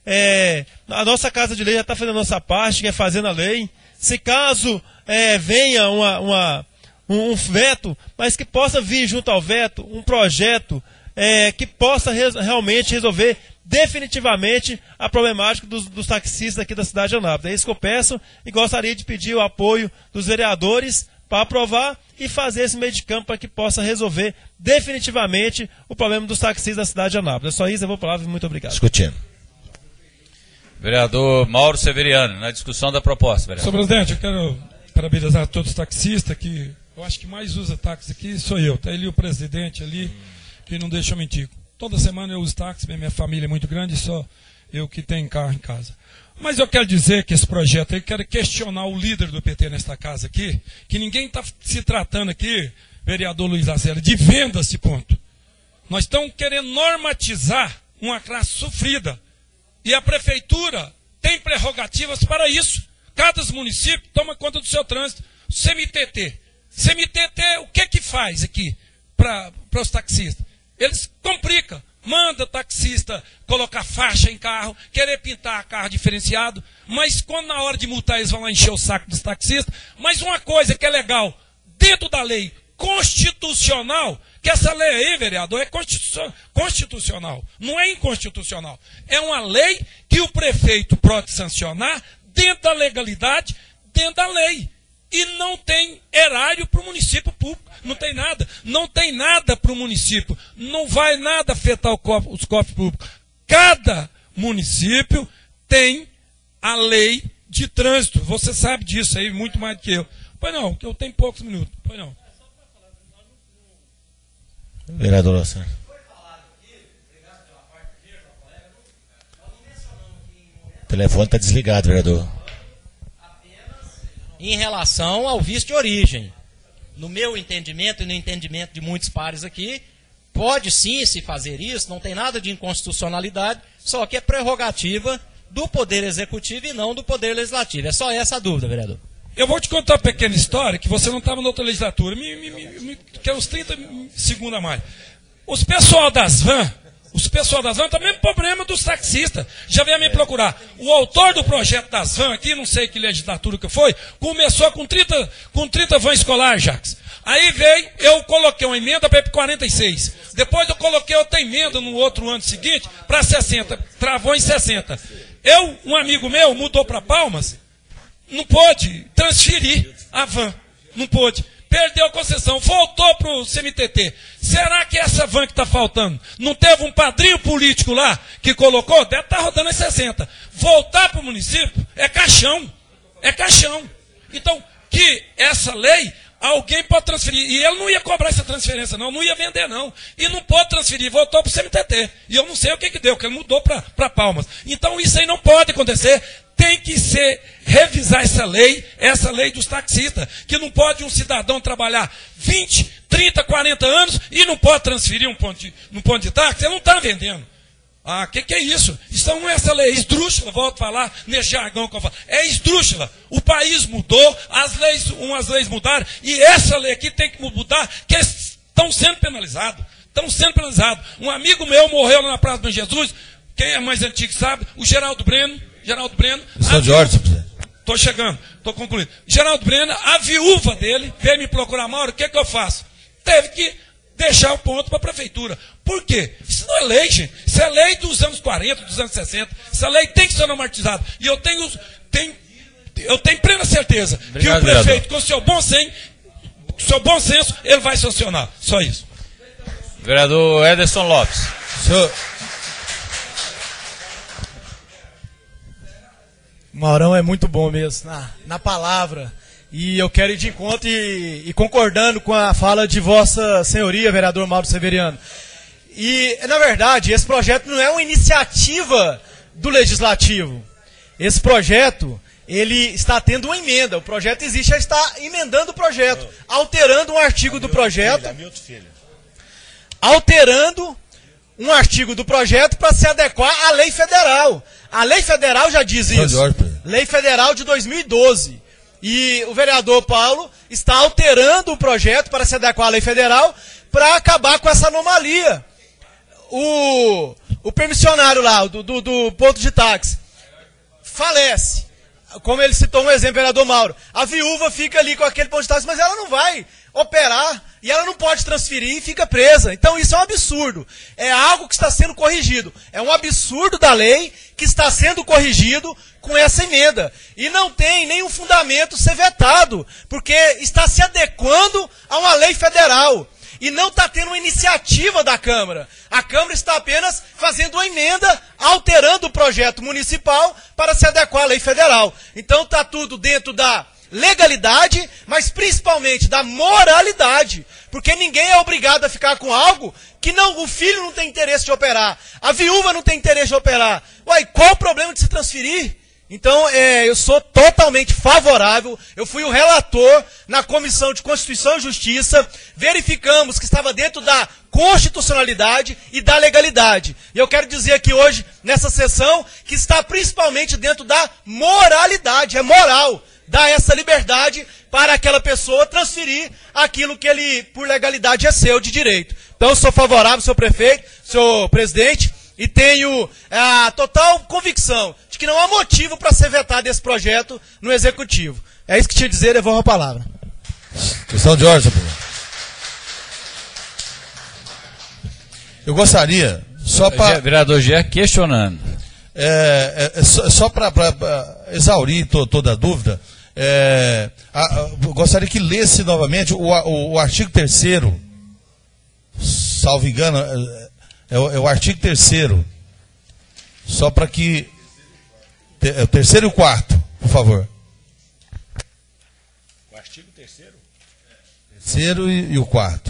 a nossa Casa de Leis já está fazendo a nossa parte, que é fazendo a lei. Se caso venha um veto, mas que possa vir junto ao veto um projeto que possa realmente resolver definitivamente a problemática dos taxistas aqui da cidade de Anápolis. É isso que eu peço e gostaria de pedir o apoio dos vereadores para aprovar e fazer esse meio de campo para que possa resolver definitivamente o problema dos taxistas da cidade de Anápolis. É só isso, eu vou falar. Muito obrigado. Discutindo. Vereador Mauro Severiano, na discussão da proposta. Vereador. Senhor presidente, eu quero parabenizar todos os taxistas, que eu acho que mais usa táxi aqui sou eu. Está ali o presidente ali, que não deixa eu mentir. Toda semana eu uso táxi, minha família é muito grande, só eu que tenho carro em casa. Mas eu quero dizer que esse projeto aí, quero questionar o líder do PT nesta casa aqui, que ninguém está se tratando aqui, vereador Luiz Acela, de venda esse ponto. Nós estamos querendo normatizar uma classe sofrida. E a prefeitura tem prerrogativas para isso. Cada município toma conta do seu trânsito. CMTT. CMTT, o que faz aqui para os taxistas? Eles complicam. Manda o taxista colocar faixa em carro, querer pintar carro diferenciado, mas quando na hora de multar eles vão lá encher o saco dos taxistas. Mas uma coisa que é legal, dentro da lei constitucional, que essa lei aí, vereador, é constitucional, não é inconstitucional. É uma lei que o prefeito pode sancionar dentro da legalidade, dentro da lei. E não tem erário para o município público. Não tem nada. Não tem nada para o município. Não vai nada afetar os cofres públicos. Cada município tem a lei de trânsito. Você sabe disso aí muito mais do que eu. Pois não, que eu tenho poucos minutos. Pois não. Vereador Lassana. O telefone está desligado, vereador. Em relação ao visto de origem, no meu entendimento e no entendimento de muitos pares aqui, pode sim se fazer isso, não tem nada de inconstitucionalidade, só que é prerrogativa do Poder Executivo e não do Poder Legislativo. É só essa a dúvida, vereador. Eu vou te contar uma pequena história, que você não estava na outra legislatura, que é uns 30 segundos a mais. Os pessoal das vans tem o mesmo problema dos taxistas. Já veio me procurar. O autor do projeto das vans aqui, não sei que legislatura que foi, começou com 30 vans escolares, Jacques. Aí veio, eu coloquei uma emenda para ir para 46. Depois eu coloquei outra emenda no outro ano seguinte para 60. Travou em 60. Um amigo meu mudou para Palmas, não pôde transferir a van. Não pôde. Perdeu a concessão, voltou para o CMTT. Será que essa van que está faltando, não teve um padrinho político lá que colocou? Deve estar rodando em 60. Voltar para o município é caixão. É caixão. Então, que essa lei, alguém pode transferir. E ele não ia cobrar essa transferência, não ia vender, não. E não pode transferir, voltou para o CMTT. E eu não sei o que deu, porque ele mudou para Palmas. Então, isso aí não pode acontecer. Tem que revisar essa lei dos taxistas, que não pode um cidadão trabalhar 20, 30, 40 anos e não pode transferir um ponto de táxi, ele não está vendendo. Que é isso? Isso não é essa lei, é esdrúxula, volto a falar nesse jargão que eu falo. É esdrúxula. O país mudou, umas leis mudaram, e essa lei aqui tem que mudar, que estão sendo penalizados. Um amigo meu morreu na Praça do Jesus, quem é mais antigo sabe, o Geraldo Breno. São Jorge, presidente. Estou chegando, estou concluindo. Geraldo Breno, a viúva dele, veio me procurar, Mauro, o que eu faço? Teve que deixar o ponto para a prefeitura. Por quê? Isso não é lei, gente. Isso é lei dos anos 40, dos anos 60. Essa lei tem que ser normatizada. E eu tenho plena certeza que o prefeito, com o seu bom senso, ele vai sancionar. Só isso. Vereador Ederson Lopes. Senhor... Maurão é muito bom mesmo, na palavra. E eu quero ir de encontro e concordando com a fala de Vossa Senhoria, vereador Mauro Severiano. E, na verdade, esse projeto não é uma iniciativa do Legislativo. Esse projeto, ele está tendo uma emenda. O projeto existe, já está emendando o projeto, alterando um artigo do projeto. Alterando um artigo do projeto para se adequar à lei federal. A lei federal já diz isso. Lei federal de 2012. E o vereador Paulo está alterando o projeto para se adequar à lei federal para acabar com essa anomalia. O permissionário lá, do ponto de táxi, falece. Como ele citou um exemplo, vereador Mauro. A viúva fica ali com aquele ponto de táxi, mas ela não vai operar. E ela não pode transferir e fica presa. Então isso é um absurdo. É algo que está sendo corrigido. É um absurdo da lei que está sendo corrigido com essa emenda. E não tem nenhum fundamento ser vetado, porque está se adequando a uma lei federal. E não está tendo uma iniciativa da Câmara. A Câmara está apenas fazendo uma emenda, alterando o projeto municipal para se adequar à lei federal. Então está tudo dentro da legalidade, mas principalmente da moralidade. Porque ninguém é obrigado a ficar com algo que o filho não tem interesse de operar. A viúva não tem interesse de operar. Ué, qual o problema de se transferir? Então, eu sou totalmente favorável. Eu fui o relator na Comissão de Constituição e Justiça. Verificamos que estava dentro da constitucionalidade e da legalidade. E eu quero dizer aqui hoje, nessa sessão, que está principalmente dentro da moralidade. É moral dar essa liberdade para aquela pessoa transferir aquilo que ele, por legalidade, é seu de direito. Então, eu sou favorável, senhor prefeito, senhor presidente, e tenho a total convicção de que não há motivo para ser vetado esse projeto no Executivo. É isso que tinha a dizer, devolvo a palavra. Questão de ordem, eu gostaria, só para... Vereador Gé questionando. Só para exaurir toda a dúvida, eu gostaria que lesse novamente o artigo 3º, salvo engano, é o artigo 3º, só para que... o 3º e o 4º, por favor. O artigo 3º? 3º e o 4º.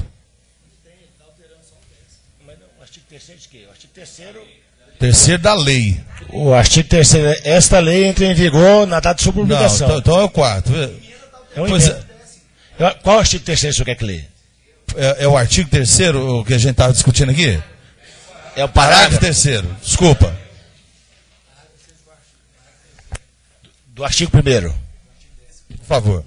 O artigo 3º de quê? O artigo 3º... 3º da lei. O artigo 3º, esta lei entra em vigor na data de sua publicação. Não, então é o 4º. Qual artigo 3º o senhor quer que lê? É o artigo 3º que a gente estava discutindo aqui? É o parágrafo 3º, desculpa. Do artigo 1º. Por favor.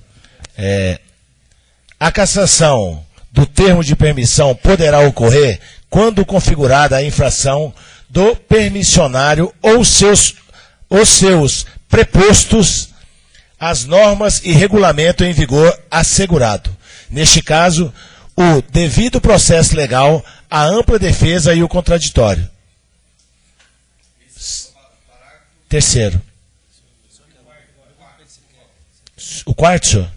A cassação do termo de permissão poderá ocorrer quando configurada a infração do permissionário ou os seus prepostos às normas e regulamento em vigor assegurado. Neste caso, o devido processo legal, a ampla defesa e o contraditório. 3º. O 4º, senhor?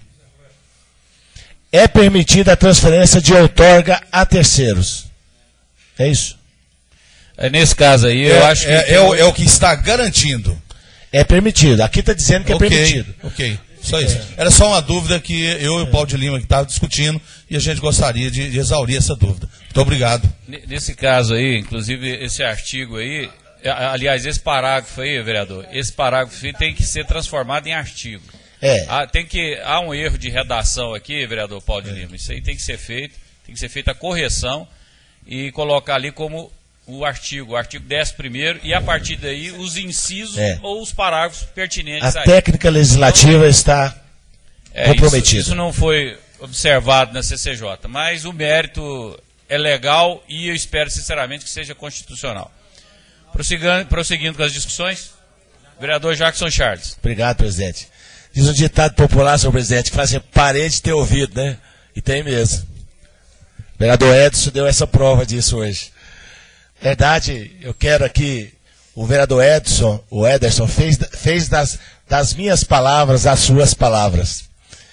É permitida a transferência de outorga a terceiros. É isso? Nesse caso aí, eu acho que... É o que está garantindo. É permitido. Aqui está dizendo que é permitido. Ok, só isso. Era só uma dúvida que eu e o Paulo de Lima que estava discutindo e a gente gostaria de exaurir essa dúvida. Muito obrigado. Nesse caso aí, inclusive esse artigo aí, aliás, esse parágrafo aí, vereador, esse parágrafo aí tem que ser transformado em artigo. Há um erro de redação aqui, vereador Paulo de Lima. Isso aí tem que ser feita a correção e colocar ali como o artigo 11º, e a partir daí os incisos ou os parágrafos pertinentes. A técnica legislativa está comprometida. Isso não foi observado na CCJ, mas o mérito é legal e eu espero sinceramente que seja constitucional. Prosseguindo com as discussões, vereador Jackson Charles. Obrigado, presidente. Diz um ditado popular, senhor presidente, que fala assim, parede ter ouvido, né? E tem mesmo. O vereador Edson deu essa prova disso hoje. Verdade, eu quero aqui, o vereador Ederson fez das minhas palavras as suas palavras.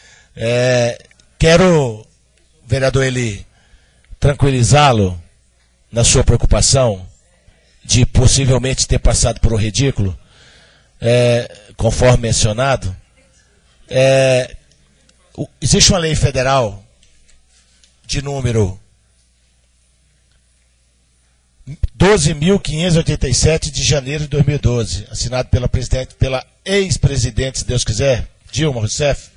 Quero, vereador Eli, tranquilizá-lo na sua preocupação de possivelmente ter passado por um ridículo, conforme mencionado. existe uma lei federal de número 12.587 de janeiro de 2012, assinado pela ex-presidente, se Deus quiser, Dilma Rousseff,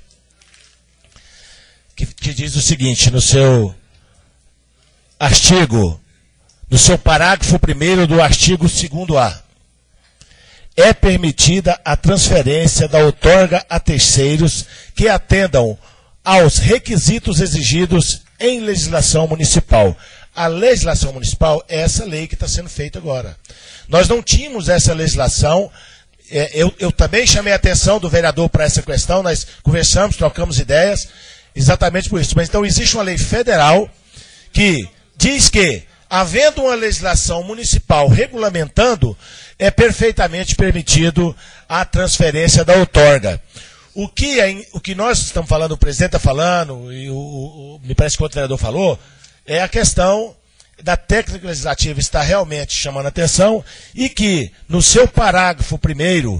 que diz o seguinte, no seu artigo, no seu parágrafo 1º do artigo 2º-A, é permitida a transferência da outorga a terceiros que atendam aos requisitos exigidos em legislação municipal. A legislação municipal é essa lei que está sendo feita agora. Nós não tínhamos essa legislação. Eu também chamei a atenção do vereador para essa questão, nós conversamos, trocamos ideias, exatamente por isso. Mas então existe uma lei federal que diz que, havendo uma legislação municipal regulamentando, é perfeitamente permitido a transferência da outorga. O que nós estamos falando, o presidente está falando, e me parece que o outro vereador falou, é a questão da técnica legislativa está realmente chamando a atenção e que, no seu parágrafo 1º,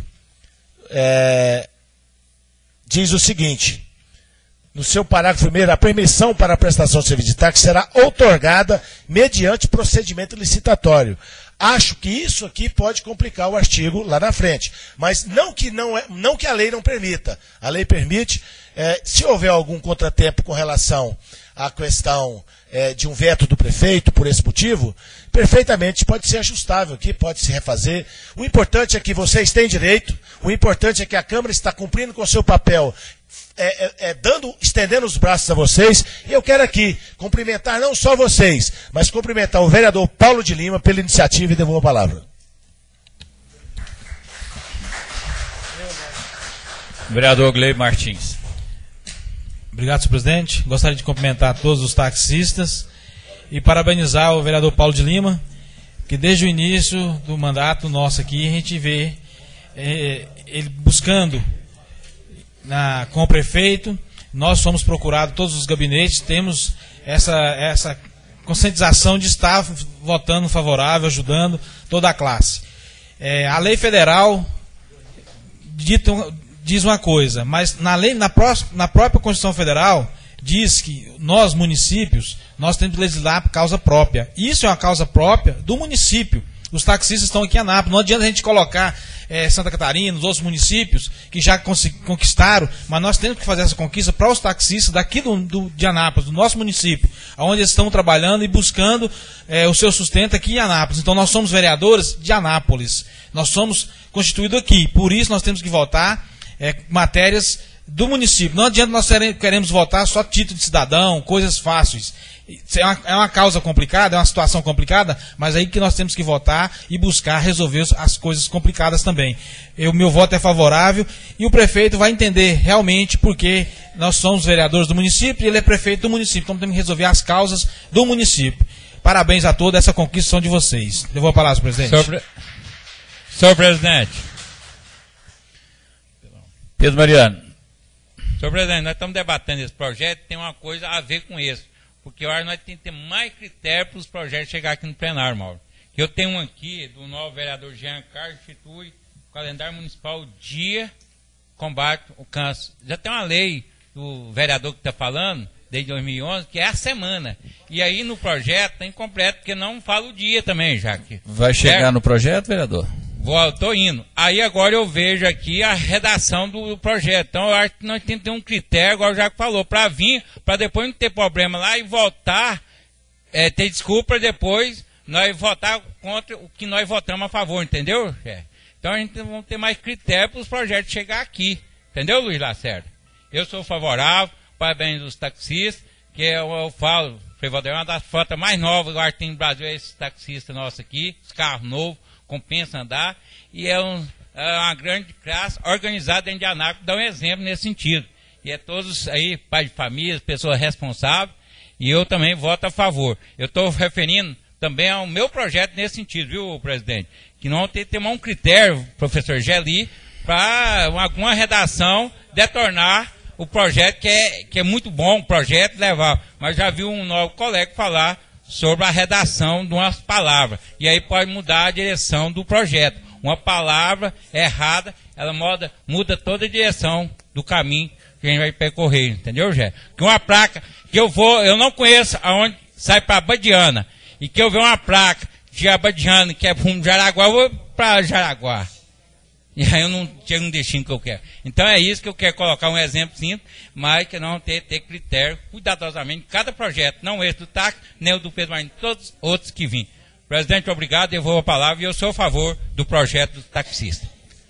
diz o seguinte, no seu parágrafo 1º, a permissão para a prestação de serviço de táxi será outorgada mediante procedimento licitatório. Acho que isso aqui pode complicar o artigo lá na frente, mas não que a lei não permita. A lei permite, se houver algum contratempo com relação à questão de um veto do prefeito, por esse motivo, perfeitamente pode ser ajustável aqui, pode se refazer. O importante é que vocês têm direito, o importante é que a Câmara está cumprindo com o seu papel, estendendo os braços a vocês. E eu quero aqui cumprimentar não só vocês, mas cumprimentar o vereador Paulo de Lima pela iniciativa e devolvo a palavra. Vereador Gley Martins. Obrigado, senhor presidente. Gostaria de cumprimentar todos os taxistas e parabenizar o vereador Paulo de Lima, que desde o início do mandato nosso aqui, a gente vê ele buscando com o prefeito. Nós somos procurados, todos os gabinetes, temos essa conscientização de estar votando favorável, ajudando toda a classe. A lei federal diz uma coisa, mas na própria Constituição Federal diz que nós, municípios, nós temos que legislar por causa própria. Isso é uma causa própria do município. Os taxistas estão aqui em Anápolis. Não adianta a gente colocar Santa Catarina, os outros municípios que já conquistaram, mas nós temos que fazer essa conquista para os taxistas daqui de Anápolis, do nosso município, onde eles estão trabalhando e buscando o seu sustento aqui em Anápolis. Então nós somos vereadores de Anápolis. Nós somos constituídos aqui. Por isso nós temos que votar matérias do município. Não adianta nós queremos votar só título de cidadão, coisas fáceis. É uma causa complicada, é uma situação complicada, mas aí que nós temos que votar e buscar resolver as coisas complicadas também. Meu voto é favorável e o prefeito vai entender realmente porque nós somos vereadores do município e ele é prefeito do município. Então temos que resolver as causas do município. Parabéns a todos, essa conquista são de vocês. Eu vou a palavra, presidente. Senhor presidente. Pedro Mariano. Senhor presidente, nós estamos debatendo esse projeto, tem uma coisa a ver com isso. Porque eu acho que nós temos que ter mais critério para os projetos chegar aqui no plenário, Mauro. Eu tenho um aqui do novo vereador Jean Carlos, institui o calendário municipal dia combate o câncer. Já tem uma lei do vereador que está falando, desde 2011, que é a semana. E aí no projeto está incompleto, porque não fala o dia também, Jaque. Vai chegar no projeto, vereador? Estou indo. Aí agora eu vejo aqui a redação do projeto. Então eu acho que nós temos que ter um critério, igual o Jaco falou, para vir, para depois não ter problema lá e voltar, ter desculpa depois, nós votar contra o que nós votamos a favor, entendeu? Então a gente vai ter mais critério para os projetos chegar aqui. Entendeu, Luiz Lacerda? Eu sou favorável, parabéns dos taxistas, que eu falo, é uma das fotos mais novas que tem no Brasil, é esse taxista nosso aqui, os carros novos, compensa andar, e é uma grande classe organizada dentro de Anápolis, dá um exemplo nesse sentido. E é todos aí, pais de família, pessoas responsáveis, e eu também voto a favor. Eu estou referindo também ao meu projeto nesse sentido, viu, presidente? Que não tem que ter um critério, professor Geli, para alguma redação detornar o projeto, que é muito bom, o projeto levar. Mas já vi um novo colega falar sobre a redação de umas palavras. E aí pode mudar a direção do projeto. Uma palavra errada, ela muda toda a direção do caminho que a gente vai percorrer, entendeu, Rogério? Que uma placa que eu não conheço aonde sai para Abadiana, e que eu ver uma placa de Abadiana que é rumo de Jaraguá, eu vou para Jaraguá. E aí eu não chego no destino que eu quero. Então é isso que eu quero colocar um exemplo simples, mas que não ter critério cuidadosamente em cada projeto, não esse do TAC, nem o do Pedro Marinho, todos os outros que vêm. Presidente, obrigado, devolvo a palavra e eu sou a favor do projeto do taxista.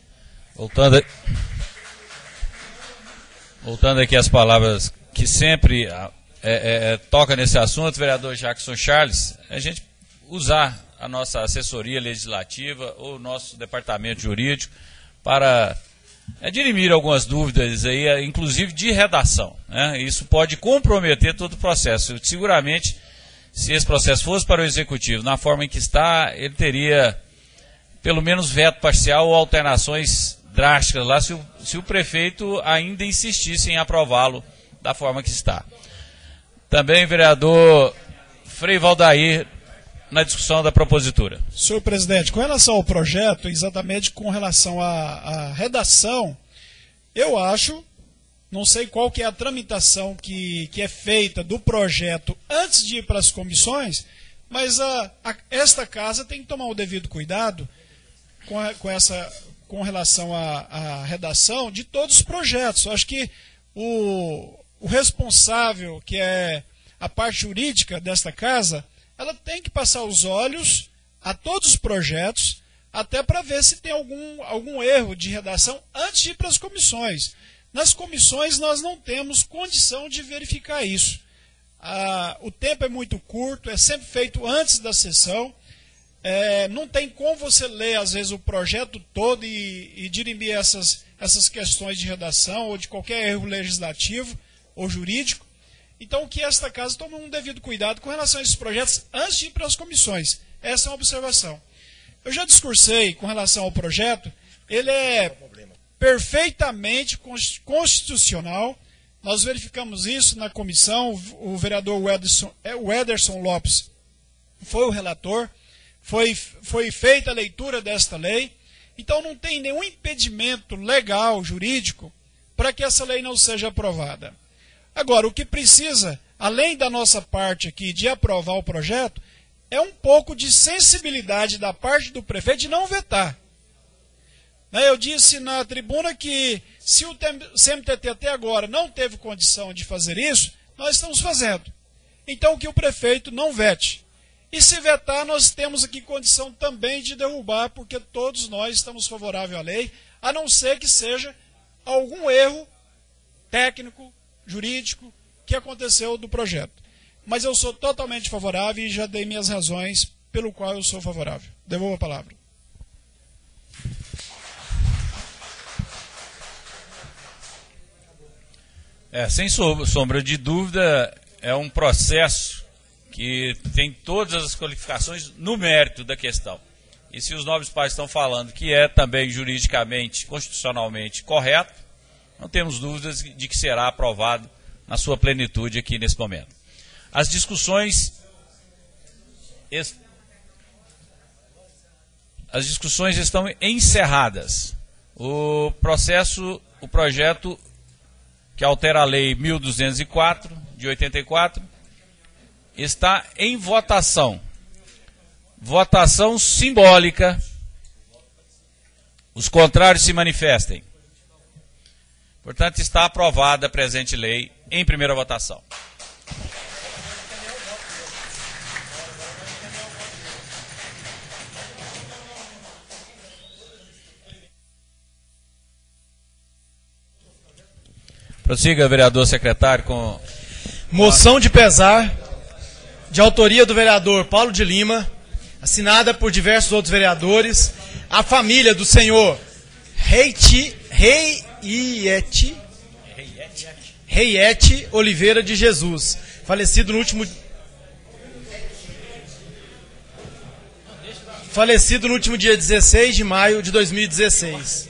Voltando aqui às palavras que sempre toca nesse assunto, vereador Jackson Charles, a gente usar a nossa assessoria legislativa ou o nosso departamento jurídico para dirimir algumas dúvidas aí, inclusive de redação, né? Isso pode comprometer todo o processo. Seguramente, se esse processo fosse para o executivo na forma em que está, ele teria pelo menos veto parcial ou alterações drásticas lá se o prefeito ainda insistisse em aprová-lo da forma que está. Também, vereador Frei Valdair, na discussão da propositura. Senhor presidente, com relação ao projeto, exatamente com relação à redação, eu acho, não sei qual que é a tramitação que é feita do projeto antes de ir para as comissões, mas esta casa tem que tomar o devido cuidado com relação à redação de todos os projetos. Eu acho que o responsável, que é a parte jurídica desta casa, ela tem que passar os olhos a todos os projetos, até para ver se tem algum erro de redação antes de ir para as comissões. Nas comissões nós não temos condição de verificar isso. O tempo é muito curto, é sempre feito antes da sessão. Não tem como você ler, às vezes, o projeto todo e dirimir essas questões de redação ou de qualquer erro legislativo ou jurídico. Então, que esta casa tome um devido cuidado com relação a esses projetos antes de ir para as comissões. Essa é uma observação. Eu já discursei com relação ao projeto, ele é perfeitamente constitucional. Nós verificamos isso na comissão, o vereador Wederson Lopes foi o relator, foi feita a leitura desta lei, então não tem nenhum impedimento legal, jurídico, para que essa lei não seja aprovada. Agora, o que precisa, além da nossa parte aqui de aprovar o projeto, é um pouco de sensibilidade da parte do prefeito de não vetar. Eu disse na tribuna que se o CMTT até agora não teve condição de fazer isso, nós estamos fazendo. Então que o prefeito não vete. E se vetar, nós temos aqui condição também de derrubar, porque todos nós estamos favoráveis à lei, a não ser que seja algum erro técnico, jurídico, que aconteceu do projeto. Mas eu sou totalmente favorável e já dei minhas razões pelo qual eu sou favorável. Devolvo a palavra. Sem sombra de dúvida, é um processo que tem todas as qualificações no mérito da questão. E se os nobres pais estão falando que é também juridicamente, constitucionalmente correto, não temos dúvidas de que será aprovado na sua plenitude aqui nesse momento. As discussões estão encerradas. O projeto que altera a lei 1204 de 84 está em votação. Votação simbólica. Os contrários se manifestem. Portanto, está aprovada a presente lei em primeira votação. Prossiga, vereador secretário, com... Moção de pesar, de autoria do vereador Paulo de Lima, assinada por diversos outros vereadores, a família do senhor Reiete Oliveira de Jesus, falecido no último dia 16 de maio de 2016.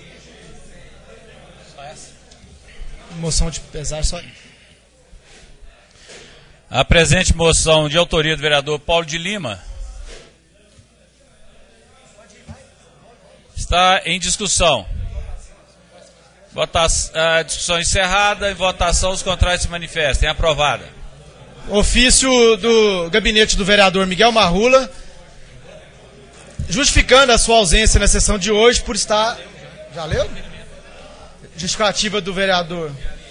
Moção de pesar só. A presente moção de autoria do vereador Paulo de Lima está em discussão. Discussão encerrada. Em votação, os contrários se manifestem. Aprovada. Ofício do gabinete do vereador Miguel Marrula, justificando a sua ausência na sessão de hoje por estar... Já leu? Justificativa do vereador...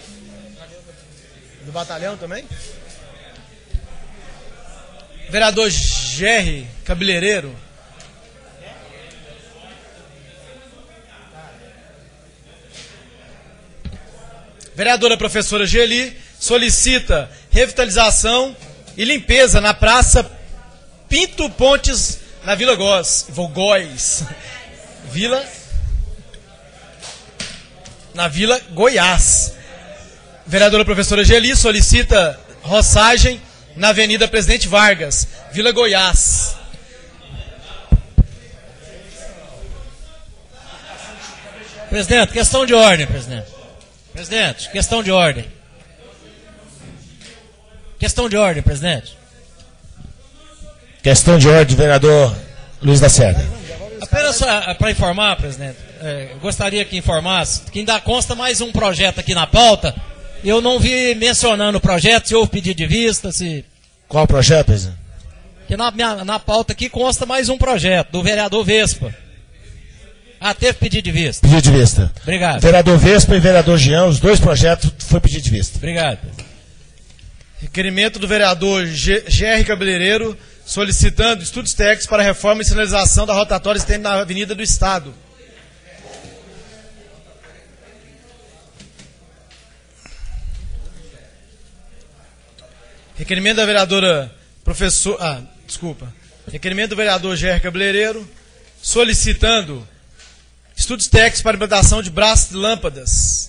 Do batalhão também? Vereador Gerry Cabeleireiro. Vereadora professora Geli solicita revitalização e limpeza na Praça Pinto Pontes, na Vila Góis. Na Vila Goiás. Vereadora professora Geli solicita roçagem na Avenida Presidente Vargas, Vila Goiás. Presidente, questão de ordem, presidente. Presidente, questão de ordem. Questão de ordem, presidente. Questão de ordem, vereador Luiz Lacerda. Apenas para informar, presidente, gostaria que informasse que ainda consta mais um projeto aqui na pauta. Eu não vi mencionando o projeto, se houve pedido de vista, se... Qual projeto, presidente? Que na pauta aqui consta mais um projeto, do vereador Vespa. Teve pedido de vista. Pedido de vista. Obrigado. Vereador Vespa e vereador Jean, os dois projetos foi pedido de vista. Obrigado. Requerimento do vereador Gerry Cabeleireiro solicitando estudos técnicos para reforma e sinalização da rotatória existente na Avenida do Estado. Requerimento da vereadora Requerimento do vereador Gerry Cabeleireiro solicitando estudos técnicos para implantação de braços e lâmpadas.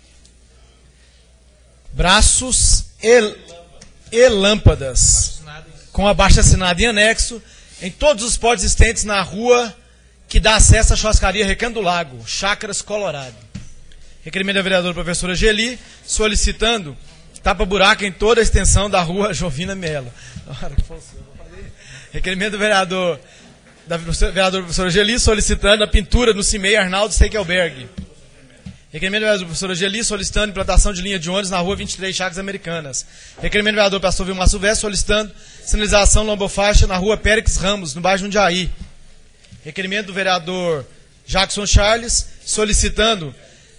Braços e lâmpadas. Com abaixo-assinado em anexo em todos os postos existentes na rua que dá acesso à churrascaria Recanto do Lago, Chácaras Colorado. Requerimento da vereadora professora Geli solicitando tapa-buraco em toda a extensão da rua Jovina Mello. Requerimento do vereadora professora Geli solicitando a pintura no CIMEI Arnaldo Steikelberg. Requerimento do vereador professora Geli solicitando implantação de linha de ônibus na rua 23 Chagas Americanas. Requerimento do vereador pastor Vilmar Silvestre solicitando sinalização lombofaixa na rua Périx Ramos, no bairro Jundiaí. Requerimento do vereador Jackson Charles solicitando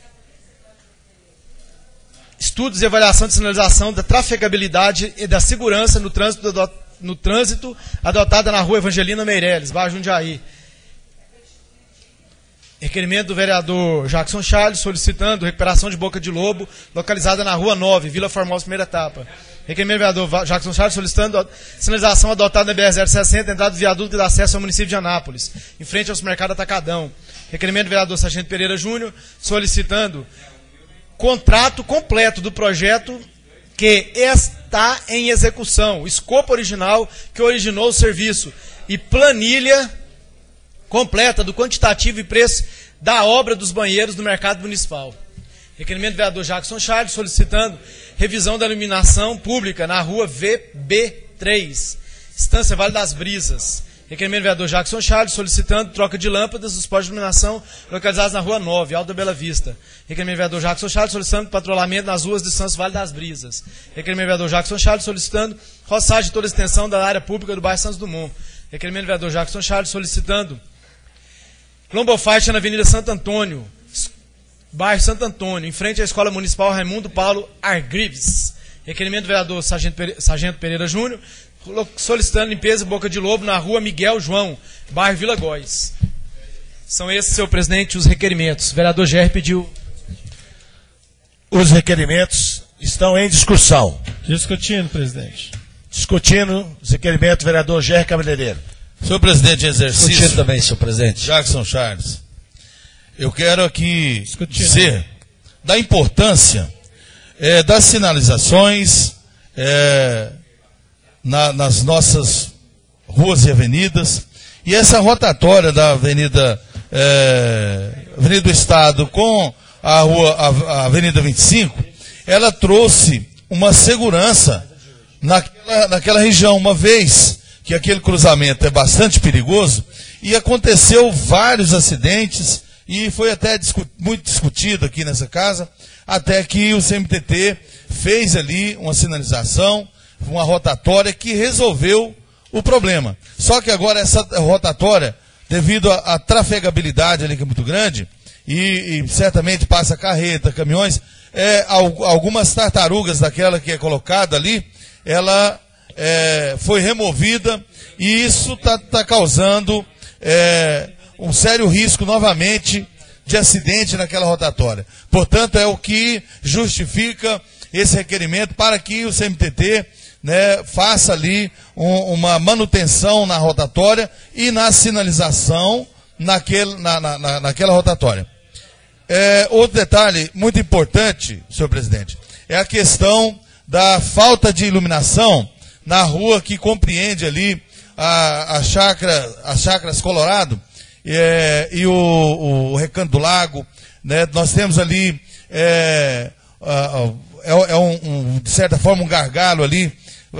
estudos e avaliação de sinalização da trafegabilidade e da segurança no trânsito adotada na rua Evangelina Meireles, bairro Jundiaí. Requerimento do vereador Jackson Charles solicitando recuperação de boca de lobo localizada na rua 9, Vila Formosa, primeira etapa. Requerimento do vereador Jackson Charles solicitando sinalização adotada na BR-060, entrada do viaduto que dá acesso ao município de Anápolis, em frente ao supermercado Atacadão. Requerimento do vereador Sargento Pereira Júnior solicitando contrato completo do projeto que está em execução, o escopo original que originou o serviço e planilha completa do quantitativo e preço da obra dos banheiros do mercado municipal. Requerimento do vereador Jackson Charles solicitando revisão da iluminação pública na rua VB3, Estância Vale das Brisas. Requerimento do vereador Jackson Charles solicitando troca de lâmpadas dos postos de iluminação localizados na rua 9, Alto da Bela Vista. Requerimento do vereador Jackson Charles solicitando patrulhamento nas ruas de Estância Vale das Brisas. Requerimento do vereador Jackson Charles solicitando roçagem de toda a extensão da área pública do bairro Santos Dumont. Requerimento do vereador Jackson Charles solicitando lombofaixa na Avenida Santo Antônio, bairro Santo Antônio, em frente à Escola Municipal Raimundo Paulo Argrives. Requerimento do vereador Sargento Pereira Júnior solicitando limpeza e boca de lobo na rua Miguel João, bairro Vila Góis. São esses, senhor presidente, os requerimentos. O vereador Gerry pediu. Os requerimentos estão em discussão. Discutindo, presidente. Discutindo os requerimentos, vereador Gerry Cabeleireiro. Senhor presidente em exercício. Discutindo também, senhor presidente. Jackson Charles. Eu quero aqui dizer da importância das sinalizações nas nossas ruas e avenidas. E essa rotatória da Avenida do Estado com a Avenida 25, ela trouxe uma segurança naquela região, uma vez que aquele cruzamento é bastante perigoso e aconteceu vários acidentes e foi até muito discutido aqui nessa casa, até que o CMTT fez ali uma sinalização, uma rotatória que resolveu o problema. Só que agora essa rotatória, devido à trafegabilidade ali que é muito grande, e certamente passa carreta, caminhões, algumas tartarugas daquela que é colocada ali, ela foi removida, e isso está causando um sério risco novamente de acidente naquela rotatória. Portanto, é o que justifica esse requerimento para que o CMTT, né, faça ali uma manutenção na rotatória e na sinalização naquela rotatória. Outro detalhe muito importante, senhor presidente, é a questão da falta de iluminação na rua que compreende ali as Chácaras Colorado e o Recanto do Lago, né? Nós temos ali de certa forma um gargalo ali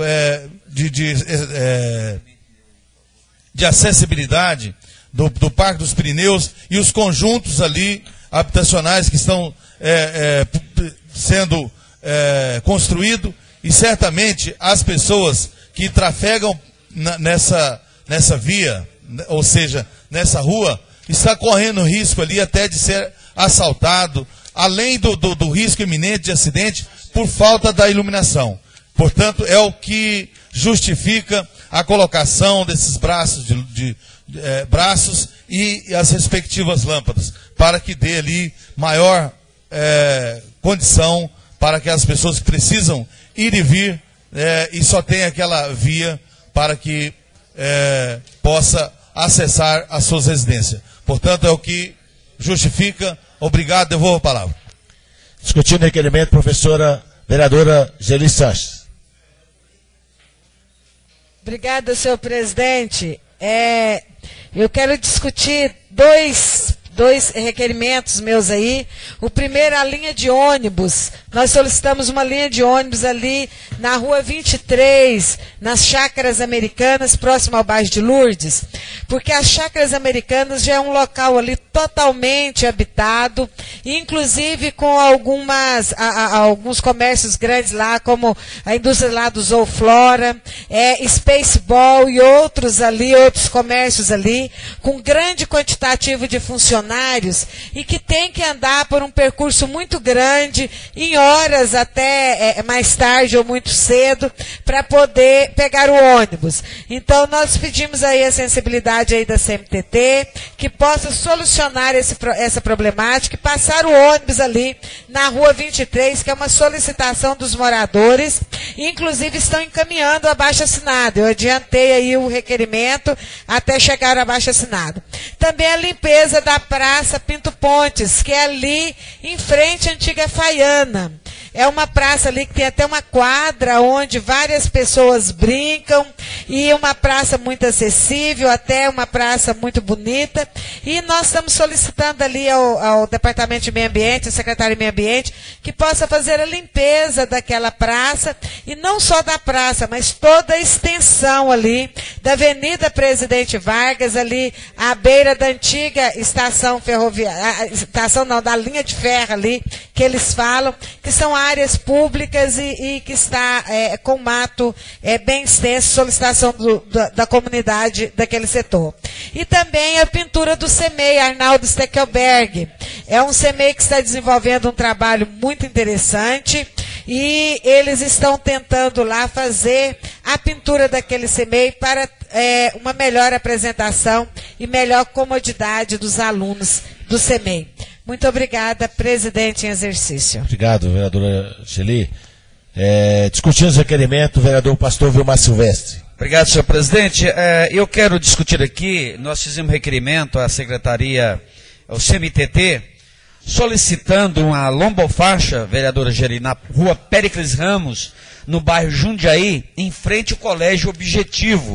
de acessibilidade do Parque dos Pirineus e os conjuntos ali habitacionais que estão sendo construídos, e certamente as pessoas que trafegam nessa via, ou seja, nessa rua, está correndo risco ali até de ser assaltado, além do risco iminente de acidente por falta da iluminação. Portanto, é o que justifica a colocação desses braços braços e as respectivas lâmpadas, para que dê ali maior condição para aquelas pessoas que precisam ir e vir e só tem aquela via para que possa acessar as suas residências. Portanto, é o que justifica. Obrigado, devolvo a palavra. Discutindo o requerimento, professora vereadora Geli Sanches. Obrigada, senhor presidente. Eu quero discutir dois requerimentos meus aí. O primeiro, a linha de ônibus. Nós solicitamos uma linha de ônibus ali na rua 23, nas Chácaras Americanas, próximo ao bairro de Lourdes, porque as Chácaras Americanas já é um local ali totalmente habitado, inclusive com alguns comércios grandes lá, como a indústria lá do Zooflora, Spaceball e outros comércios ali, com grande quantitativo de funcionários, e que tem que andar por um percurso muito grande, em horas até mais tarde ou muito cedo, para poder pegar o ônibus. Então, nós pedimos aí a sensibilidade aí da CMTT, que possa solucionar essa problemática e passar o ônibus ali na rua 23, que é uma solicitação dos moradores, e inclusive estão encaminhando o abaixo-assinado. Eu adiantei aí o requerimento até chegar ao abaixo-assinado. Também a limpeza da Praça Pinto Pontes, que é ali em frente à antiga Faiana. É uma praça ali que tem até uma quadra onde várias pessoas brincam, e uma praça muito acessível, até uma praça muito bonita. E nós estamos solicitando ali ao Departamento de Meio Ambiente, ao secretário de Meio Ambiente, que possa fazer a limpeza daquela praça, e não só da praça, mas toda a extensão ali da Avenida Presidente Vargas, ali à beira da antiga estação ferroviária, da linha de ferro ali, que eles falam, que são áreas públicas e que está com mato bem extenso, solicitação da comunidade daquele setor. E também a pintura do CEMEI, Arnaldo Steckelberg. É um CEMEI que está desenvolvendo um trabalho muito interessante, e eles estão tentando lá fazer a pintura daquele CEMEI para uma melhor apresentação e melhor comodidade dos alunos do CEMEI. Muito obrigada, presidente em exercício. Obrigado, vereadora Geli. Discutindo os requerimentos, vereador pastor Vilmar Silvestre. Obrigado, senhor presidente. Eu quero discutir aqui, nós fizemos requerimento à secretaria, ao CMTT, solicitando uma lombofaixa, vereadora Geli, na rua Péricles Ramos, no bairro Jundiaí, em frente ao Colégio Objetivo.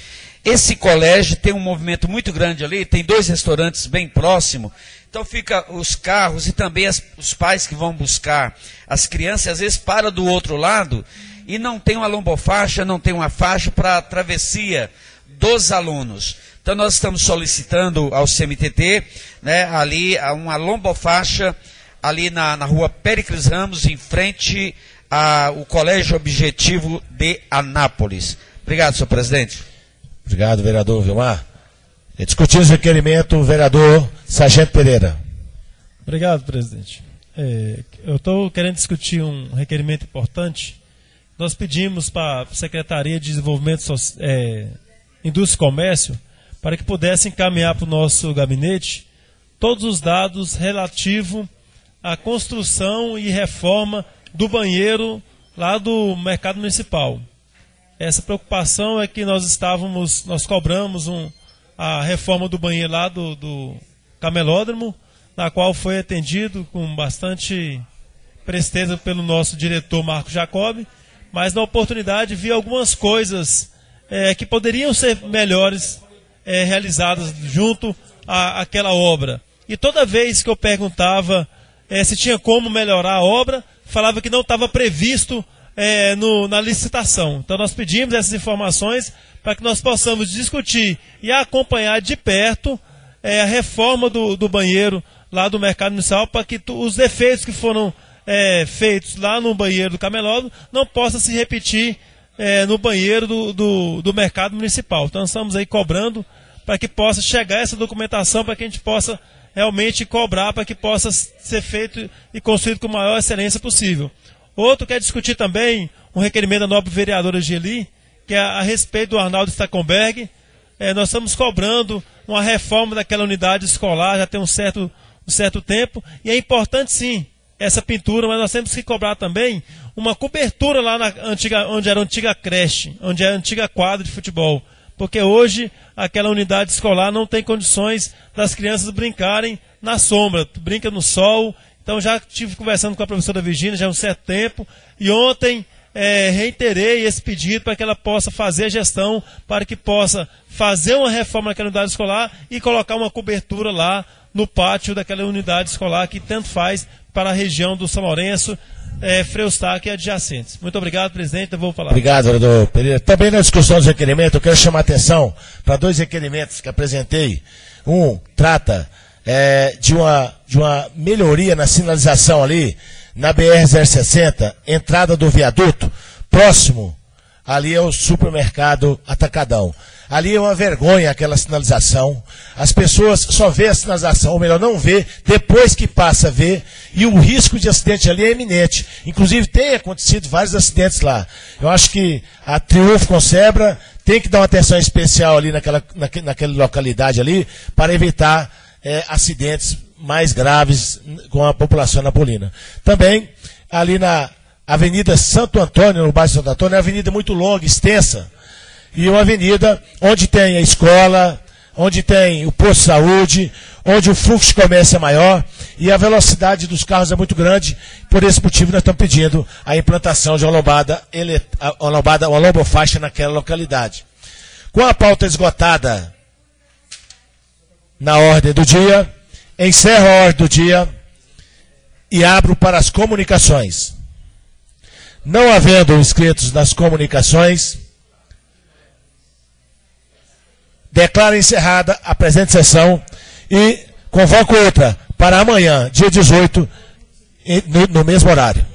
Esse colégio tem um movimento muito grande ali, tem 2 restaurantes bem próximos, então fica os carros e também os pais que vão buscar as crianças, às vezes param do outro lado e não tem uma lombofaixa, não tem uma faixa para travessia dos alunos. Então nós estamos solicitando ao CMTT, né, ali uma lombofaixa ali na rua Péricles Ramos, em frente ao Colégio Objetivo de Anápolis. Obrigado, senhor presidente. Obrigado, vereador Vilmar. Discutindo o requerimento, vereador Sargento Pereira. Obrigado, presidente. Eu estou querendo discutir um requerimento importante. Nós pedimos para a Secretaria de Desenvolvimento Indústria e Comércio para que pudesse encaminhar para o nosso gabinete todos os dados relativos à construção e reforma do banheiro lá do mercado municipal. Essa preocupação é que nós cobramos a reforma do banheiro lá do camelódromo, na qual foi atendido com bastante presteza pelo nosso diretor Marco Jacob, mas na oportunidade vi algumas coisas que poderiam ser melhores realizadas junto àquela obra. E toda vez que eu perguntava se tinha como melhorar a obra, falava que não estava previsto na licitação. Então nós pedimos essas informações para que nós possamos discutir e acompanhar de perto a reforma do banheiro lá do mercado municipal, para que os defeitos que foram feitos lá no banheiro do camelódromo não possam se repetir no banheiro do mercado municipal. Então estamos aí cobrando para que possa chegar essa documentação, para que a gente possa realmente cobrar, para que possa ser feito e construído com a maior excelência possível. Outro quer discutir também um requerimento da nobre vereadora Geli, que é a respeito do Arnaldo Stackenberg. Nós estamos cobrando uma reforma daquela unidade escolar, já tem um certo tempo, e é importante sim essa pintura, mas nós temos que cobrar também uma cobertura lá onde era a antiga creche, onde é a antiga quadra de futebol, porque hoje aquela unidade escolar não tem condições das crianças brincarem na sombra, brinca no sol. Então já estive conversando com a professora Virgínia já há um certo tempo, e ontem reiterei esse pedido para que ela possa fazer a gestão, para que possa fazer uma reforma naquela unidade escolar e colocar uma cobertura lá no pátio daquela unidade escolar que tanto faz para a região do São Lourenço, Freustaque e adjacentes. Muito obrigado, presidente. Eu vou falar. Obrigado, vereador Pereira. Também na discussão dos requerimentos, eu quero chamar a atenção para 2 requerimentos que apresentei. Um trata de uma melhoria na sinalização ali na BR-060, entrada do viaduto, próximo ali é o supermercado Atacadão. Ali é uma vergonha aquela sinalização. As pessoas só vê a sinalização, ou melhor, não vê, depois que passa a ver, e o risco de acidente ali é iminente. Inclusive tem acontecido vários acidentes lá. Eu acho que a Triunfo com Sebra tem que dar uma atenção especial ali naquela localidade ali, para evitar acidentes mais graves com a população napolina. Também ali na Avenida Santo Antônio, no bairro Santo Antônio, é uma avenida muito longa, extensa, e uma avenida onde tem a escola, onde tem o posto de saúde, onde o fluxo de comércio é maior e a velocidade dos carros é muito grande. Por esse motivo nós estamos pedindo a implantação de uma lombofaixa naquela localidade. Com a pauta esgotada na ordem do dia, encerro a ordem do dia e abro para as comunicações. Não havendo inscritos nas comunicações, declaro encerrada a presente sessão e convoco outra para amanhã, dia 18, no mesmo horário.